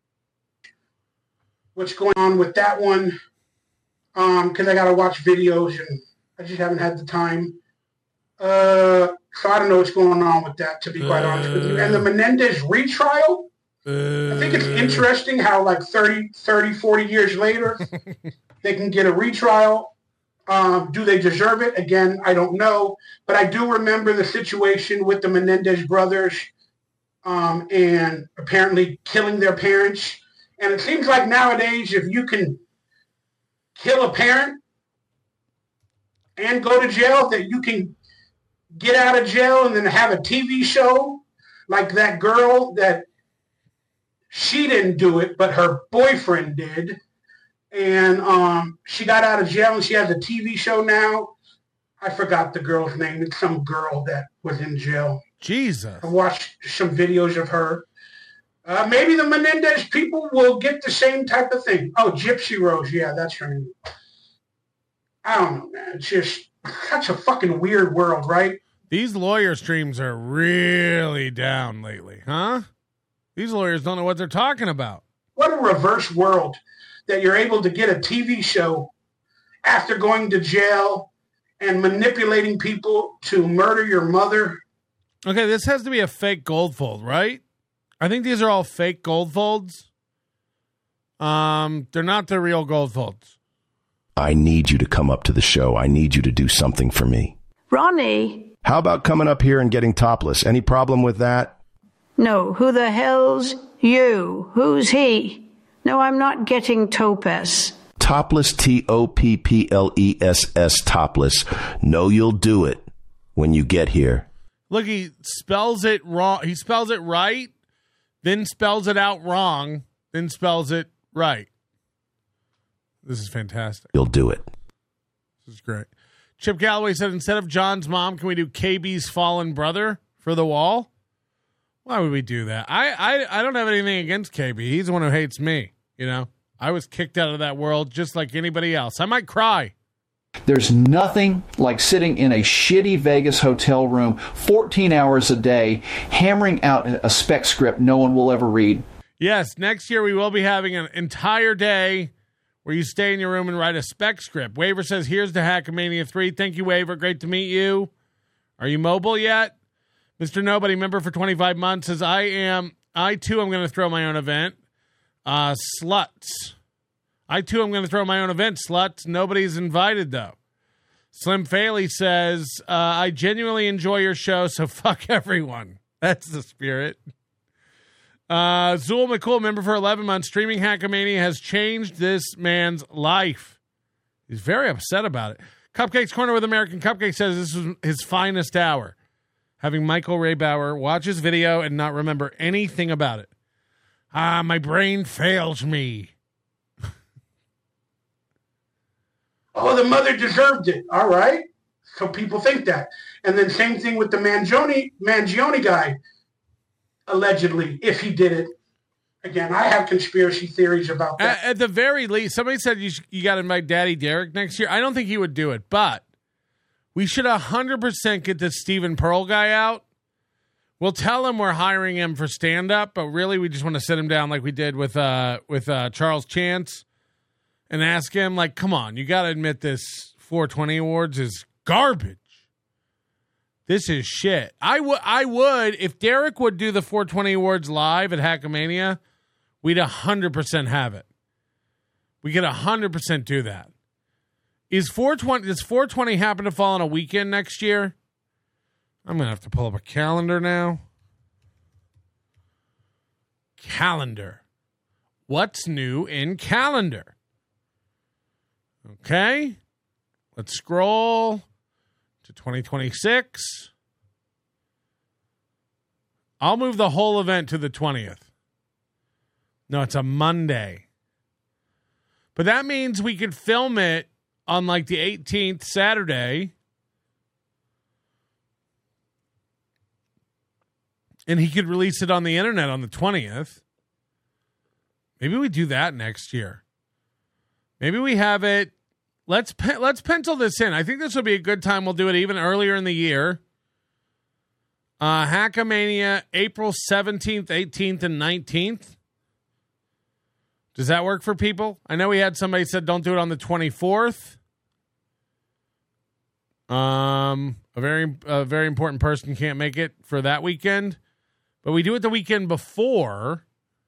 What's going on with that one? Um, because I got to watch videos and I just haven't had the time. Uh, so I don't know what's going on with that, to be quite uh, honest with you. And the Menendez retrial, uh, I think it's interesting how like thirty, thirty, forty years later, they can get a retrial. Um, do they deserve it? Again, I don't know. But I do remember the situation with the Menendez brothers um, and apparently killing their parents. And it seems like nowadays, if you can kill a parent and go to jail, that you can get out of jail and then have a T V show like that girl that she didn't do it, but her boyfriend did. And um, she got out of jail and she has a T V show now. I forgot the girl's name. It's some girl that was in jail. Jesus. I watched some videos of her. Uh, maybe the Menendez people will get the same type of thing. Oh, Gypsy Rose. Yeah, that's her name. I don't know, man. It's just such a fucking weird world, right? These lawyer streams are really down lately, huh? These lawyers don't know what they're talking about. What a reverse world that you're able to get a T V show after going to jail and manipulating people to murder your mother. Okay, this has to be a fake Goldfold, right? I think these are all fake Goldfolds. Um, they're not the real Goldfolds. I need you to come up to the show. I need you to do something for me. Ronnie. How about coming up here and getting topless? Any problem with that? No. Who the hell's you? Who's he? No, I'm not getting topaz. Topless, T O P P L E S S, topless. No, you'll do it when you get here. Look, he spells it wrong. He spells it right, then spells it out wrong, then spells it right. This is fantastic. You'll do it. This is great. Chip Galloway said, instead of John's mom, can we do K B's fallen brother for the wall? Why would we do that? I, I, I don't have anything against K B. He's the one who hates me, you know? I was kicked out of that world just like anybody else. I might cry. There's nothing like sitting in a shitty Vegas hotel room fourteen hours a day, hammering out a spec script no one will ever read. Yes, next year we will be having an entire day where you stay in your room and write a spec script. Waver says, here's to Hackamania three. Thank you, Waver. Great to meet you. Are you mobile yet? Mister Nobody, member for twenty-five months, says, I am, I too am going to throw my own event. Uh, sluts. I too am going to throw my own event, sluts. Nobody's invited, though. Slim Faley says, uh, I genuinely enjoy your show, so fuck everyone. That's the spirit. Uh, Zool McCool, member for eleven months, streaming Hackamania has changed this man's life. He's very upset about it. Cupcakes Corner with American Cupcake says this was his finest hour. Having Michael Raybauer watch his video and not remember anything about it. Ah, my brain fails me. Oh, the mother deserved it. All right. So people think that. And then same thing with the Mangione, Mangione guy, allegedly, if he did it. Again, I have conspiracy theories about that. At, at the very least, somebody said you, sh- you got to invite Daddy Derek next year. I don't think he would do it, but we should one hundred percent get this Stephen Pearl guy out. We'll tell him we're hiring him for stand-up, but really we just want to sit him down like we did with uh, with uh, Charles Chance and ask him, like, come on, you got to admit this four twenty Awards is garbage. This is shit. I would, I would, if Derek would do the four twenty Awards live at Hackamania, we'd one hundred percent have it. We could one hundred percent do that. Is four twenty, does four twenty happen to fall on a weekend next year? I'm going to have to pull up a calendar now. Calendar. What's new in calendar? Okay. Let's scroll to twenty twenty-six. I'll move the whole event to the twentieth. No, it's a Monday. But that means we could film it on like the eighteenth, Saturday. And he could release it on the internet on the twentieth. Maybe we do that next year. Maybe we have it. Let's pe- let's pencil this in. I think this will be a good time. We'll do it even earlier in the year. Uh, Hackamania, April seventeenth, eighteenth, and nineteenth. Does that work for people? I know we had somebody said don't do it on the twenty-fourth. Um, a very a very important person can't make it for that weekend. But we do it the weekend before.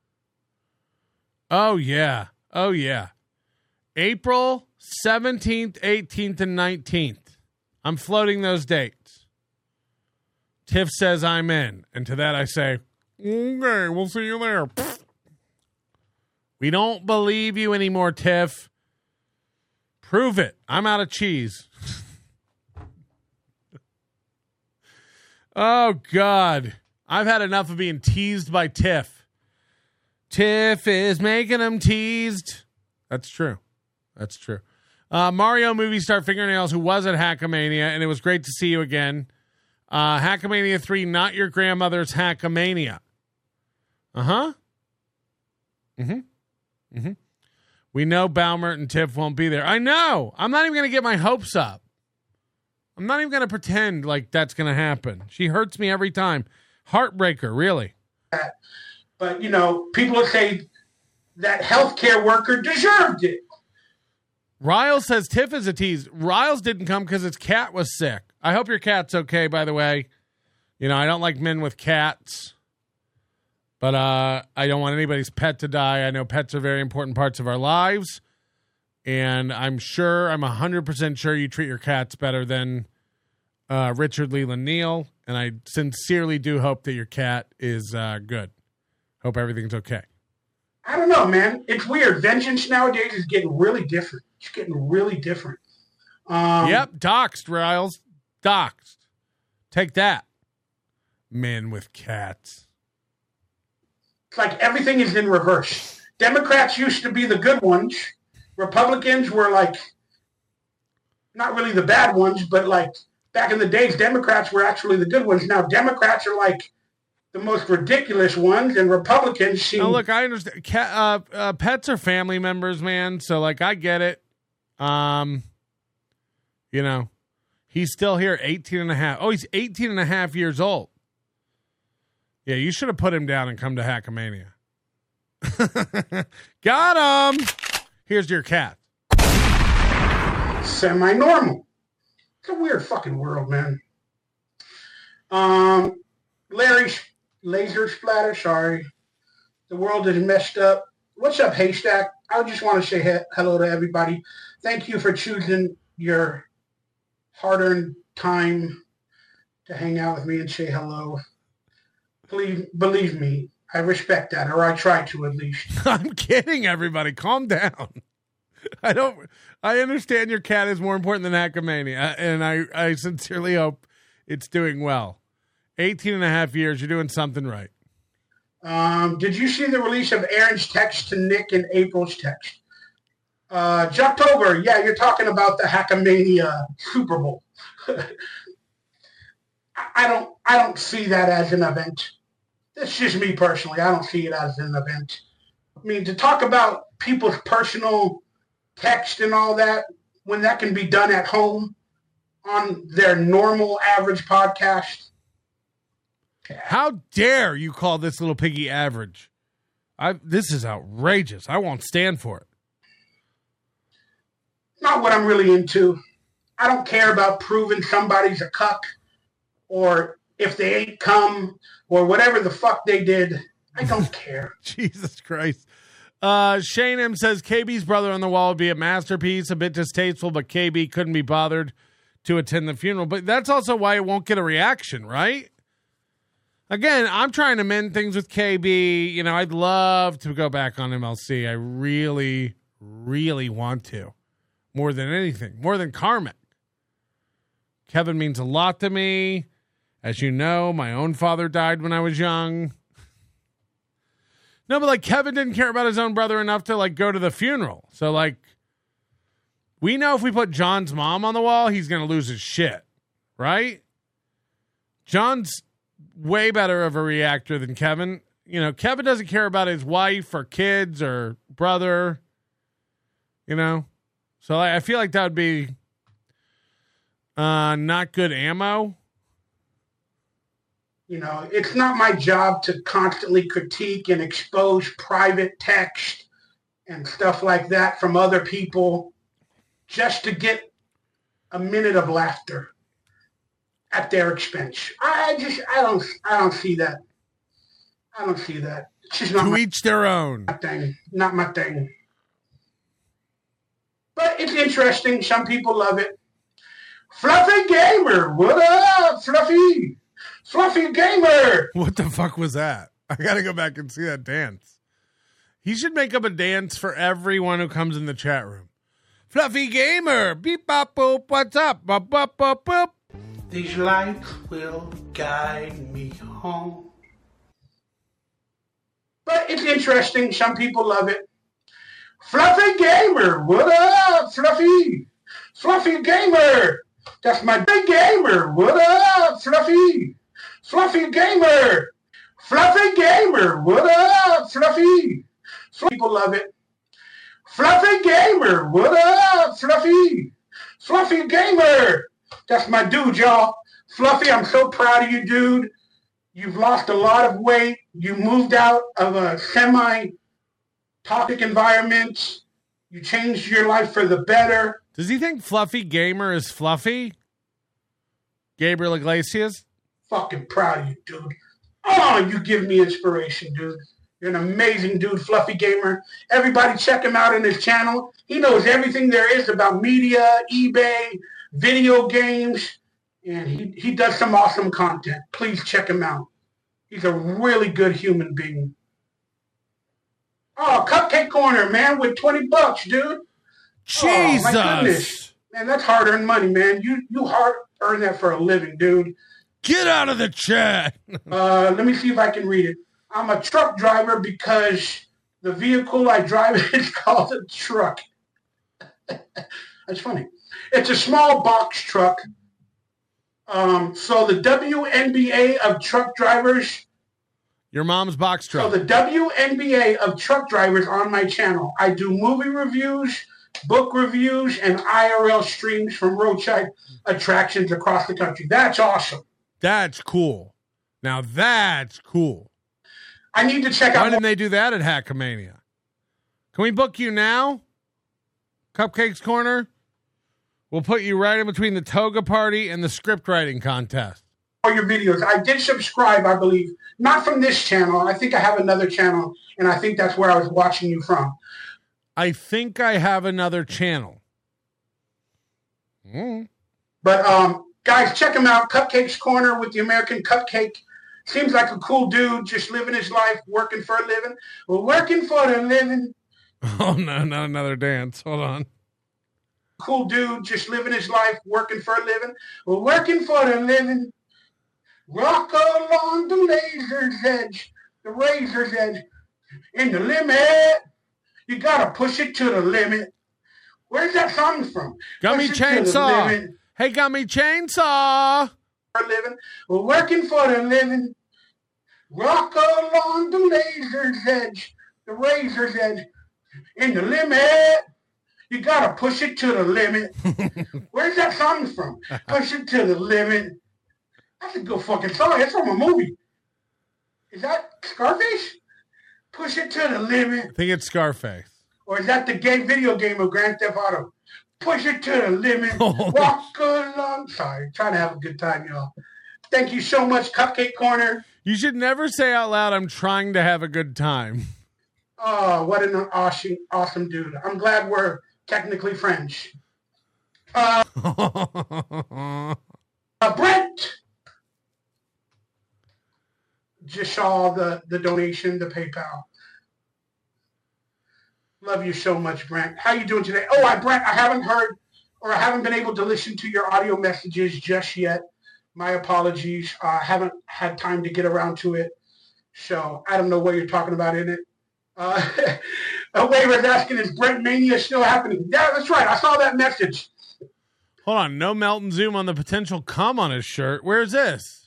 Oh, yeah. Oh, yeah. April seventeenth, eighteenth, and nineteenth. I'm floating those dates. Tiff says I'm in. And to that I say, okay, we'll see you there. We don't believe you anymore, Tiff. Prove it. I'm out of cheese. Oh, God. I've had enough of being teased by Tiff. Tiff is making them teased. That's true. That's true. Uh, Mario Movie Star Fingernails, who was at Hackamania, and it was great to see you again. Uh, Hackamania three, not your grandmother's Hackamania. Uh-huh. Mm-hmm. Mm-hmm. We know Baumert and Tiff won't be there. I know. I'm not even going to get my hopes up. I'm not even going to pretend like that's going to happen. She hurts me every time. Heartbreaker, really. But, you know, people will say that healthcare worker deserved it. Riles says Tiff is a tease. Riles didn't come because his cat was sick. I hope your cat's okay, by the way. You know, I don't like men with cats. But uh, I don't want anybody's pet to die. I know pets are very important parts of our lives. And I'm sure, I'm one hundred percent sure you treat your cats better than uh, Richard Leland Neal. And I sincerely do hope that your cat is uh, good. Hope everything's okay. I don't know, man. It's weird. Vengeance nowadays is getting really different. It's getting really different. Um, yep, doxed, Riles. Doxed. Take that. Men with cats. It's like everything is in reverse. Democrats used to be the good ones. Republicans were like, not really the bad ones, but like back in the days, Democrats were actually the good ones. Now Democrats are like the most ridiculous ones, and Republicans seem. Oh, look, I understand. Cat, uh, uh, pets are family members, man. So, like, I get it. Um, you know, he's still here, eighteen and a half. Oh, he's eighteen and a half years old. Yeah, you should have put him down and come to Hackamania. Got him. Here's your cat. Semi-normal. It's a weird fucking world, man. Um, Larry Laser Splatter, sorry. The world is messed up. What's up, Haystack? I just want to say he- hello to everybody. Thank you for choosing your hard-earned time to hang out with me and say hello. Please, believe me, I respect that, or I try to at least. I'm kidding, everybody. Calm down. I don't. I understand your cat is more important than Hackamania, and I, I sincerely hope it's doing well. eighteen and a half years, you're doing something right. Um, did you see the release of Aaron's text to Nick and April's text? Uh, Jocktober, yeah, you're talking about the Hackamania Super Bowl. I don't, I don't see that as an event. That's just me personally. I don't see it as an event. I mean, to talk about people's personal text and all that, when that can be done at home on their normal average podcast. How dare you call this little piggy average? I this is outrageous. I won't stand for it. Not what I'm really into. I don't care about proving somebody's a cuck or if they ain't come or whatever the fuck they did. I don't care. Jesus Christ. Uh, Shane M says K B's brother on the wall would be a masterpiece, a bit distasteful, but K B couldn't be bothered to attend the funeral. But that's also why it won't get a reaction, right? Again, I'm trying to mend things with K B. You know, I'd love to go back on M L C. I really, really want to. More than anything. More than Carmack. Kevin means a lot to me. As you know, my own father died when I was young. No, but like Kevin didn't care about his own brother enough to like go to the funeral. So like, we know if we put John's mom on the wall, he's going to lose his shit. Right? John's way better of a reactor than Kevin. You know, Kevin doesn't care about his wife or kids or brother. You know? So I feel like that would be uh, not good ammo. You know, it's not my job to constantly critique and expose private text and stuff like that from other people just to get a minute of laughter at their expense. I just, I don't, I don't see that. I don't see that. It's just not to my, each their own. my thing. Not my thing. But it's interesting. Some people love it. Fluffy Gamer, what up, Fluffy? Fluffy Gamer. What the fuck was that? I gotta go back and see that dance. He should make up a dance for everyone who comes in the chat room. Fluffy Gamer, beep bop boop, what's up? Bop bop bop boop. These lights will guide me home. But it's interesting. Some people love it. Fluffy Gamer, what up, Fluffy? Fluffy Gamer. That's my big gamer. What up, Fluffy? Fluffy Gamer. Fluffy Gamer. What up, Fluffy? People love it. Fluffy Gamer. What up, Fluffy? Fluffy Gamer. That's my dude, y'all. Fluffy, I'm so proud of you, dude. You've lost a lot of weight. You moved out of a semi-toxic environment. You changed your life for the better. Does he think Fluffy Gamer is fluffy? Gabriel Iglesias? Fucking proud of you, dude. Oh, you give me inspiration, dude. You're an amazing dude, Fluffy Gamer. Everybody check him out on his channel. He knows everything there is about media, eBay, video games, and he, he does some awesome content. Please check him out. He's a really good human being. Oh, Cupcake Corner, man, with twenty bucks, dude. Jesus. Oh, my goodness. Man, that's hard-earned money, man. You you hard earn that for a living, dude. Get out of the chat. uh, let me see if I can read it. I'm a truck driver because the vehicle I drive is called a truck. That's funny. It's a small box truck. Um, so the W N B A of truck drivers Your mom's box truck. So the W N B A of truck drivers on my channel. I do movie reviews, book reviews, and I R L streams from roadside attractions across the country. That's awesome. That's cool. Now that's cool. I need to check out. Why didn't they do that at Hackamania? Can we book you now? Cupcakes Corner? We'll put you right in between the toga party and the script writing contest. All your videos. I did subscribe, I believe. Not from this channel. I think I have another channel, and I think that's where I was watching you from. I think I have another channel. Mm. But, um, guys, check him out. Cupcakes Corner with the American Cupcake. Seems like a cool dude, just living his life, working for a living. Well, working for a living. Oh, no, not another dance. Hold on. Cool dude, just living his life, working for a living. Well, working for a living. Rock along the laser's edge, the razor's edge, in the limit. You gotta push it to the limit. Where's that song from? Gummy Push it to the Chainsaw. limit. Hey, Gummy Chainsaw. For a living. We're working for the living. Rock along the laser's edge, the razor's edge, in the limit. You gotta push it to the limit. Where's that song from? Push it to the limit. That's a good fucking song. It's from a movie. Is that Scarface? Push it to the limit. I think it's Scarface. Or is that the gay video game of Grand Theft Auto? Push it to the limit. Walk along. Sorry, trying to have a good time, y'all. Thank you so much, Cupcake Corner. You should never say out loud, I'm trying to have a good time. Oh, what an awesome, awesome dude. I'm glad we're technically friends. Uh, uh, Brent just saw the, the donation, the PayPal. Love you so much, Brent. How you doing today? Oh, I Brent, I haven't heard or I haven't been able to listen to your audio messages just yet. My apologies. I uh, haven't had time to get around to it. So I don't know what you're talking about in it. Uh, a waiver is asking, is Brent Mania still happening? Yeah, that's right. I saw that message. Hold on. No melt and zoom on the potential cum on his shirt. Where's this?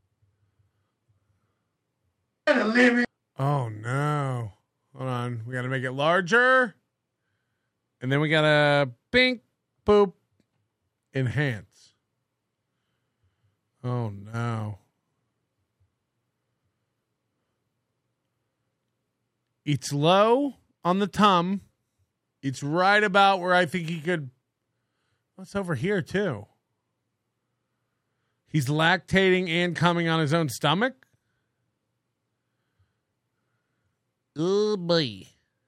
Oh, no. Hold on. We got to make it larger. And then we got to bink, boop, enhance. Oh, no. It's low on the tum. It's right about where I think he could. What's over here, too? He's lactating and coming on his own stomach. Oh, boy.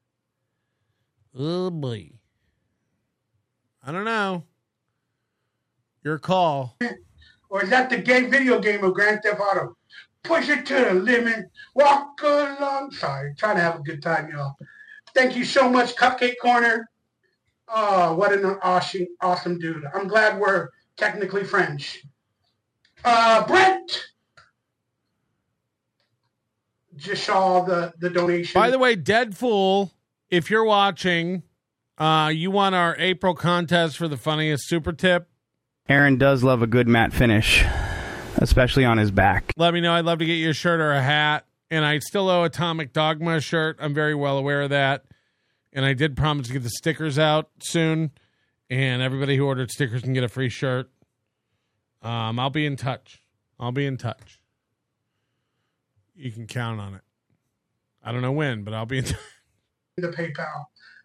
Oh, boy. I don't know. Your call. Or is that the gay video game of Grand Theft Auto? Push it to the limit. Walk along. Sorry, trying to have a good time, y'all. Thank you so much, Cupcake Corner. Oh, what an awesome, awesome dude. I'm glad we're technically friends. Uh, Brent just saw the, the donation. By the way, Deadpool, if you're watching, uh, you won our April contest for the funniest super tip. Aaron does love a good matte finish, especially on his back. Let me know. I'd love to get you a shirt or a hat. And I still owe Atomic Dogma a shirt. I'm very well aware of that. And I did promise to get the stickers out soon. And everybody who ordered stickers can get a free shirt. Um, I'll be in touch. I'll be in touch. You can count on it. I don't know when, but I'll be in touch. The PayPal.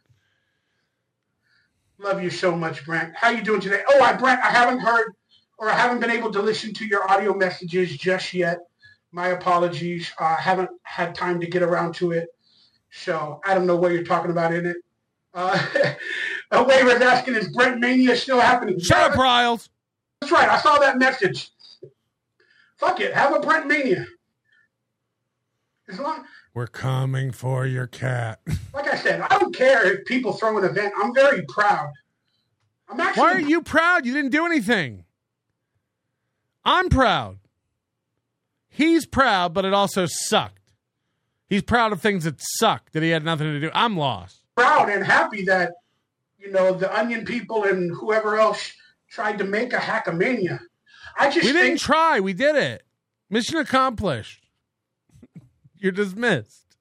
Love you so much, Brent. How you doing today? Oh, I Brent, I haven't heard or I haven't been able to listen to your audio messages just yet. My apologies. I uh, haven't had time to get around to it. So I don't know what you're talking about in it. Uh, a waiver is asking, is Brent Mania still happening? Shut yeah, up, Riles. That's right. I saw that message. Fuck it. Have a Brent Mania. As long, We're coming for your cat. like I said, I don't care if people throw an event. I'm very proud. I'm actually. Why are you proud? You didn't do anything. I'm proud. He's proud, but it also sucked. He's proud of things that sucked, that he had nothing to do. I'm lost. Proud and happy that, you know, the Onion people and whoever else tried to make a Hackamania. I just We think, didn't try. We did it. Mission accomplished. You're dismissed.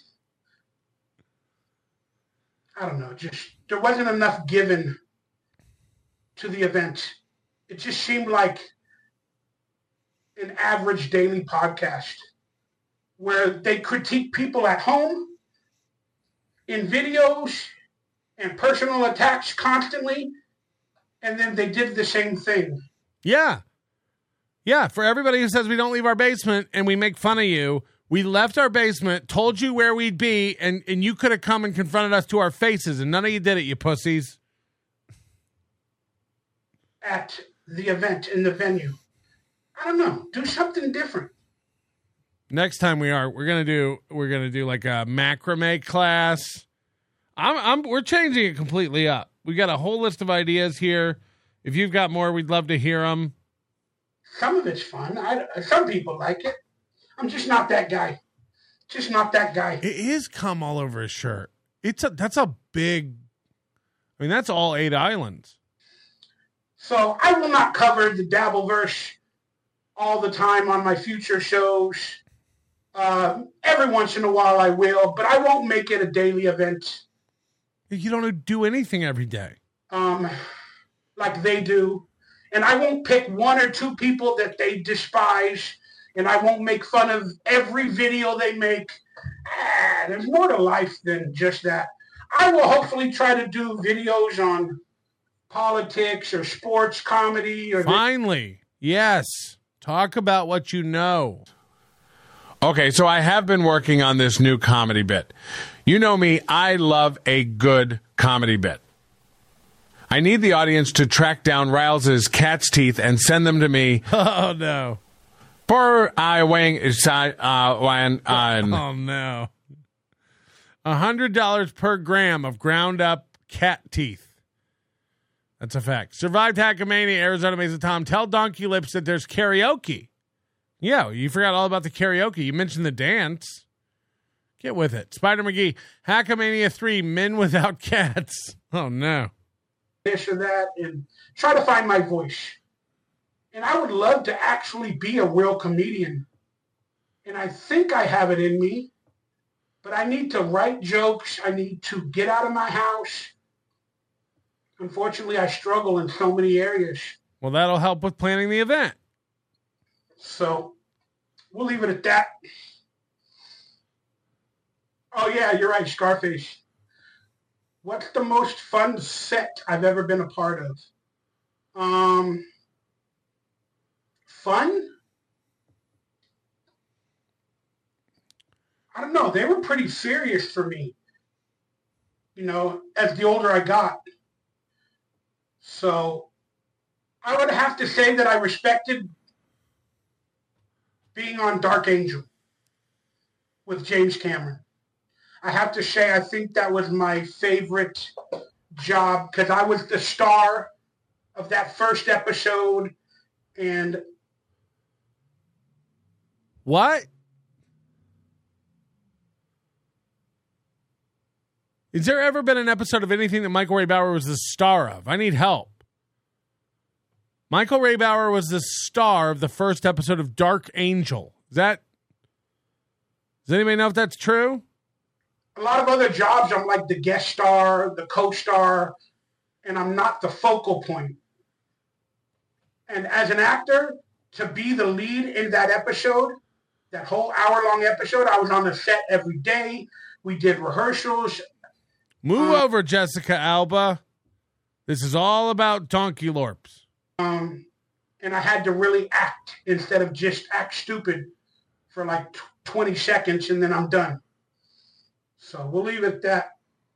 I don't know. Just there wasn't enough given to the event. It just seemed like an average daily podcast where they critique people at home in videos and personal attacks constantly, and then they did the same thing. Yeah. Yeah, for everybody who says we don't leave our basement and we make fun of you, we left our basement, told you where we'd be, and, and you could have come and confronted us to our faces, and none of you did it, you pussies. At the event, in the venue. I don't know. Do something different. Next time we are, we're gonna do we're gonna do like a macrame class. I'm I'm we're changing it completely up. We got a whole list of ideas here. If you've got more, we'd love to hear them. Some of it's fun. I, some people like it. I'm just not that guy. Just not that guy. It is cum all over his shirt. It's a that's a big. I mean, that's all eight islands. So I will not cover the Dabbleverse all the time on my future shows. Uh, every once in a while I will, but I won't make it a daily event. You don't do anything every day. Um, like they do. And I won't pick one or two people that they despise, and I won't make fun of every video they make. Ah, there's more to life than just that. I will hopefully try to do videos on politics or sports comedy. Or Finally, yes. Talk about what you know. Okay, so I have been working on this new comedy bit. You know me, I love a good comedy bit. I need the audience to track down Riles' cat's teeth and send them to me. Oh, no. For I weighing uh, when on. Oh, no. one hundred dollars per gram of ground up cat teeth. That's a fact. Survived Hackamania, Arizona Mesa Tom. Tell Donkey Lips that there's karaoke. Yeah, you forgot all about the karaoke. You mentioned the dance. Get with it. Spider McGee, Hackamania three, Men Without Cats. Oh, no. This or that, and try to find my voice. And I would love to actually be a real comedian. And I think I have it in me, but I need to write jokes. I need to get out of my house. Unfortunately, I struggle in so many areas. Well, that'll help with planning the event. So we'll leave it at that. Oh, yeah, you're right, Scarface. What's the most fun set I've ever been a part of? Um, fun? I don't know. They were pretty serious for me, you know, as the older I got. So I would have to say that I respected being on Dark Angel with James Cameron. I have to say, I think that was my favorite job because I was the star of that first episode. And what? Has there ever been an episode of anything that Michael Ray Bauer was the star of? I need help. Michael Ray Bauer was the star of the first episode of Dark Angel. Is that? Does anybody know if that's true? A lot of other jobs, I'm like the guest star, the co-star, and I'm not the focal point. And as an actor, to be the lead in that episode, that whole hour-long episode, I was on the set every day. We did rehearsals. Move um, over, Jessica Alba. This is all about Donkey Lorps. Um, and I had to really act instead of just act stupid for like twenty seconds, and then I'm done. So we'll leave it at that.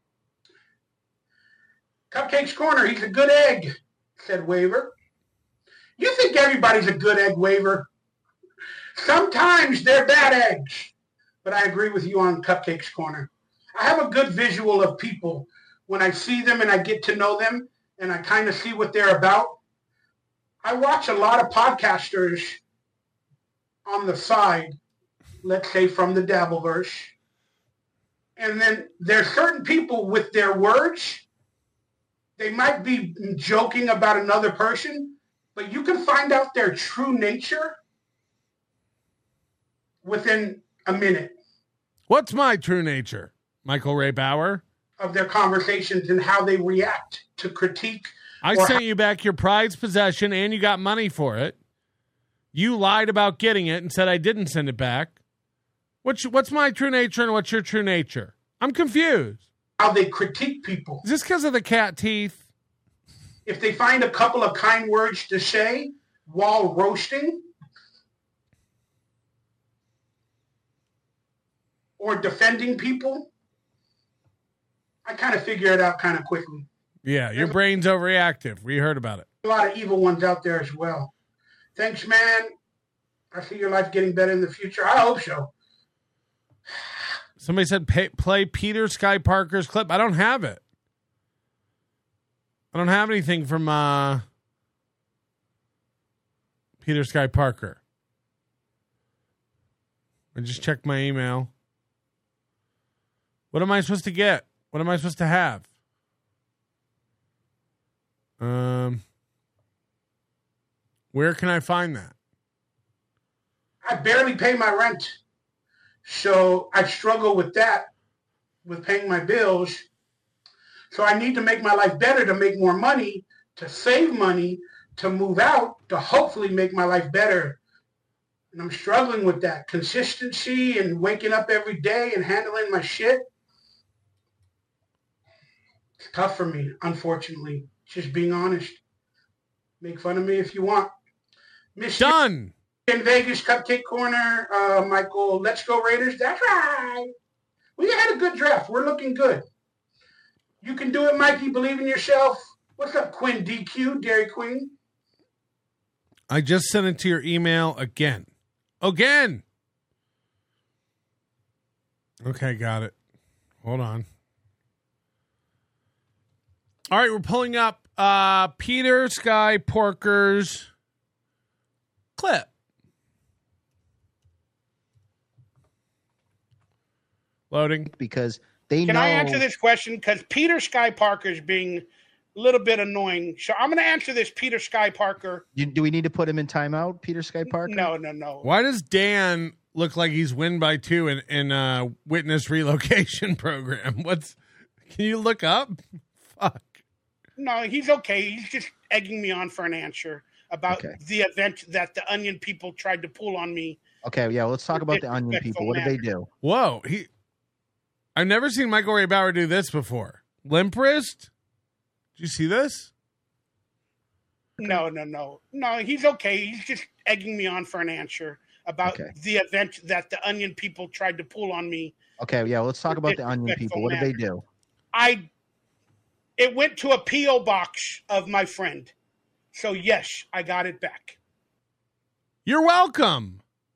Cupcake's Corner, he's a good egg, said Waver. You think everybody's a good egg, Waver? Sometimes they're bad eggs. But I agree with you on Cupcake's Corner. I have a good visual of people when I see them and I get to know them and I kind of see what they're about. I watch a lot of podcasters on the side, let's say from the Dabbleverse. And then there's certain people with their words, they might be joking about another person, but you can find out their true nature within a minute. What's my true nature? Michael Ray Bauer. Of their conversations and how they react to critique. I sent you back your prized possession and you got money for it. You lied about getting it and said I didn't send it back. What's, what's my true nature and what's your true nature? I'm confused. How they critique people. Is this because of the cat teeth? If they find a couple of kind words to say while roasting or defending people, I kind of figure it out kind of quickly. Yeah, your brain's overreactive. We heard about it. A lot of evil ones out there as well. Thanks, man. I see your life getting better in the future. I hope so. Somebody said pay, play Peter Sky Parker's clip. I don't have it. I don't have anything from uh, Peter Sky Parker. I just checked my email. What am I supposed to get? What am I supposed to have? Um, where can I find that? I barely pay my rent. So I struggle with that, with paying my bills. So I need to make my life better to make more money, to save money, to move out, to hopefully make my life better. And I'm struggling with that consistency and waking up every day and handling my shit. It's tough for me, unfortunately. Just being honest. Make fun of me if you want. Miss Done. In Vegas, Cupcake Corner, uh, Michael, let's go Raiders. That's right. We had a good draft. We're looking good. You can do it, Mikey. Believe in yourself. What's up, Quinn D Q, Dairy Queen? I just sent it to your email again. Again. Okay, got it. Hold on. All right, we're pulling up uh, Peter Sky Parker's clip. Loading. Because they Can know... I answer this question? Because Peter Sky Parker is being a little bit annoying. So I'm going to answer this, Peter Sky Parker. You, do we need to put him in timeout, Peter Sky Parker? No, no, no. Why does Dan look like he's win by two in, in uh, witness relocation program? What's? Can you look up? Fuck. No, he's okay. He's just egging me on for an answer about Okay. the event that the Onion people tried to pull on me. Okay, yeah, let's talk about the Onion people. What did they do? Whoa, he. I've never seen Michael Ray Bauer do this before. Limp wrist? Did you see this? No, no, no. No, he's okay. He's just egging me on for an answer about Okay. the event that the Onion people tried to pull on me. Okay, yeah, let's talk about the Onion people. What did they do? I it went to a P O box of my friend. So yes, I got it back. You're welcome.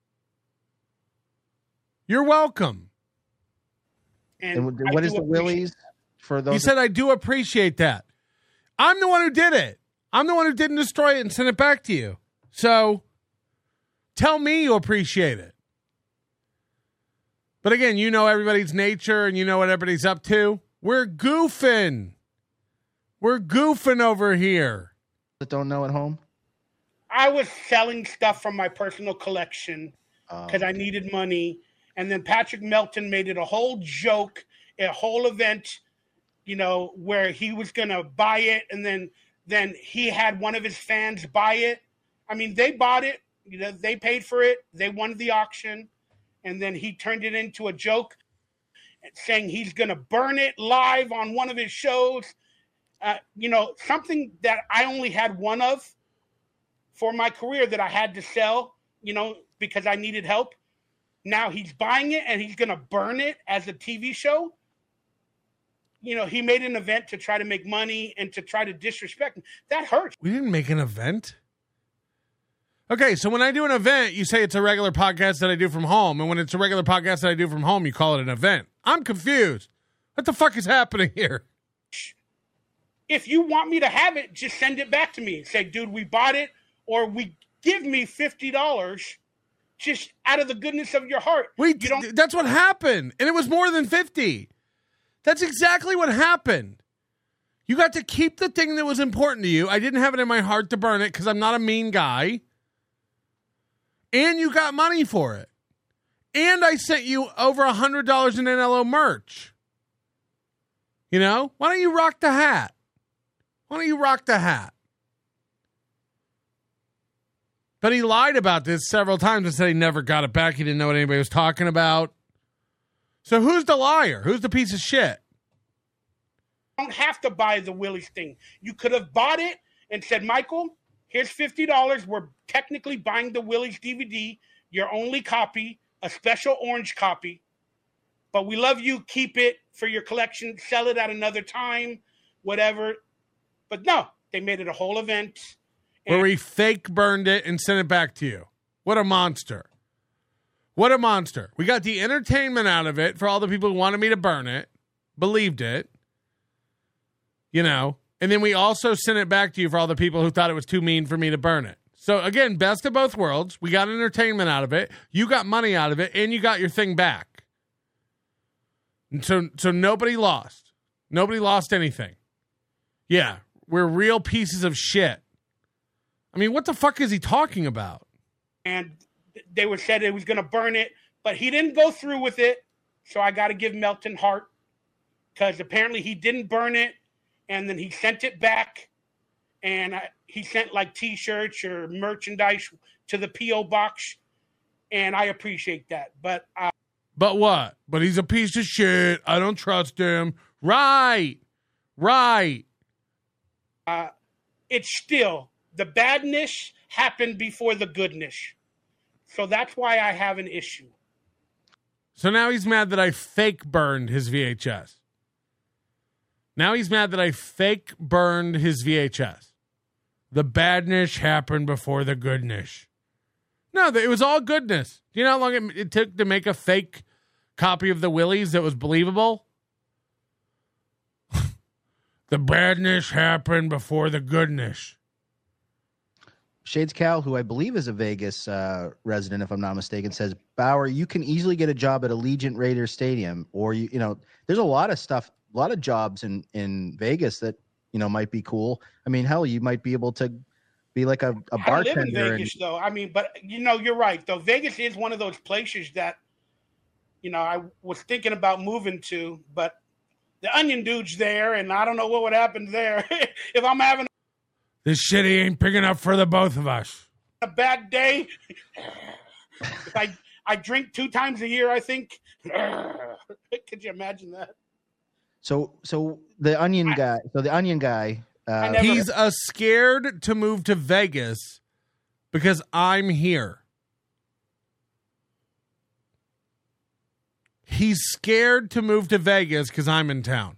You're welcome. And, And what I is do the Willies for those? He said, I do appreciate that. I'm the one who did it. I'm the one who didn't destroy it and send it back to you. So tell me you appreciate it. But again, you know everybody's nature and you know what everybody's up to. We're goofing. We're goofing over here. That don't know at home? I was selling stuff from my personal collection Oh, because I needed money. And then Patrick Melton made it a whole joke, a whole event, you know, where he was going to buy it. And then, then he had one of his fans buy it. I mean, they bought it, you know, they paid for it. They won the auction. And then he turned it into a joke saying he's going to burn it live on one of his shows. Uh, you know, something that I only had one of for my career that I had to sell, you know, because I needed help. Now he's buying it and he's going to burn it as a T V show. You know, he made an event to try to make money and to try to disrespect him. That hurts. We didn't make an event. Okay, so when I do an event, you say it's a regular podcast that I do from home. And when it's a regular podcast that I do from home, you call it an event. I'm confused. What the fuck is happening here? If you want me to have it, just send it back to me. Say, dude, we bought it, or we give me fifty dollars just out of the goodness of your heart. We, you don't- that's what happened. And it was more than fifty. That's exactly what happened. You got to keep the thing that was important to you. I didn't have it in my heart to burn it because I'm not a mean guy. And you got money for it. And I sent you over one hundred dollars in N L O merch. You know? Why don't you rock the hat? Why don't you rock the hat? But he lied about this several times and said he never got it back. He didn't know what anybody was talking about. So who's the liar? Who's the piece of shit? You don't have to buy the Willie's thing. You could have bought it and said, Michael, here's fifty dollars. We're technically buying the Willie's D V D, your only copy, a special orange copy. But we love you. Keep it for your collection. Sell it at another time, whatever. But no, they made it a whole event. Where he fake burned it and sent it back to you. What a monster. What a monster. We got the entertainment out of it for all the people who wanted me to burn it, believed it, you know, and then we also sent it back to you for all the people who thought it was too mean for me to burn it. So, again, best of both worlds. We got entertainment out of it. You got money out of it, and you got your thing back. And so, so nobody lost. Nobody lost anything. Yeah, we're real pieces of shit. I mean, what the fuck is he talking about? And they were said it was going to burn it, but he didn't go through with it. So I got to give Melton heart because apparently he didn't burn it, and then he sent it back, and I, he sent like T-shirts or merchandise to the P O box, and I appreciate that. But uh, but what? But he's a piece of shit. I don't trust him. Right, right. Uh, it's still. The badness happened before the goodness. So that's why I have an issue. So now he's mad that I fake burned his V H S. Now he's mad that I fake burned his V H S. The badness happened before the goodness. No, it was all goodness. Do you know how long it, it took to make a fake copy of the Willies that was believable? The badness happened before the goodness. Shades Cal, who I believe is a Vegas uh, resident, if I'm not mistaken, says, Bauer, you can easily get a job at Allegiant Raiders Stadium, or you, you know, there's a lot of stuff, a lot of jobs in, in Vegas that you know might be cool. I mean, hell, you might be able to be like a, a bartender. I live in Vegas, and, though. I mean, but you know, you're right, though. Vegas is one of those places that, you know, I was thinking about moving to, but the Onion Dude's there, and I don't know what would happen there if I'm having. This shitty ain't big enough for the both of us. A bad day. I I drink two times a year, I think. Could you imagine that? So so the Onion I, guy, so the Onion guy, uh, never, he's uh, scared to move to Vegas because I'm here. He's scared to move to Vegas because I'm in town.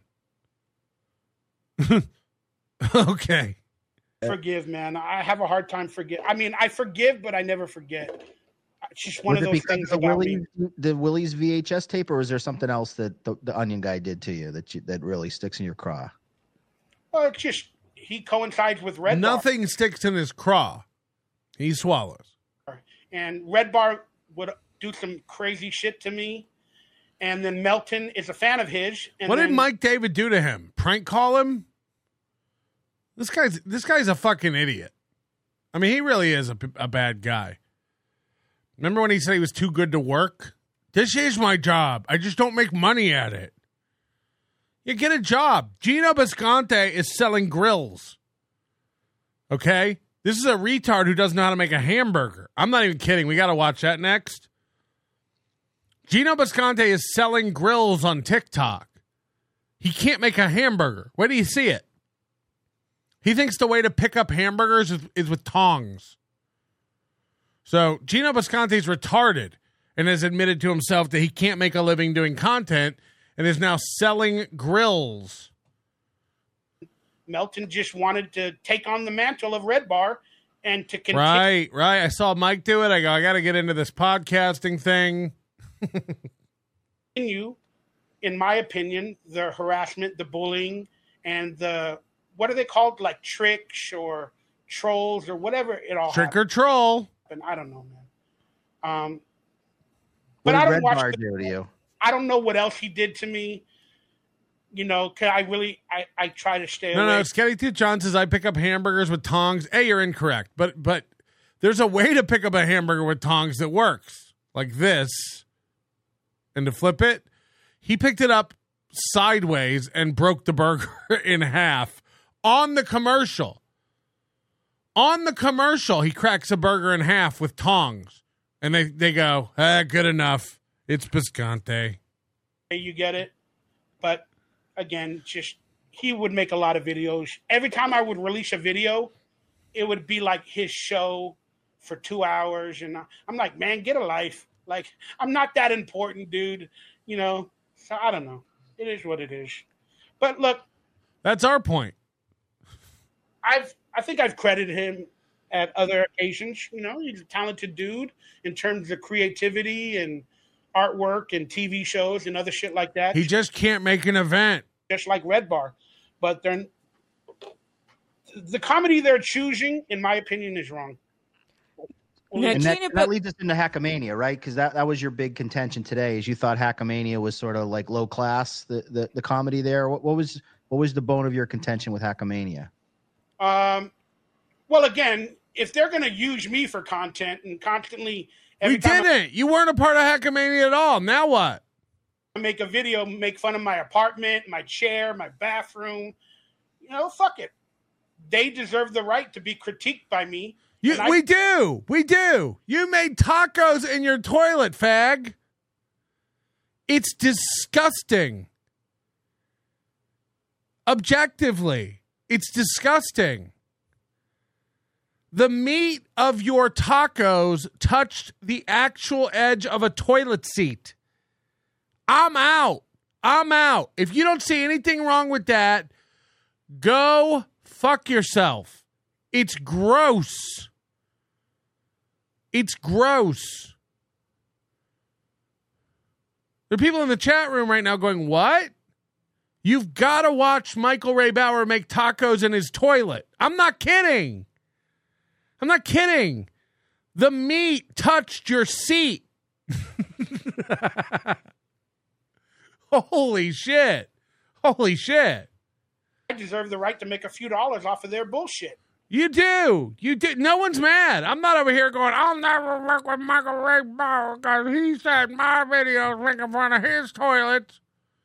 Okay. Forgive, man. I have a hard time forget. I mean, I forgive, but I never forget. It's just one was of those things the about Willie's, me. The Willie's V H S tape, or was there something else that the, the Onion guy did to you that you, that really sticks in your craw? Well, it's just he coincides with Red Nothing Bar. sticks in his craw. He swallows. And Red Bar would do some crazy shit to me. And then Melton is a fan of his. And what then, did Mike David do to him? Prank call him? This guy's this guy's a fucking idiot. I mean, he really is a, a bad guy. Remember when he said he was too good to work? This is my job. I just don't make money at it. You get a job. Gino Bisconte is selling grills. Okay? This is a retard who doesn't know how to make a hamburger. I'm not even kidding. We got to watch that next. Gino Bisconte is selling grills on TikTok. He can't make a hamburger. Where do you see it? He thinks the way to pick up hamburgers is, is with tongs. So Gino Bisconte is retarded and has admitted to himself that he can't make a living doing content and is now selling grills. Melton just wanted to take on the mantle of Red Bar and to continue. Right, right. I saw Mike do it. I go, I got to get into this podcasting thing. Continue, in my opinion, the harassment, the bullying, and the, what are they called? Like tricks or trolls or whatever it all Trick happened. or troll. And I don't know, man. Um, What but I did don't Red watch. Bar the, do to you? I don't know what else he did to me. You know, cause I really, I, I try to stay No, away. no, Skelly Tooth John says I pick up hamburgers with tongs. A, you're incorrect. But but there's a way to pick up a hamburger with tongs that works. Like this. and to flip it, he picked it up sideways and broke the burger in half on the commercial. On the commercial, he cracks a burger in half with tongs. And they, they go, ah, good enough. It's Bisconte. You get it? But, again, just he would make a lot of videos. Every time I would release a video, it would be like his show for two hours. And I'm like, man, get a life. Like, I'm not that important, dude. You know? So, I don't know. It is what it is. But, look. That's our point. I've I think I've credited him at other occasions. You know, he's a talented dude in terms of creativity and artwork and T V shows and other shit like that. He just can't make an event. Just like Red Bar. But they're, the comedy they're choosing, in my opinion, is wrong. Now, and that, that leads us into Hackamania, right? Because that, that was your big contention today, is you thought Hackamania was sort of like low class, the, the, the comedy there. What, what was what was the bone of your contention with Hackamania? Um, well, again, if they're going to use me for content and constantly, every we time didn't. I, you weren't a part of Hackamania at all. Now what? I make a video, make fun of my apartment, my chair, my bathroom. You know, fuck it. They deserve the right to be critiqued by me. You, I, we do. We do. You made tacos in your toilet, fag. It's disgusting. Objectively, it's disgusting. The meat of your tacos touched the actual edge of a toilet seat. I'm out. I'm out. If you don't see anything wrong with that, go fuck yourself. It's gross. It's gross. There are people in the chat room right now going, what? You've got to watch Michael Ray Bauer make tacos in his toilet. I'm not kidding. I'm not kidding. The meat touched your seat. Holy shit. Holy shit. I deserve the right to make a few dollars off of their bullshit. You do. You do. No one's mad. I'm not over here going, I'll never work with Michael Ray Bauer because he said my videos making fun of his toilets.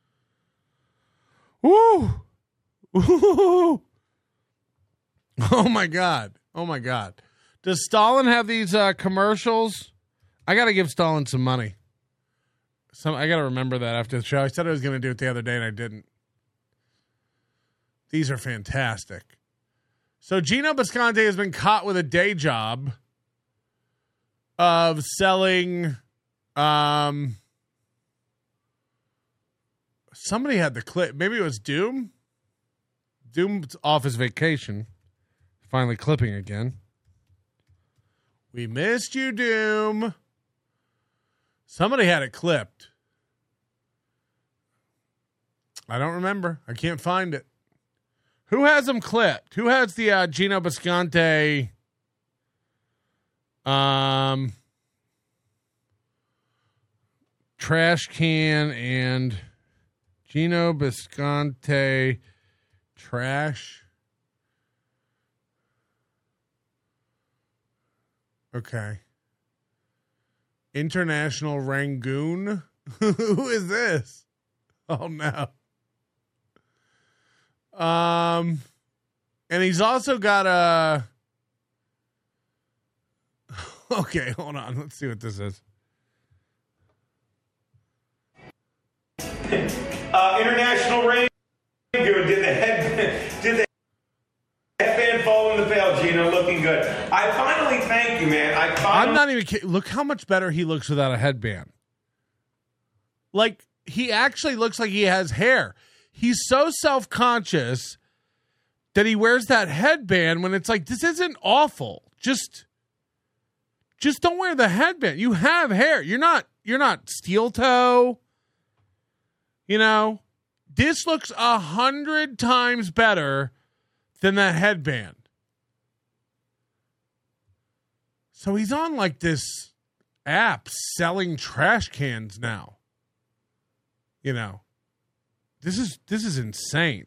Woo. Woo. Oh, my God. Oh, my God. Does Stalin have these uh, commercials? I got to give Stalin some money. Some, I got to remember that after the show. I said I was going to do it the other day, and I didn't. These are fantastic. So Gino Bisconte has been caught with a day job of selling. Um, somebody had the clip. Maybe it was Doom. Doom's off his vacation. Finally clipping again. We missed you, Doom. Somebody had it clipped. I don't remember. I can't find it. Who has them clipped? Who has the uh, Gino Bisconte um, trash can and Gino Bisconte trash? Okay. International Rangoon? Who is this? Oh, no. Um, and he's also got a. Okay, hold on. Let's see what this is. Uh, International Rangoon did the head did the headband fall in the pail, Gino, looking good. I finally thank you, man. I finally- I'm not even kidding. Look how much better he looks without a headband. Like, he actually looks like he has hair. He's so self-conscious that he wears that headband when it's like, this isn't awful. Just, just don't wear the headband. You have hair. You're not, you're not steel toe. You know, this looks a hundred times better than that headband. So he's on like this app selling trash cans now. You know. This is this is insane.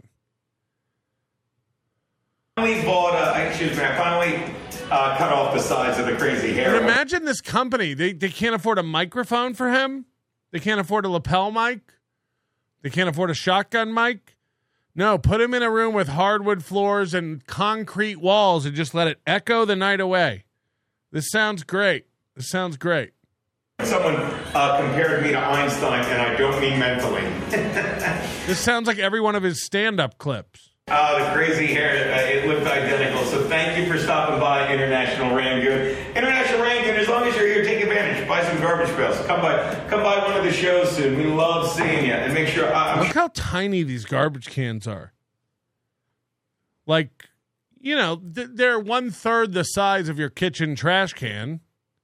I finally bought, uh, excuse me, I finally uh, cut off the sides of the crazy hair. And imagine this company, they, they can't afford a microphone for him. They can't afford a lapel mic? They can't afford a shotgun mic? No, put them in a room with hardwood floors and concrete walls and just let it echo the night away. This sounds great. This sounds great. Someone uh, compared me to Einstein, and I don't mean mentally. This sounds like every one of his stand-up clips. Oh, the crazy hair, uh, it looked identical. So thank you for stopping by International Rangoon. International Rangoon, as long as you're here, take advantage. Buy some garbage pails. Come by come by one of the shows soon. We love seeing you. And make sure... Uh, Look how tiny these garbage cans are. Like, you know, th- they're one-third the size of your kitchen trash can.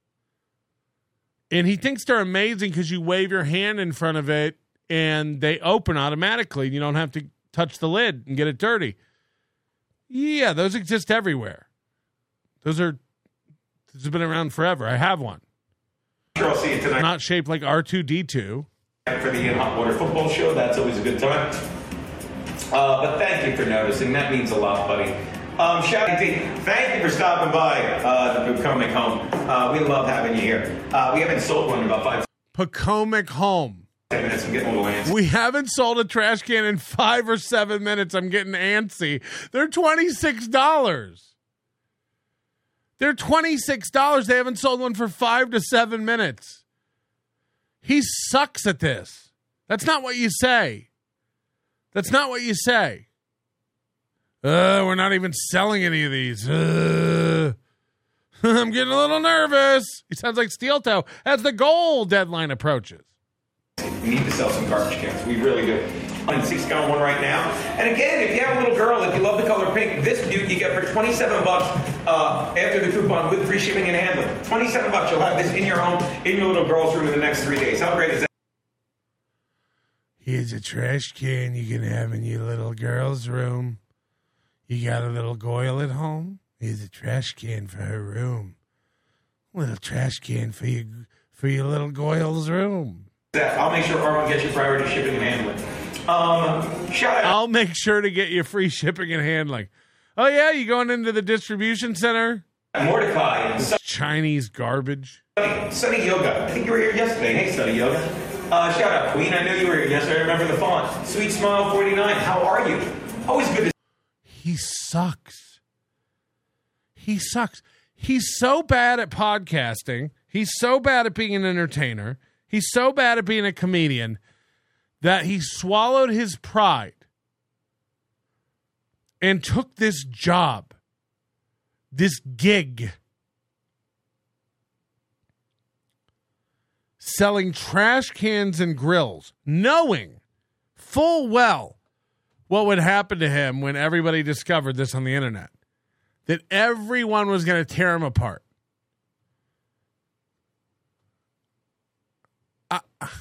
And he thinks they're amazing because you wave your hand in front of it and they open automatically. You don't have to touch the lid and get it dirty. Yeah, those exist everywhere. Those are, this has been around forever. I have one. Sure, I'll see you tonight. Not shaped like R two D two. For the Ian Hot Water Football Show, that's always a good time. Uh, but thank you for noticing. That means a lot, buddy. Um, Shouty D, thank you for stopping by uh, the Pocomic Home. Uh, we love having you here. Uh, we haven't sold one in about five Pocomic Home. minutes. I'm getting a little antsy. We haven't sold a trash can in five or seven minutes. I'm getting antsy. They're twenty-six dollars. They're twenty-six dollars. They haven't sold one for five to seven minutes. He sucks at this. That's not what you say. That's not what you say. Uh, we're not even selling any of these. Uh, I'm getting a little nervous. He sounds like Steel Toe as the goal deadline approaches. We need to sell some garbage cans. We really do. On six gallon one right now. And again, if you have a little girl, if you love the color pink, this dude you get for twenty-seven bucks uh, after the coupon with free shipping and handling. twenty-seven bucks. You'll have this in your home, in your little girl's room in the next three days. How great is that? Here's a trash can you can have in your little girl's room. You got a little Goyle at home? Here's a trash can for her room. Little trash can for you for your little Goyle's room. I'll make sure Armand gets you priority shipping and handling. Um, shout out. I'll make sure to get you free shipping and handling. Oh, yeah? You going into the distribution center? Mordecai. And This Chinese garbage. Sunny, Sunny Yoga. I think you were here yesterday. Hey, Sunny Yoga. Uh, shout out, Queen. I know you were here yesterday. I remember the font. Sweet Smile forty-nine. How are you? Always good to He sucks. He sucks. He's so bad at podcasting. He's so bad at being an entertainer. He's so bad at being a comedian that he swallowed his pride and took this job, this gig, selling trash cans and grills, knowing full well what would happen to him when everybody discovered this on the internet, that everyone was going to tear him apart. Uh,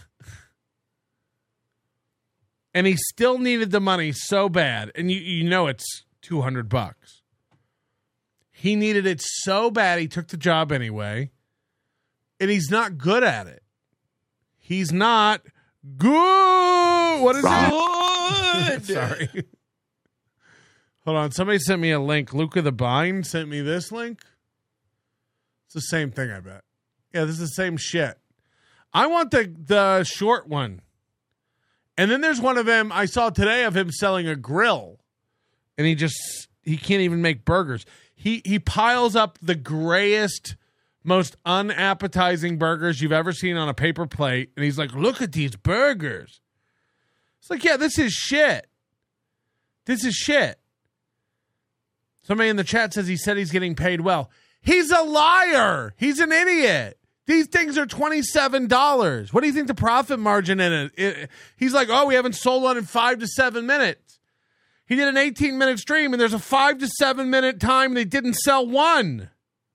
and he still needed the money so bad, and you, you know it's two hundred bucks. He needed it so bad he took the job anyway, and he's not good at it. He's not good. What is it? Sorry. Hold on. Somebody sent me a link. Luca the Bind sent me this link. It's the same thing, I bet. Yeah, this is the same shit. I want the the short one. And then there's one of him I saw today of him selling a grill. And he just he can't even make burgers. He he piles up the grayest, most unappetizing burgers you've ever seen on a paper plate. And he's like, look at these burgers. It's like, yeah, this is shit. This is shit. Somebody in the chat says he said he's getting paid well. He's a liar. He's an idiot. These things are twenty-seven dollars. What do you think the profit margin in it? it? He's like, oh, we haven't sold one in five to seven minutes. He did an eighteen-minute stream, and there's a five to seven-minute time they didn't sell one.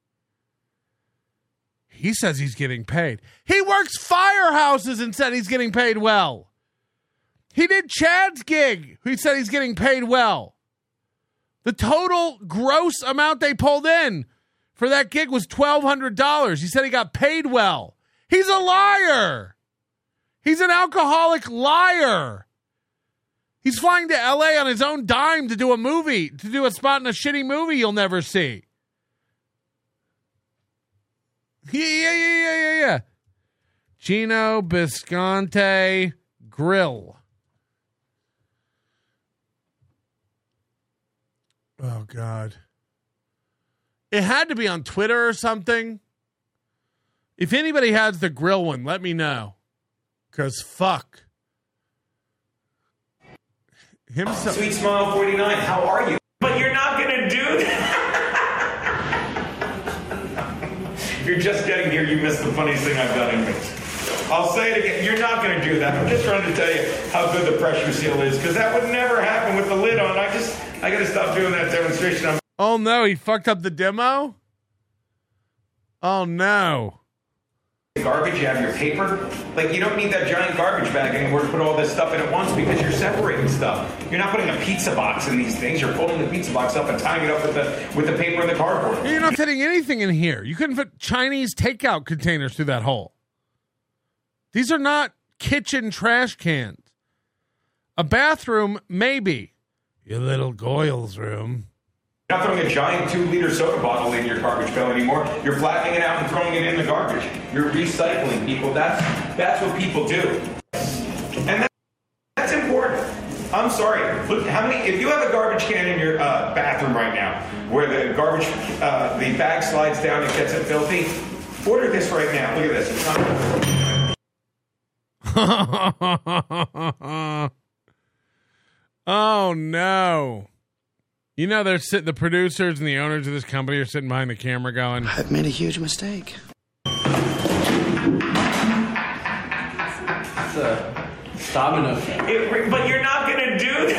He says he's getting paid. He works firehouses and said he's getting paid well. He did Chad's gig. He said he's getting paid well. The total gross amount they pulled in for that gig was twelve hundred dollars. He said he got paid well. He's a liar. He's an alcoholic liar. He's flying to L A on his own dime to do a movie, to do a spot in a shitty movie you'll never see. Yeah, yeah, yeah, yeah, yeah, yeah. Gino Bisconte Grill. Oh, God. It had to be on Twitter or something. If anybody has the grill one, let me know. Because fuck. Himself. Sweet Smile forty-nine, how are you? But you're not going to do that. If you're just getting here, you missed the funniest thing I've done in weeks. I'll say it again. You're not going to do that. I'm just trying to tell you how good the pressure seal is, because that would never happen with the lid on. I just, I got to stop doing that demonstration. I'm- oh, no. He fucked up the demo? Oh, no. Garbage, you have your paper. Like, you don't need that giant garbage bag anymore to put all this stuff in at once because you're separating stuff. You're not putting a pizza box in these things. You're folding the pizza box up and tying it up with the with the paper and the cardboard. You're not fitting anything in here. You couldn't fit Chinese takeout containers through that hole. These are not kitchen trash cans. A bathroom, maybe. Your little Goyle's room. You're not throwing a giant two-liter soda bottle in your garbage pail anymore. You're flattening it out and throwing it in the garbage. You're recycling, people. That's that's what people do, and that, that's important. I'm sorry. Look, how many? If you have a garbage can in your uh, bathroom right now, where the garbage, uh, the bag slides down and gets it filthy, order this right now. Look at this. It's not- oh no. You know, they're sitting, the producers and the owners of this company are sitting behind the camera going, I've made a huge mistake. It's a stamina. It, but you're not going to do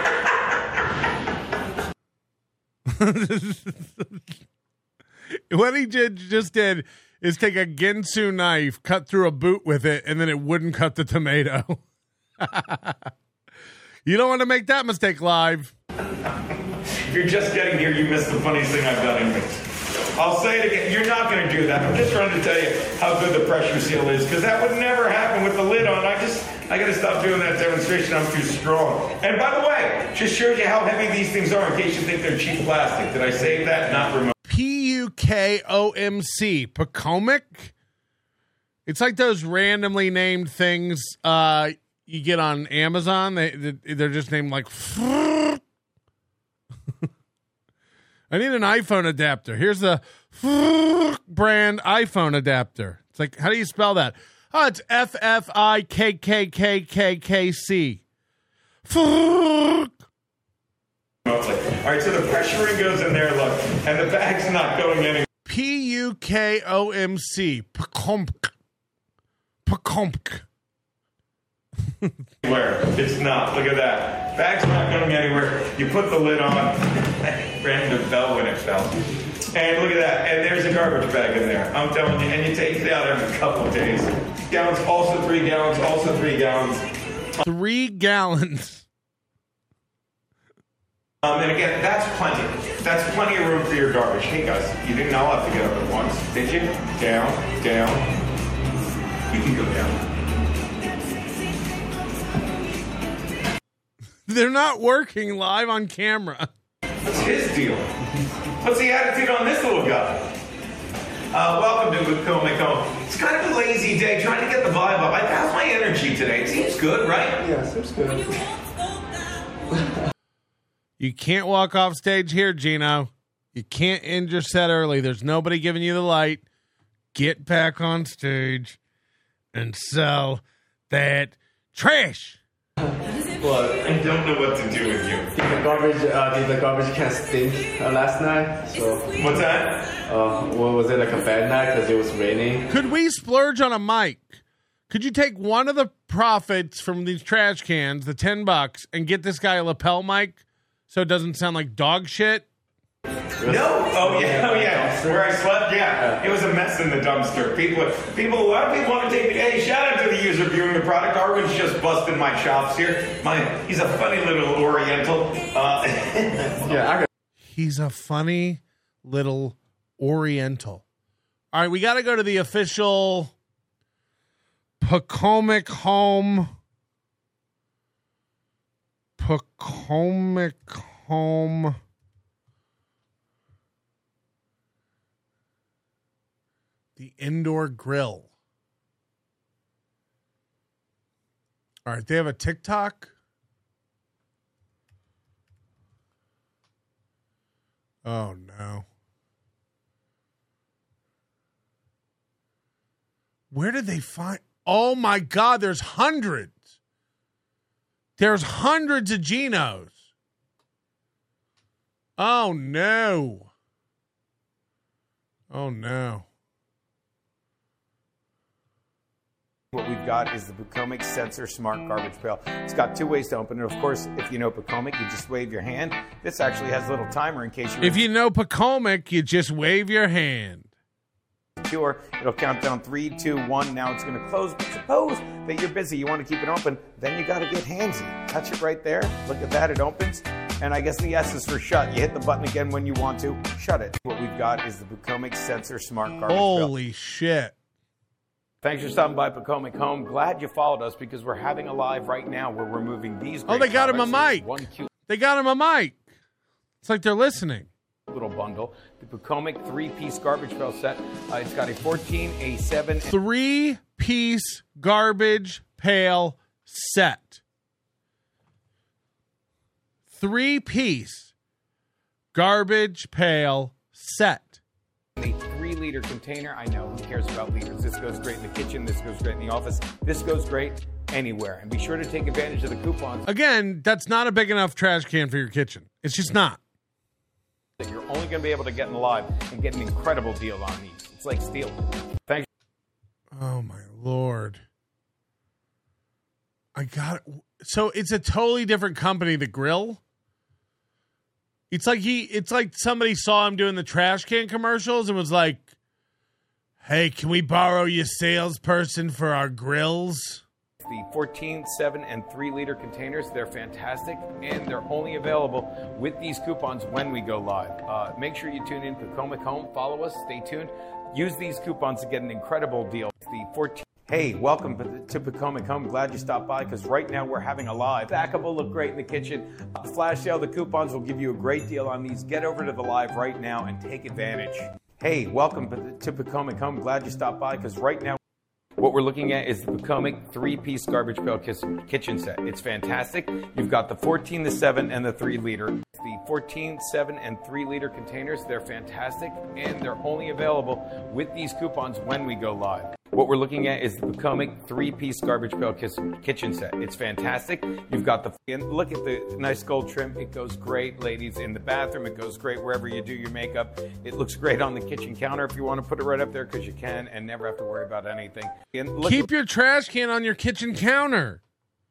that. What he did, just did is take a Ginsu knife, cut through a boot with it, and then it wouldn't cut the tomato. You don't want to make that mistake live. If you're just getting here, you missed the funniest thing I've done in weeks. I'll say it again. You're not going to do that. I'm just trying to tell you how good the pressure seal is, because that would never happen with the lid on. I just, I got to stop doing that demonstration. I'm too strong. And by the way, just shows you how heavy these things are in case you think they're cheap plastic. Did I save that? Not remote. P U K O M C. Pocomic? It's like those randomly named things uh, you get on Amazon. They, they're just named like... I need an iPhone adapter. Here's the brand iPhone adapter. It's like, how do you spell that? Oh, it's F F I K K K K K C. All right, so the pressure ring goes in there, look, and the bag's not going anywhere. P U K O M C. Pacomp. Pacomp. Where? It's not. Look at that. Bag's not going anywhere. You put the lid on. Ran the bell when it fell. And look at that. And there's a garbage bag in there. I'm telling you. And you take it out every couple of days. Gallons, also three gallons, also three gallons. Three gallons. Um, and again, that's plenty. That's plenty of room for your garbage. Hey, guys, you didn't all have to get up at once, did you? Down, down. You can go down. They're not working live on camera. What's his deal? What's the attitude on this little guy? Uh, welcome to Pocomic Home. It's kind of a lazy day, trying to get the vibe up. I have my energy today. It seems good, right? Yeah, seems good. You can't walk off stage here, Gino. You can't end your set early. There's nobody giving you the light. Get back on stage and sell that trash. What? I don't know what to do with you. Did the garbage, uh, did the garbage can stink uh, last night? So what's that? Uh, well, was it like a bad night because it was raining? Could we splurge on a mic? Could you take one of the profits from these trash cans, the ten bucks, and get this guy a lapel mic so it doesn't sound like dog shit? No. Oh yeah. Oh yeah. Where I slept. Yeah. It was a mess in the dumpster. People. People. A lot of people want to take. Hey, shout out to the user viewing the product. Arwin's just busting my chops here. My. He's a funny little Oriental. Uh, yeah. I got- he's a funny little Oriental. All right, we got to go to the official Pocomic Home. Pocomic Home. The indoor grill. All right, they have a TikTok. Oh, no. Where did they find? Oh, my God, there's hundreds. There's hundreds of Genos. Oh, no. Oh, no. What we've got is the Pocomic Sensor Smart Garbage Pail. It's got two ways to open it. Of course, if you know Pocomic, you just wave your hand. This actually has a little timer in case you... If you know Pocomic, you just wave your hand. Secure. It'll count down three, two, one. Now it's going to close. But suppose that you're busy, you want to keep it open, then you got to get handsy. Touch it right there. Look at that. It opens. And I guess the S is for shut. You hit the button again when you want to. Shut it. What we've got is the Pocomic Sensor Smart Garbage Pail. Holy shit. Thanks for stopping by Pocomic Home. Glad you followed us because we're having a live right now where we're moving these. Oh, they got him a mic. One cute they got him a mic. It's like they're listening. Little bundle. The Pocomic three-piece garbage pail set. Uh, it's got a fourteen, a seven. Three-piece garbage pail set. Three-piece garbage pail set. A three-liter container. I know, who cares about liters? This goes great in the kitchen. This goes great in the office. This goes great anywhere. And be sure to take advantage of the coupons. Again, that's not a big enough trash can for your kitchen. It's just not. That you're only going to be able to get in live and get an incredible deal on these. It's like stealing. Thanks. Oh, my Lord. I got it. So it's a totally different company, the grill. It's like he. It's like somebody saw him doing the trash can commercials and was like, "Hey, can we borrow your salesperson for our grills?" The fourteen, seven, and three-liter containers. They're fantastic, and they're only available with these coupons when we go live. Uh, make sure you tune in Pocomic Home. Follow us. Stay tuned. Use these coupons to get an incredible deal. The fourteen. Hey, welcome to Pocomic Home. Glad you stopped by because right now we're having a live. Stackable will look great in the kitchen. Uh, flash sale, the coupons will give you a great deal on these. Get over to the live right now and take advantage. Hey, welcome to Pocomic Home. Glad you stopped by because right now what we're looking at is the Pocomic three-piece garbage pail kitchen set. It's fantastic. You've got the fourteen, the seven, and the three-liter. The fourteen, seven, and three-liter containers. They're fantastic, and they're only available with these coupons when we go live. What we're looking at is the Pocomic three-piece garbage pail kitchen set. It's fantastic. You've got the, and look at the nice gold trim. It goes great, ladies, in the bathroom. It goes great wherever you do your makeup. It looks great on the kitchen counter if you want to put it right up there because you can and never have to worry about anything. And look, keep your trash can on your kitchen counter.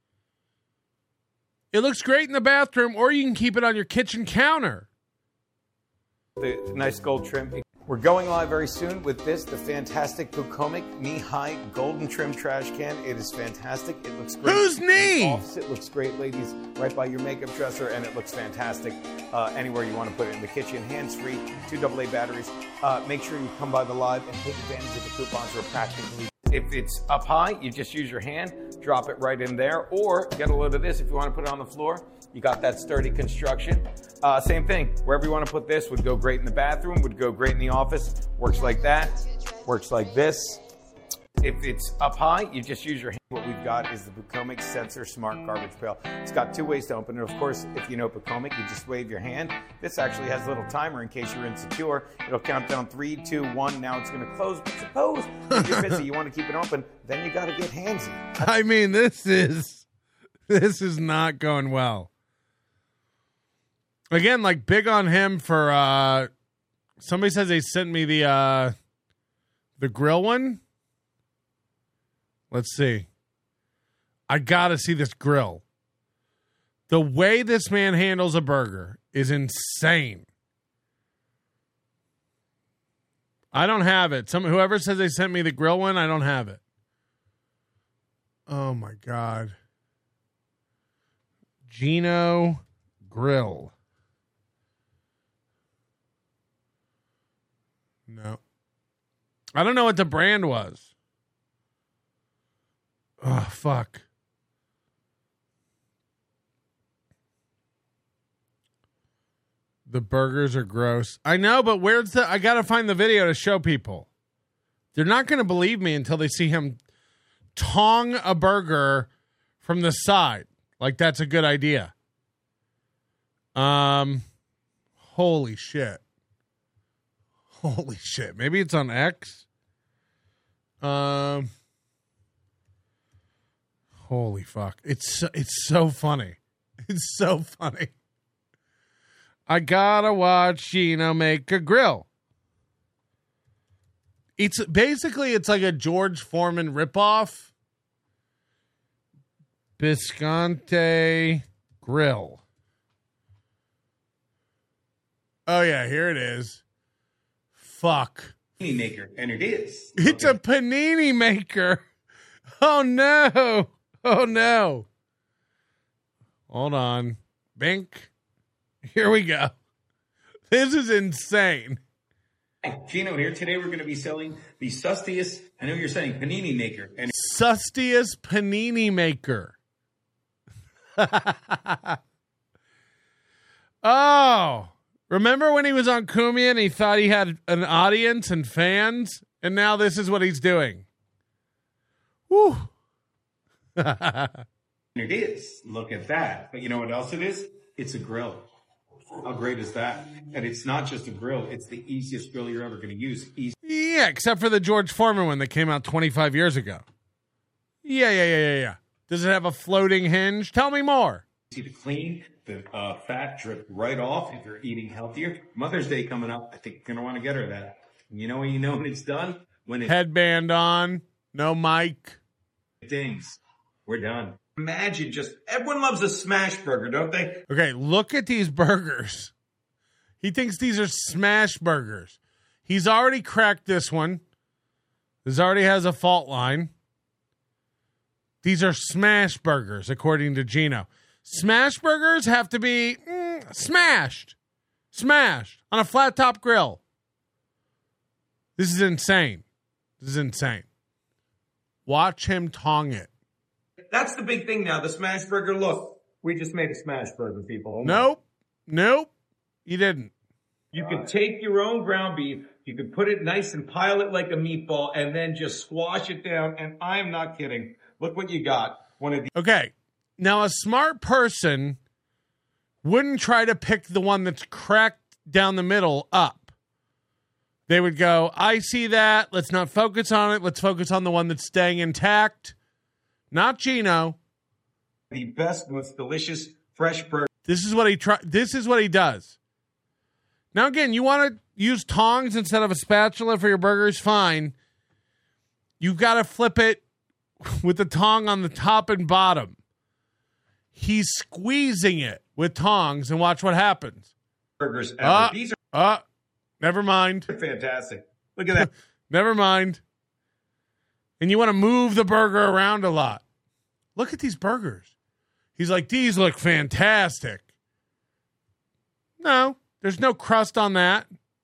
It looks great in the bathroom, or you can keep it on your kitchen counter. The nice gold trim. We're going live very soon with this, the fantastic Pocomic knee-high golden trim trash can. It is fantastic. It looks great. Whose knee? Office, it looks great, ladies, right by your makeup dresser, and it looks fantastic uh, anywhere you want to put it in the kitchen. Hands-free, two double A batteries. Uh, make sure you come by the live and take advantage of the coupons. We're practically. If it's up high, you just use your hand, drop it right in there, or get a load of this if you want to put it on the floor. You got that sturdy construction. Uh, same thing. Wherever you want to put this would go great in the bathroom, would go great in the office. Works like that. Works like this. If it's up high, you just use your hand. What we've got is the Pocomic Sensor Smart Garbage Pail. It's got two ways to open it. Of course, if you know Pocomic, you just wave your hand. This actually has a little timer in case you're insecure. It'll count down three, two, one. Now it's going to close. But suppose if you're busy, you want to keep it open, then you got to get handsy. I mean, this is this is not going well. Again, like big on him for uh somebody says they sent me the uh the grill one. Let's see. I gotta see this grill. The way this man handles a burger is insane. I don't have it. Some whoever says they sent me the grill one, I don't have it. Oh my God. Geno Grill. No. I don't know what the brand was. Oh, fuck. The burgers are gross. I know, but where's the... I got to find the video to show people. They're not going to believe me until they see him tong a burger from the side. Like, that's a good idea. Um, holy shit. Holy shit. Maybe it's on X. Um, holy fuck. It's so, it's so funny. It's so funny. I gotta watch Gino make a grill. It's basically, it's like a George Foreman ripoff. Bisconte Grill. Oh, yeah, here it is. Fuck. Panini maker, and it is. It's a panini maker. Oh, no. Oh, no. Hold on. Bink. Here we go. This is insane. Hi, Gino here. Today we're going to be selling the Sustius, I know you're saying panini maker. And Sustius panini maker. Oh, remember when he was on Cumia and he thought he had an audience and fans? And now this is what he's doing. Woo. it is. Look at that. But you know what else it is? It's a grill. How great is that? And it's not just a grill. It's the easiest grill you're ever going to use. Easy. Yeah, except for the George Foreman one that came out twenty-five years ago. Yeah, yeah, yeah, yeah, yeah. Does it have a floating hinge? Tell me more. Easy to clean. The uh, fat drip right off if you're eating healthier. Mother's Day coming up. I think you're going to want to get her that. You know when you know when it's done? When it headband on, no mic. Dings. We're done. Imagine just, everyone loves a smash burger, don't they? Okay, look at these burgers. He thinks these are smash burgers. He's already cracked this one. This already has a fault line. These are smash burgers, according to Gino. Smash burgers have to be mm, smashed. Smashed on a flat top grill. This is insane. This is insane. Watch him tong it. That's the big thing now, the smash burger. Look, we just made a smash burger, people. Oh nope. Nope. You didn't. You could take your own ground beef, you could put it nice and pile it like a meatball, and then just squash it down. And I'm not kidding. Look what you got. One of these. Okay. Now, a smart person wouldn't try to pick the one that's cracked down the middle up. They would go, I see that. Let's not focus on it. Let's focus on the one that's staying intact. Not Gino. The best, most delicious, fresh burger. This is what he try. This is what he does. Now, again, you want to use tongs instead of a spatula for your burgers? Fine. You got to flip it with the tong on the top and bottom. He's squeezing it with tongs, and watch what happens. Burgers ever. Uh, These are uh, never mind. fantastic. Look at that. Never mind. And you want to move the burger around a lot. Look at these burgers. He's like, these look fantastic. No, there's no crust on that.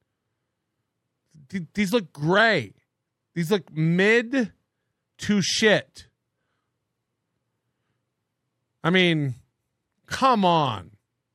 Th- these look gray. These look mid to shit. I mean, come on.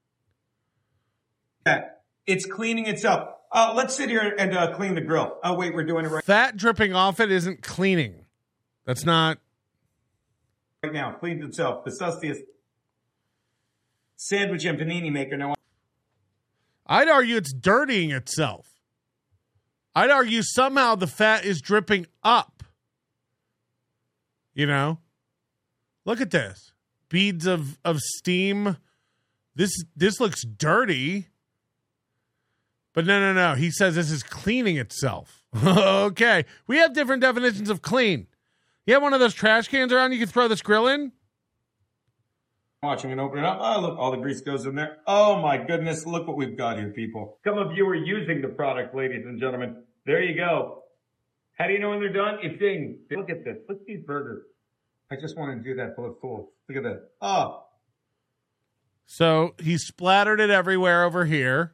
It's cleaning itself. Uh, let's sit here and uh, clean the grill. Oh, wait, we're doing it right Fat dripping off it isn't cleaning. That's not. right now. Cleans itself. The Sustius sandwich and panini maker. Now, I'd argue it's dirtying itself. I'd argue somehow the fat is dripping up. You know? Look at this. Beads of, of steam. This this looks dirty. But no, no, no. He says this is cleaning itself. Okay. We have different definitions of clean. You have one of those trash cans around you can throw this grill in? watching and open it up. Oh, look, all the grease goes in there. Oh, my goodness. Look what we've got here, people. Some of you are using the product, ladies and gentlemen. There you go. How do you know when they're done? It's ding. Look at this. Look at these burgers. I just want to do that for the full. Look at that. Oh. So he splattered it everywhere over here.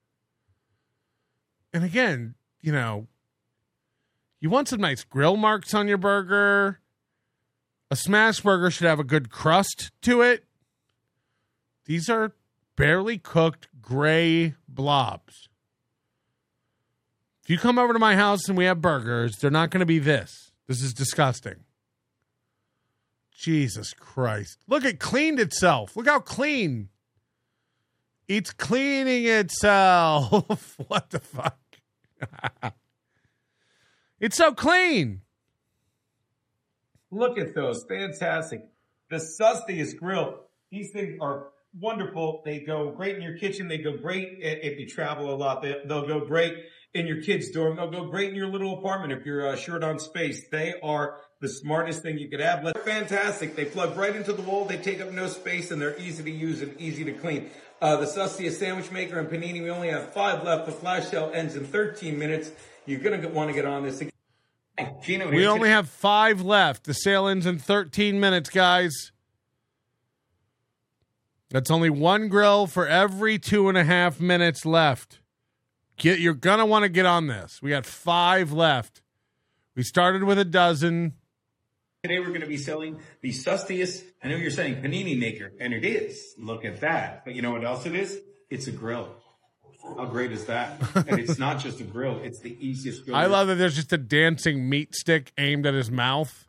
And again, you know, you want some nice grill marks on your burger. A smash burger should have a good crust to it. These are barely cooked gray blobs. If you come over to my house and we have burgers, they're not going to be this. This is disgusting. Jesus Christ. Look, it cleaned itself. Look how clean. It's cleaning itself. What the fuck? It's so clean. Look at those. Fantastic. The Sustiest grill. These things are wonderful. They go great in your kitchen. They go great if you travel a lot. They, they'll go great in your kid's dorm. They'll go great in your little apartment if you're uh, short on space. They are the smartest thing you could have. They're fantastic. They plug right into the wall. They take up no space, and they're easy to use and easy to clean. Uh, the Sustiest sandwich maker and panini. We only have five left. The flash sale ends in thirteen minutes. You're going to want to get on this. Gino, we only have five left. The sale ends in thirteen minutes, guys. That's only one grill for every two and a half minutes left. Get, you're going to want to get on this. We got five left. We started with a dozen. Today we're going to be selling the Sustiest. I know you're saying panini maker, and it is. Look at that. But you know what else it is? It's a grill. How great is that? And it's not just a grill. It's the easiest grill. I love that there's just a dancing meat stick aimed at his mouth.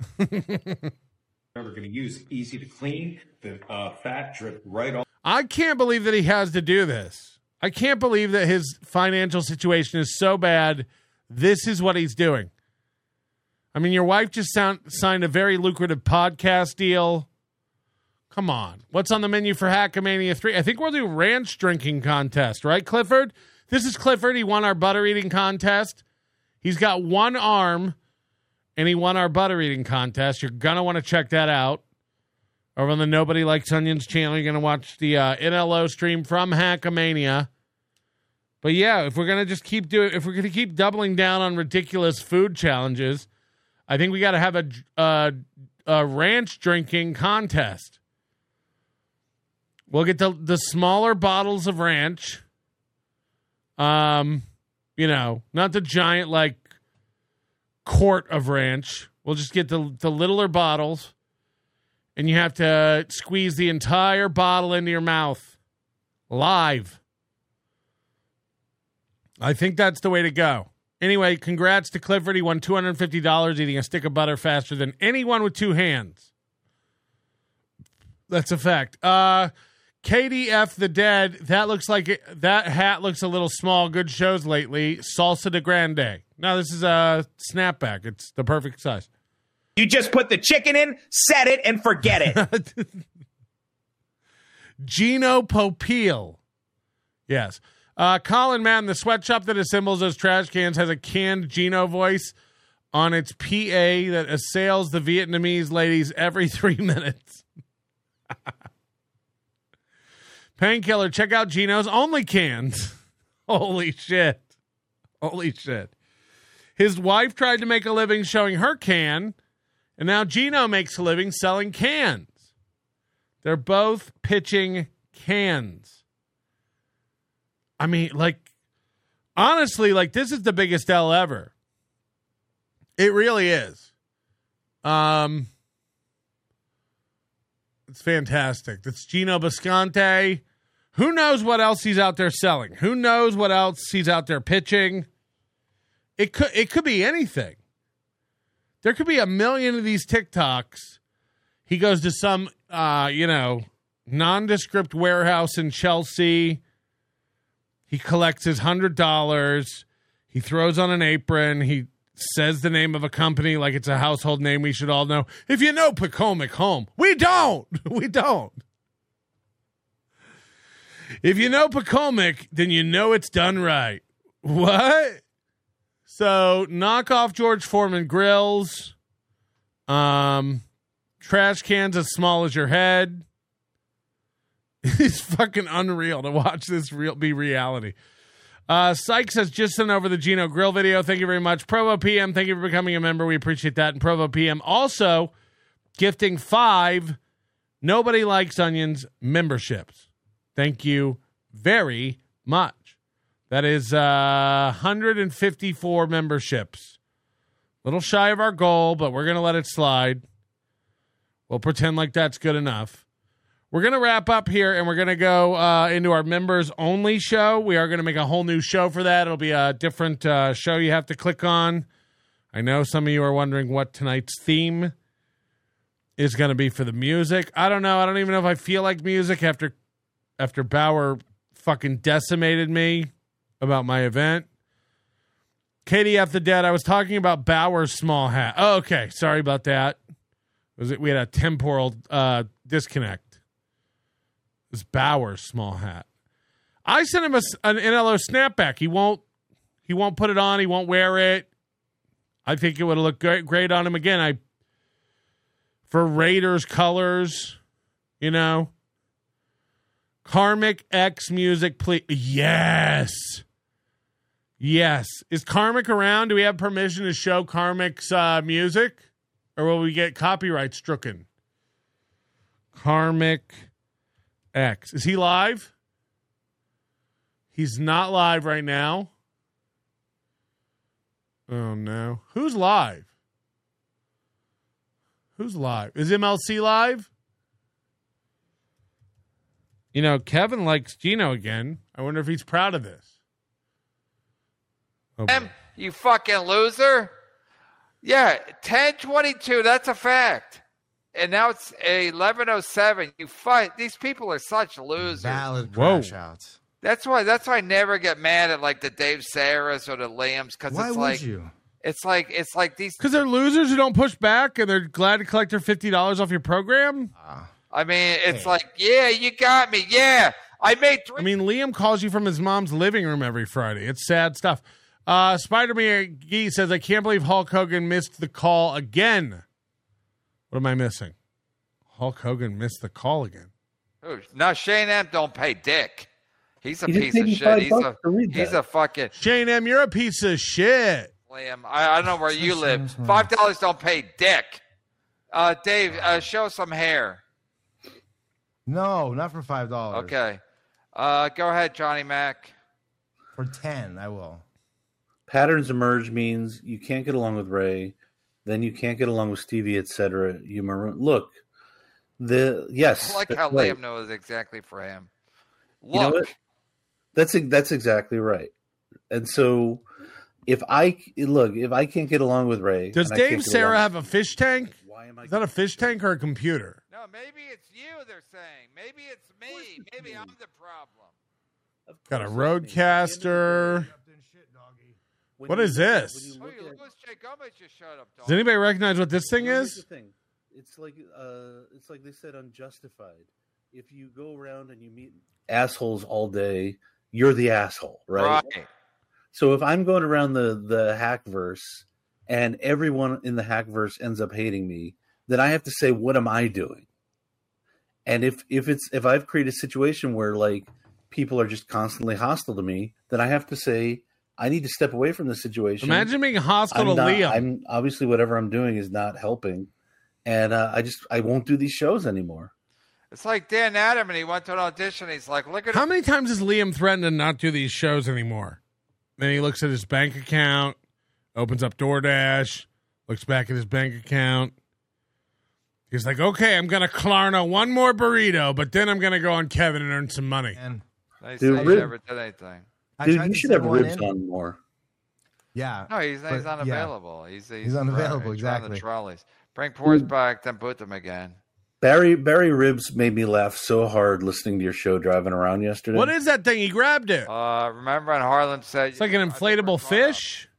We're going to use. Easy to clean. The uh, fat drip right off. I can't believe that he has to do this. I can't believe that his financial situation is so bad. This is what he's doing. I mean, your wife just sound, signed a very lucrative podcast deal. Come on. What's on the menu for Hackamania three? I think we'll do ranch drinking contest, right, Clifford? This is Clifford. He won our butter eating contest. He's got one arm, and he won our butter eating contest. You're going to want to check that out. Over on the Nobody Likes Onions channel, you're going to watch the uh, N L O stream from Hackamania. But yeah, if we're going to just keep doing, if we're going to keep doubling down on ridiculous food challenges, I think we got to have a, uh, a ranch drinking contest. We'll get the the smaller bottles of ranch. Um, you know, not the giant like quart of ranch. We'll just get the the littler bottles, and you have to squeeze the entire bottle into your mouth live. I think that's the way to go. Anyway, congrats to Clifford. He won two hundred fifty dollars eating a stick of butter faster than anyone with two hands. That's a fact. Uh, K D F the Dead, that looks like it, that hat looks a little small. Good shows lately. Salsa de Grande. No, this is a snapback. It's the perfect size. You just put the chicken in, set it, and forget it. Gino Popeil. Yes. Uh, Colin Madden, the sweatshop that assembles those trash cans has a canned Gino voice on its P A that assails the Vietnamese ladies every three minutes. Painkiller, check out Gino's only cans. Holy shit. Holy shit. His wife tried to make a living showing her can, and now Gino makes a living selling cans. They're both pitching cans. I mean, like, honestly, like, this is the biggest L ever. It really is. Um, it's fantastic. That's Gino Bisconte. Who knows what else he's out there selling? Who knows what else he's out there pitching? It could it could be anything. There could be a million of these TikToks. He goes to some, uh, you know, nondescript warehouse in Chelsea. He collects his one hundred dollars. He throws on an apron. He says the name of a company like it's a household name we should all know. If you know Pocomic Home. We don't. We don't. If you know Pocomic, then you know it's done right. What? So, knock off George Foreman grills. Um, trash cans as small as your head. It's fucking unreal to watch this real be reality. Uh, Sykes has just sent over the Gino Grill video. Thank you very much. Provo P M, thank you for becoming a member. We appreciate that. And Provo P M also gifting five Nobody Likes Onions memberships. Thank you very much. That is uh, one hundred fifty-four memberships. A little shy of our goal, but we're going to let it slide. We'll pretend like that's good enough. We're going to wrap up here, and we're going to go uh, into our members-only show. We are going to make a whole new show for that. It'll be a different uh, show you have to click on. I know some of you are wondering what tonight's theme is going to be for the music. I don't know. I don't even know if I feel like music after after Bauer fucking decimated me about my event. Katie F. the Dead, I was talking about Bauer's small hat. Oh, okay. Sorry about that. Was it? We had a temporal uh, disconnect. It was Bauer's small hat. I sent him a, an N L O snapback. He won't. He won't put it on. He won't wear it. I think it would have looked great, great on him again. I for Raiders colors, you know. Karmic X music, please. Yes. Yes. Is Karmic around? Do we have permission to show Karmic's uh, music? Or will we get copyright stricken? Karmic X. Is he live? He's not live right now. Oh, no. Who's live? Who's live? Is M L C live? You know, Kevin likes Gino again. I wonder if he's proud of this. Oh, M, you fucking loser. Yeah, ten twenty-two, that's a fact. And now it's eleven oh seven. You fight. These people are such losers. Valid crash outs. That's why that's why I never get mad at like the Dave Saras or the Liams, because Why it's would like you? it's like it's like these Because they're losers who don't push back and they're glad to collect their fifty dollars off your program? Uh, I mean, it's hey. like, yeah, you got me. Yeah. I made three. I mean, Liam calls you from his mom's living room every Friday. It's sad stuff. Uh, Spider-Man Gee says, I can't believe Hulk Hogan missed the call again. What am I missing? Hulk Hogan missed the call again. Ooh, no, Shane M don't pay dick. He's a He piece just of paid shit. five He's bucks a to read he's that. a fucking Shane M, you're a piece of shit. Liam. I, I don't know where you live. Five dollars don't pay dick. Uh, Dave, uh, show some hair. No, not for five dollars. Okay. Uh, go ahead, Johnny Mac. For ten, I will. Patterns emerge means you can't get along with Ray, then you can't get along with Stevie, et cetera. You maroon. Look, the yes. I like how right. Liam knows exactly for him. Look. You know what? That's that's exactly right. And so, if I look, if I can't get along with Ray, Does and I Dave can't get Sarah along- have a fish tank? Is that a fish tank or a computer? No, maybe it's you, they're saying. Maybe it's me. Maybe I'm the problem. Got a roadcaster. What is this? Oh, you Louis J. Gomez just showed up, dog. Does anybody recognize what this thing Well, here's is? the thing. It's like uh, it's like they said, unjustified. If you go around and you meet assholes all day, you're the asshole, right? Right. So if I'm going around the the hackverse and everyone in the hackverse ends up hating me, then I have to say, what am I doing? And if if it's if I've created a situation where like people are just constantly hostile to me, then I have to say, I need to step away from the situation. Imagine being hostile I'm to not- Liam. I'm obviously whatever I'm doing is not helping, and uh, I just I won't do these shows anymore. It's like Dan Adam, and he went to an audition. He's like, look at How him. many times has Liam threatened to not do these shows anymore? Then he looks at his bank account, opens up DoorDash, looks back at his bank account. He's like, okay, I'm going to Klarna one more burrito, but then I'm going to go on Kevin and earn some money. They Dude, say he Rib- never did anything. I Dude, tried you to should send have one ribs in. on more. Yeah. No, he's, but- he's yeah. unavailable. He's, he's, He's unavailable, he's on exactly. the trolleys. Bring Pores back, then put them again. Barry Barry Ribs made me laugh so hard listening to your show driving around yesterday. What is that thing? He grabbed it. Uh, remember when Harlan said... It's like an inflatable fish.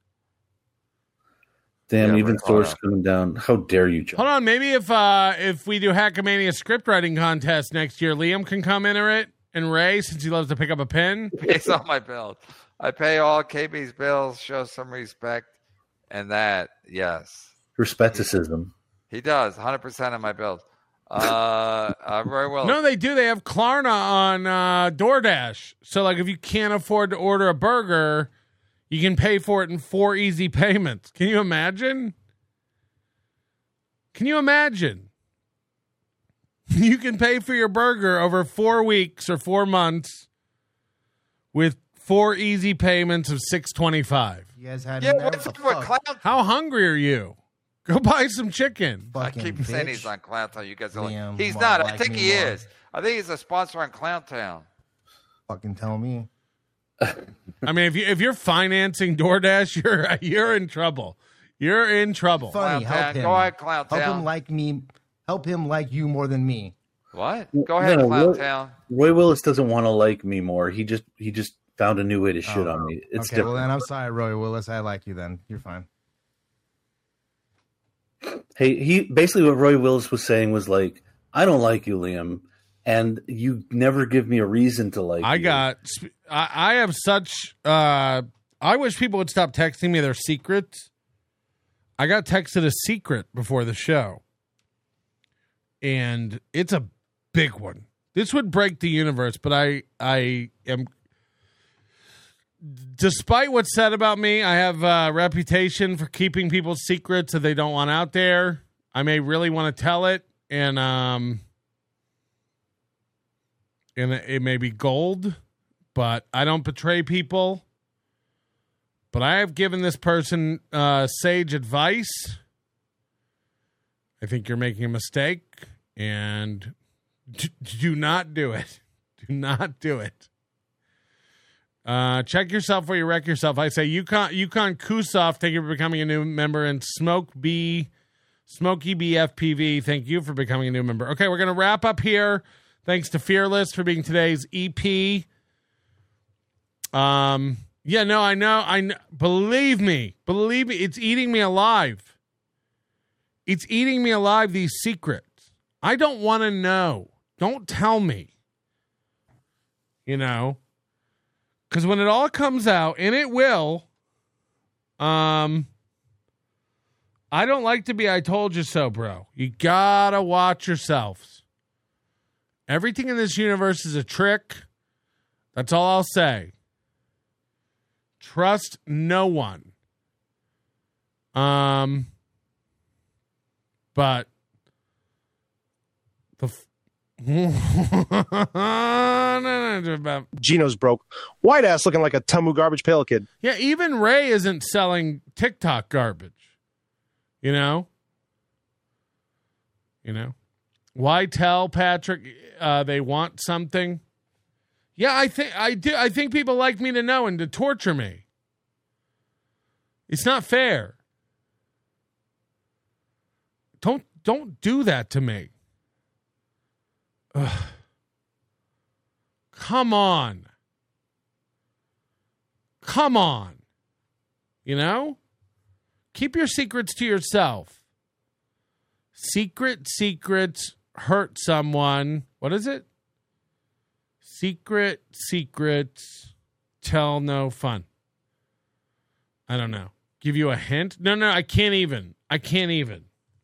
Damn, Yeah, even we're caught Thor's up. coming down. How dare you, John? Hold on, maybe if uh, if we do Hackamania script writing contest next year, Liam can come enter it, and Ray, since he loves to pick up a pen. Pays all my bills. I pay all K B's bills, show some respect, and that, yes. Respecticism. He does, one hundred percent of my bills. Uh, uh, very well. No, they do. They have Klarna on uh, DoorDash. So, like, if you can't afford to order a burger, you can pay for it in four easy payments. Can you imagine? Can you imagine? You can pay for your burger over four weeks or four months with four easy payments of six twenty-five. You guys had Yeah, him there? what's What up the with fuck? Clown? How hungry are you? Go buy some chicken. I Fucking keep saying bitch. he's on Clowntown. You guys are like, Liam, he's more not. I like think me he more. is. I think he's a sponsor on Clowntown. Fucking tell me. I mean, if you if you're financing DoorDash, you're you're in trouble. You're in trouble. Funny, help Clowntown. him. Go ahead, Help Clowntown. him like me. help him like you more than me. What? Go ahead, No, Clown Roy, Town. Roy Willis doesn't want to like me more. He just he just found a new way to shit Oh, on me. It's okay, different. well then I'm sorry, Roy Willis. I like you then. You're fine. Hey, he basically what Roy Willis was saying was like, I don't like you, Liam, and you never give me a reason to like I you. got. I, I have such. Uh, I wish people would stop texting me their secrets. I got texted a secret before the show, and it's a big one. This would break the universe, but I I am. Despite what's said about me, I have a reputation for keeping people's secrets that they don't want out there. I may really want to tell it, and um, and it may be gold, but I don't betray people. But I have given this person uh, sage advice. I think you're making a mistake, and d- do not do it. Do not do it. Uh, check yourself before you wreck yourself. I say Yukon Yukon Kusov, thank you for becoming a new member, and Smoke B, Smokey B F P V, thank you for becoming a new member. Okay, we're gonna wrap up here. Thanks to Fearless for being today's E P. Um, yeah, no, I know, I know. Believe me, believe me, it's eating me alive. It's eating me alive. These secrets, I don't want to know. Don't tell me. You know. Because when it all comes out, and it will, um, I don't like to be I told you so, bro. You gotta watch yourselves. Everything in this universe is a trick. That's all I'll say. Trust no one. Um, but the... F- Gino's broke. White ass looking like a Tumu garbage pail kid. Yeah, even Ray isn't selling TikTok garbage. You know? You know? Why tell Patrick uh, they want something? Yeah, I think I do. I think people like me to know and to torture me. It's not fair. Don't don't do that to me. Ugh. Come on. Come on. You know? Keep your secrets to yourself. Secret secrets hurt someone. What is it? Secret secrets tell no fun. I don't know. Give you a hint? No, no, I can't even. I can't even.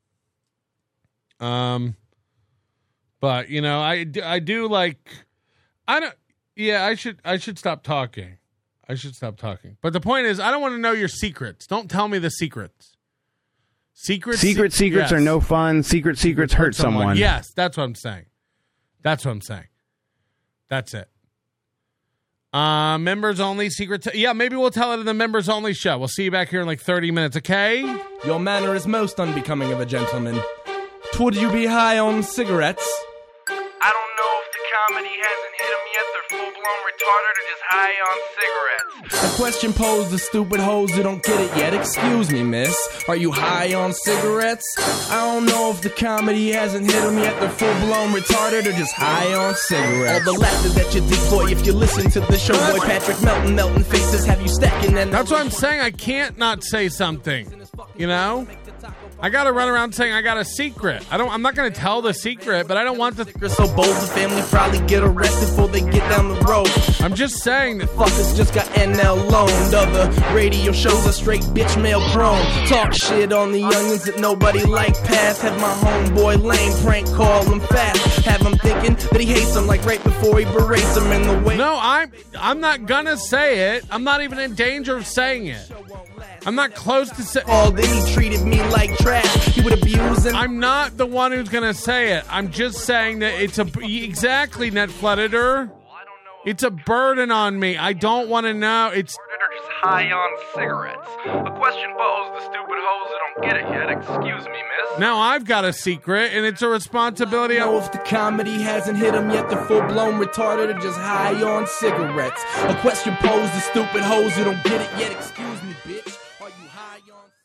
Um, but you know, I, I do like, I don't, yeah, I should, I should stop talking. I should stop talking. But the point is, I don't want to know your secrets. Don't tell me the secrets. Secrets, Secret se- secrets yes. are no fun. Secret secrets hurt someone. Yes, that's what I'm saying. That's what I'm saying. That's it. Uh, members only secret. T- yeah, maybe we'll tell it in the members only show. We'll see you back here in like thirty minutes, okay? Your manner is most unbecoming of a gentleman. Would you be high on cigarettes? I don't know if the comedy hasn't hit them yet. They're full-blown retarded or just high on cigarettes. A question posed to stupid hoes who don't get it yet. Excuse me, miss. Are you high on cigarettes? I don't know if the comedy hasn't hit them yet. They're full-blown retarded or just high on cigarettes. All the laughter that you deploy if you listen to the show, boy. Patrick Melton, melting faces have you stacking. And that's what I'm saying. I can't not say something. You know? I gotta run around saying I got a secret. I don't. I'm not gonna tell the secret, but I don't want the secret so bold the family probably get arrested before they get down the road. I'm just saying that fuckers just got N L loaned. Other radio shows are straight bitch mail prone. Talk shit on the youngins that nobody like past. Have my homeboy lame prank call him fast. Have him thinking that he hates him like right before he berates him in the way. No, I'm. I'm not gonna say it. I'm not even in danger of saying it. I'm not close to say. Oh, then he treated me like trash. He would abuse him. I'm not the one who's gonna say it. I'm just saying that it's a exactly net floodeder. It's a burden on me. I don't want to know. It's just high on cigarettes. A question posed to stupid hoes that don't get it yet. Excuse me, miss. Now I've got a secret, and it's a responsibility. I know if the comedy hasn't hit them yet, they're full-blown retarded or just high on cigarettes. A question posed to stupid hoes who don't get it yet. Excuse me, bitch. Are you high on